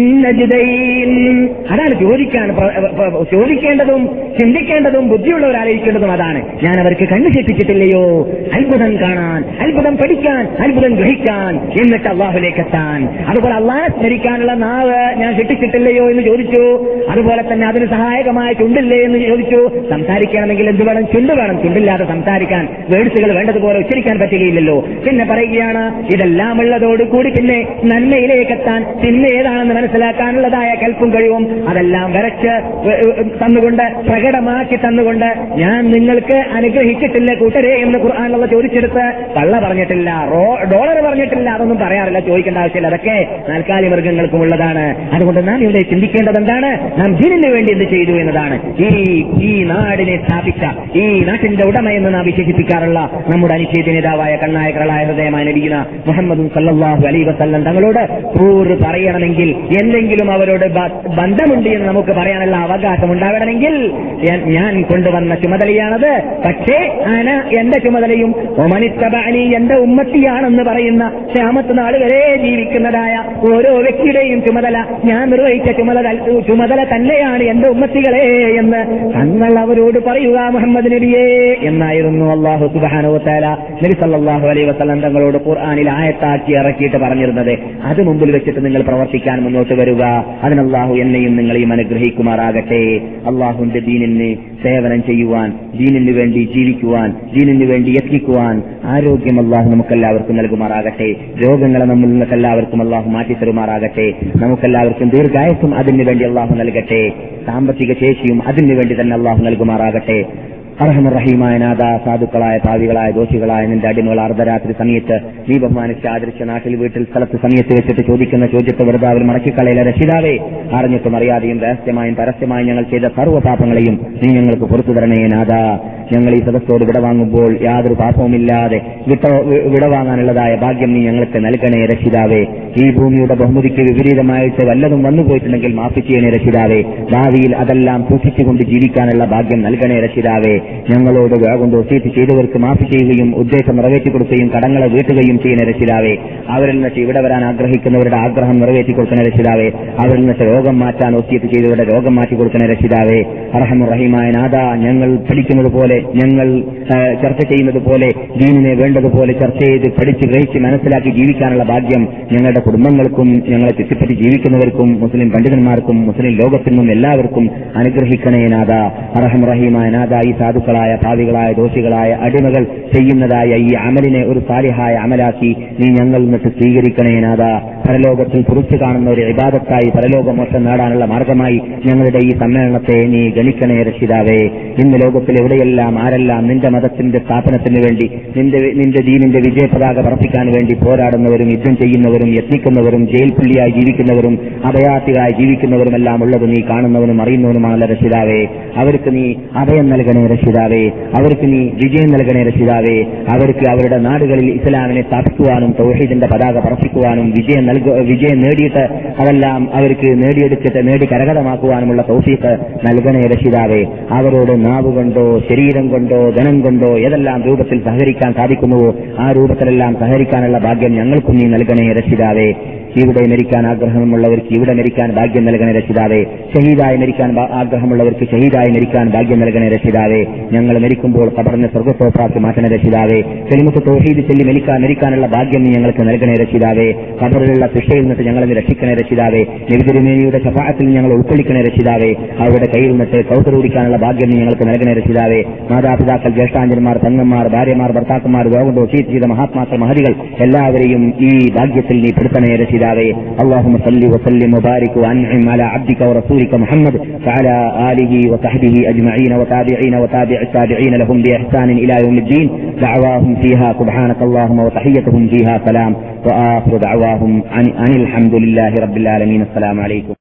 നജ്ദൈൻ. അതാണ് ചോദിക്കാൻ ചോദിക്കേണ്ടതും ചിന്തിക്കേണ്ടതും ബുദ്ധിയുള്ളവരായിരിക്കേണ്ടതും അതാണ്. ഞാൻ അവർക്ക് കണ്ണു ശിക്ഷിച്ചിട്ടില്ലയോ അത്ഭുതം കാണാൻ, അത്ഭുതം പഠിക്കാൻ, അത്ഭുതം ഗ്രഹിക്കാൻ, എന്നിട്ട് അള്ളാഹുലേക്ക് എത്താൻ. അതുപോലെ അള്ളാഹെ സ്മരിക്കാനുള്ള നാവ് ഞാൻ ശിക്ഷിച്ചിട്ടില്ലയോ എന്ന് ചോദിച്ചു. അതുപോലെ തന്നെ അതിന് സഹായകമായ ചുണ്ടില്ലേ എന്ന് ചോദിച്ചു. സംസാരിക്കണമെങ്കിൽ എന്ത് വേണം? ചുണ്ട് വേണം. ചുണ്ടില്ലാതെ സംസാരിക്കാൻ, വേഴ്സുകൾ വേണ്ടതുപോലെ ഉച്ചരിക്കാൻ പറ്റുകയില്ലല്ലോ. പിന്നെ പറയുകയാണ്, ഇതെല്ലാം ഉള്ളതോടുകൂടി പിന്നെ നന്മയിലേക്കെത്താൻ തിന്മ ഏതാണെന്ന് മനസ്സിലാക്കാനുള്ളതായ കൽപ്പും കഴിവും അതെല്ലാം വരച്ച് തന്നുകൊണ്ട്, പ്രകടമാക്കി തന്നുകൊണ്ട്, ഞാൻ നിങ്ങൾക്ക് അനുഗ്രഹിച്ചിട്ടില്ല കൂട്ടരെ എന്ന് ഖുർആനിലുള്ള ചോദിച്ചെടുത്ത് കള്ള പറഞ്ഞിട്ടില്ല, ഡോളർ പറഞ്ഞിട്ടില്ല, അതൊന്നും പറയാറില്ല, ചോദിക്കേണ്ട ആവശ്യമില്ല. അതൊക്കെ നാൽക്കാലി മൃഗങ്ങൾക്കും ഉള്ളതാണ്. അതുകൊണ്ട് നാം ഇവിടെ ചിന്തിക്കേണ്ടത് എന്താണ്? നാം ദീനിന് വേണ്ടി എന്ത് ചെയ്തു എന്നതാണ്. ഈ ഈ നാടിനെ സ്ഥാപിച്ച, ഈ നാട്ടിന്റെ ഉടമയെന്ന് നാം വിശേഷിപ്പിക്കാറുള്ള നമ്മുടെ അനിശ്ചിത നേതാവായ കണ്ണായ കരളായ ഹൃദയമായ നബിയുന മുഹമ്മദ് സല്ലല്ലാഹു അലൈഹി വസല്ലം തങ്ങളോട് കൂറ് പറയണമെങ്കിൽ, എന്തെങ്കിലും അവരോട് ബന്ധമുണ്ട് എന്ന് നമുക്ക് പറയാനുള്ള അവകാശം ഉണ്ടാവണമെങ്കിൽ ഞാൻ കൊണ്ടുവന്ന ചുമതലയാണത്. പക്ഷേ അന എന്റെ ചുമതലയും ഒമനിത്തബഅനി എന്റെ ഉമ്മത്തിയാണെന്ന് പറയുന്ന ഖിയാമത്ത് നാൾ വരെ ജീവിക്കുന്നതായ ഓരോ വ്യക്തിയുടെയും ചുമതല ഞാൻ നിർവഹിച്ച ചുമതല ചുമതല തന്നെയാണ് എന്റെ ഉമ്മത്തികളെ എന്ന് തങ്ങൾ അവരോട് പറയുക മുഹമ്മദ് നബിയേ എന്നായിരുന്നു അല്ലാഹു സുബ്ഹാനഹു വ തആല നബി സല്ലല്ലാഹു അലൈഹി വസല്ലം തങ്ങളോട് ഖുർആനിൽ ആയത്താക്കി ഇറക്കിയിട്ട് പറഞ്ഞിരുന്നത്. അത് മുമ്പിൽ വെച്ചിട്ട് നിങ്ങൾ പ്രവർത്തിക്കാൻ മുന്നോട്ട് വരിക. അതിന് അല്ലാഹു എന്നെയും നിങ്ങളെയും അനുഗ്രഹിക്കുമാറാകട്ടെ. അല്ലാഹുവിന്റെ ദീനിന് സേവനം ചെയ്യുവാൻ, ദീനിന് വേണ്ടി ജീവിക്കുവാൻ, ദീനിന് വേണ്ടി യത്നിക്കുവാൻ ആരോഗ്യം അല്ലാഹു നമുക്കെല്ലാവർക്കും നൽകുമാറാകട്ടെ. രോഗങ്ങളെ നമ്മിൽ നിന്നൊക്കെ എല്ലാവർക്കും അല്ലാഹു മാറ്റിത്തരുമാറാകട്ടെ. നമുക്കെല്ലാവർക്കും ദീർഘായുസ്സും അതിനു വേണ്ടി അല്ലാഹു നൽകട്ടെ. സാമ്പത്തിക ശേഷിയും അതിനു വേണ്ടി തന്നെ അല്ലാഹു നൽകുമാറാകട്ടെ. അർഹമർറഹീമായ നാഥ, സാധുക്കളായ പാവികളായ ദോഷികളായ നിന്റെ അടിമകൾ അർദ്ധരാത്രി സമയത്ത് നീ ബഹുമാനിച്ച് ആദരിച്ച നാട്ടിൽ വീട്ടിൽ സ്ഥലത്ത് സമയത്ത് വെച്ചിട്ട് ചോദിക്കുന്ന ചോദ്യത്തെ വെറുതെ അവർ മടക്കിക്കളയിലെ രക്ഷിതാവേ, അറിഞ്ഞിട്ടും അറിയാതെയും രഹസ്യമായും പരസ്യമായും ഞങ്ങൾ ചെയ്ത സർവ്വ പാപങ്ങളെയും നീ ഞങ്ങൾക്ക് പുറത്തു തരണേ നാഥ. ഞങ്ങൾ ഈ സദസ്സോട് വിടവാങ്ങുമ്പോൾ യാതൊരു പാപവുമില്ലാതെ വിട്ട വിടവാങ്ങാനുള്ളതായ ഭാഗ്യം നീ ഞങ്ങൾക്ക് നൽകണേ രക്ഷിതാവേ. ഈ ഭൂമിയുടെ ബഹുമതിക്ക് വിപരീതമായിട്ട് വല്ലതും വന്നുപോയിട്ടുണ്ടെങ്കിൽ മാഫി ചെയ്യണേ രക്ഷിതാവേ. ഭാവിയിൽ അതെല്ലാം സൂക്ഷിച്ചുകൊണ്ട് ജീവിക്കാനുള്ള ഭാഗ്യം നൽകണേ രക്ഷിതാവേ. ഞങ്ങളോട് കൊണ്ട് വസീയത്ത് ചെയ്തവർക്ക് മാഫി ചെയ്യുകയും ഉദ്ദേശം നിറവേറ്റി കൊടുക്കുകയും കടങ്ങളെ വീട്ടുകയും ചെയ്യുന്ന രക്ഷിതാവേ. അവരിൽ നിന്നിട്ട് ഇവിടെ വരാൻ ആഗ്രഹിക്കുന്നവരുടെ ആഗ്രഹം നിറവേറ്റി കൊടുക്കുന്ന രക്ഷിതാവേ. അവരിൽ നിന്നിട്ട് രോഗം മാറ്റാൻ വസീയത്ത് ചെയ്തവരുടെ രോഗം മാറ്റി കൊടുക്കുന്ന രക്ഷിതാവേ. അർഹമുറഹീമായ നാഥ, ഞങ്ങൾ പഠിക്കുന്നത് പോലെ, ഞങ്ങൾ ചർച്ച ചെയ്യുന്നത് പോലെ ദീനിനെ വേണ്ടതുപോലെ ചർച്ച ചെയ്ത് പഠിച്ച് ഗ്രഹിച്ച് മനസ്സിലാക്കി ജീവിക്കാനുള്ള ഭാഗ്യം ഞങ്ങളുടെ കുടുംബങ്ങൾക്കും ഞങ്ങളെ ചുറ്റിപ്പറ്റി ജീവിക്കുന്നവർക്കും മുസ്ലിം പണ്ഡിതന്മാർക്കും മുസ്ലിം ലോകത്തിനും എല്ലാവർക്കും അനുഗ്രഹിക്കണേ നാഥ. അർഹമുറഹീമായ നാഥ, ഈ സാധുക്കളായ ഭാവികളായ ദോഷികളായ അടിമകൾ ചെയ്യുന്നതായ ഈ അമലിനെ ഒരു സാലിഹായ അമലാക്കി നീ ഞങ്ങൾ നിന്നിട്ട് സ്വീകരിക്കണേ നാഥ. പരലോകത്തിൽ കുറിച്ചു കാണുന്ന ഒരു ഇബാദത്തായി, പരലോകമോക്ഷം നേടാനുള്ള മാർഗമായി ഞങ്ങളുടെ ഈ സമ്മേളനത്തെ നീ ഗണിക്കണേ രക്ഷിതാവേ. ഇന്ന് ലോകത്തിൽ എവിടെയെല്ലാം ആരെല്ലാം നിന്റെ മതത്തിന്റെ സ്ഥാപനത്തിന് വേണ്ടി, നിന്റെ നിന്റെ ദീനിന്റെ വിജയപതാക പറപ്പിക്കാൻ വേണ്ടി പോരാടുന്നവരും യുദ്ധം ചെയ്യുന്നവരും യത്നിക്കുന്നവരും ജയിൽ പുള്ളിയായി ജീവിക്കുന്നവരും അഭയാർത്ഥികളായി ജീവിക്കുന്നവരും എല്ലാം ഉള്ളത് നീ കാണുന്നവനും അറിയുന്നവനുമാണല്ലോ രക്ഷിതാവേ. അവർക്ക് നീ അഭയം നൽകണേ രക്ഷിതാവേ. അവർക്ക് നീ വിജയം നൽകണേ രക്ഷിതാവേ. അവർക്ക് അവരുടെ നാടുകളിൽ ഇസ്ലാമിനെ സ്ഥാപിക്കുവാനും തൗഹീദിന്റെ പതാക പറപ്പിക്കുവാനും വിജയം നൽക വിജയം നേടിയിട്ട് അതെല്ലാം അവർക്ക് നേടിയെടുത്തിട്ട് നേടി കരകതമാക്കുവാനുമുള്ള തൗഫീഖ് നൽകണേ രക്ഷിതാവേ. അവരോട് നാവുകൊണ്ടോ ശരീരം കൊണ്ടോ ധനം കൊണ്ടോ ഏതെല്ലാം രൂപത്തിൽ സഹകരിക്കാൻ സാധിക്കുന്നുവോ ആ രൂപത്തിലെല്ലാം സഹകരിക്കാനുള്ള ഭാഗ്യം ഞങ്ങൾക്കും നീ നൽകണേ രക്ഷിതാവേ. ഇവിടെ മരിക്കാൻ ആഗ്രഹമുള്ളവർക്ക് ഇവിടെ മരിക്കാൻ ഭാഗ്യം നൽകണേ രക്ഷിതാവേ. ഷഹീദായി മരിക്കാൻ ആഗ്രഹമുള്ളവർക്ക് ഷഹീദായി മരിക്കാൻ ഭാഗ്യം നൽകണേ രക്ഷിതാവേ. ഞങ്ങൾ മരിക്കുമ്പോൾ ഖബറിനെ സ്വർഗ്ഗത്തോപ്പാക്കി മാറ്റണേ രക്ഷിതാവേ. കലിമത്ത് തൗഹീദ് ചൊല്ലി മരിക്കാൻ മരിക്കാനുള്ള ഭാഗ്യം നീ ഞങ്ങൾക്ക് നൽകണേ രക്ഷിതാവേ. ഖബറിലുള്ള ശിക്ഷയിൽ നിന്നിട്ട് ഞങ്ങളെ രക്ഷിക്കണേ രക്ഷിതാവേ. നബി തിരുമേനിയുടെ ശഫാഅത്തിൽ ഞങ്ങൾ ഉൾക്കൊള്ളിക്കണേ രക്ഷിതാവേ. അവരുടെ കയ്യിൽ നിന്നിട്ട് കൗസർ കുടിക്കാനുള്ള ഭാഗ്യം നീ ഞങ്ങൾക്ക് നൽകണേ രക്ഷിതാവേ. മാതാപിതാക്കൾ, ജ്യേഷ്ഠാഞ്ജന്മാർ, പെങ്ങന്മാർ, ഭാര്യമാർ, ഭർത്താക്കന്മാർ, രോഗം വസീയത്ത് ചെയ്ത മഹാത്മാക്കൾ, മഹതികൾ എല്ലാവരെയും ഈ ഭാഗ്യത്തിൽ നീ പെടുത്തണേ രക്ഷിതാവേ. اللهم صل وسلم وبارك وانعم على عبدك ورسولك محمد وعلى آله وصحبه أجمعين وتابعين وتابع التابعين لهم بإحسان إلى يوم الدين. دعواهم فيها سبحانك اللهم وتحيتهم فيها سلام وآخر دعواهم أن الحمد لله رب العالمين. السلام عليكم.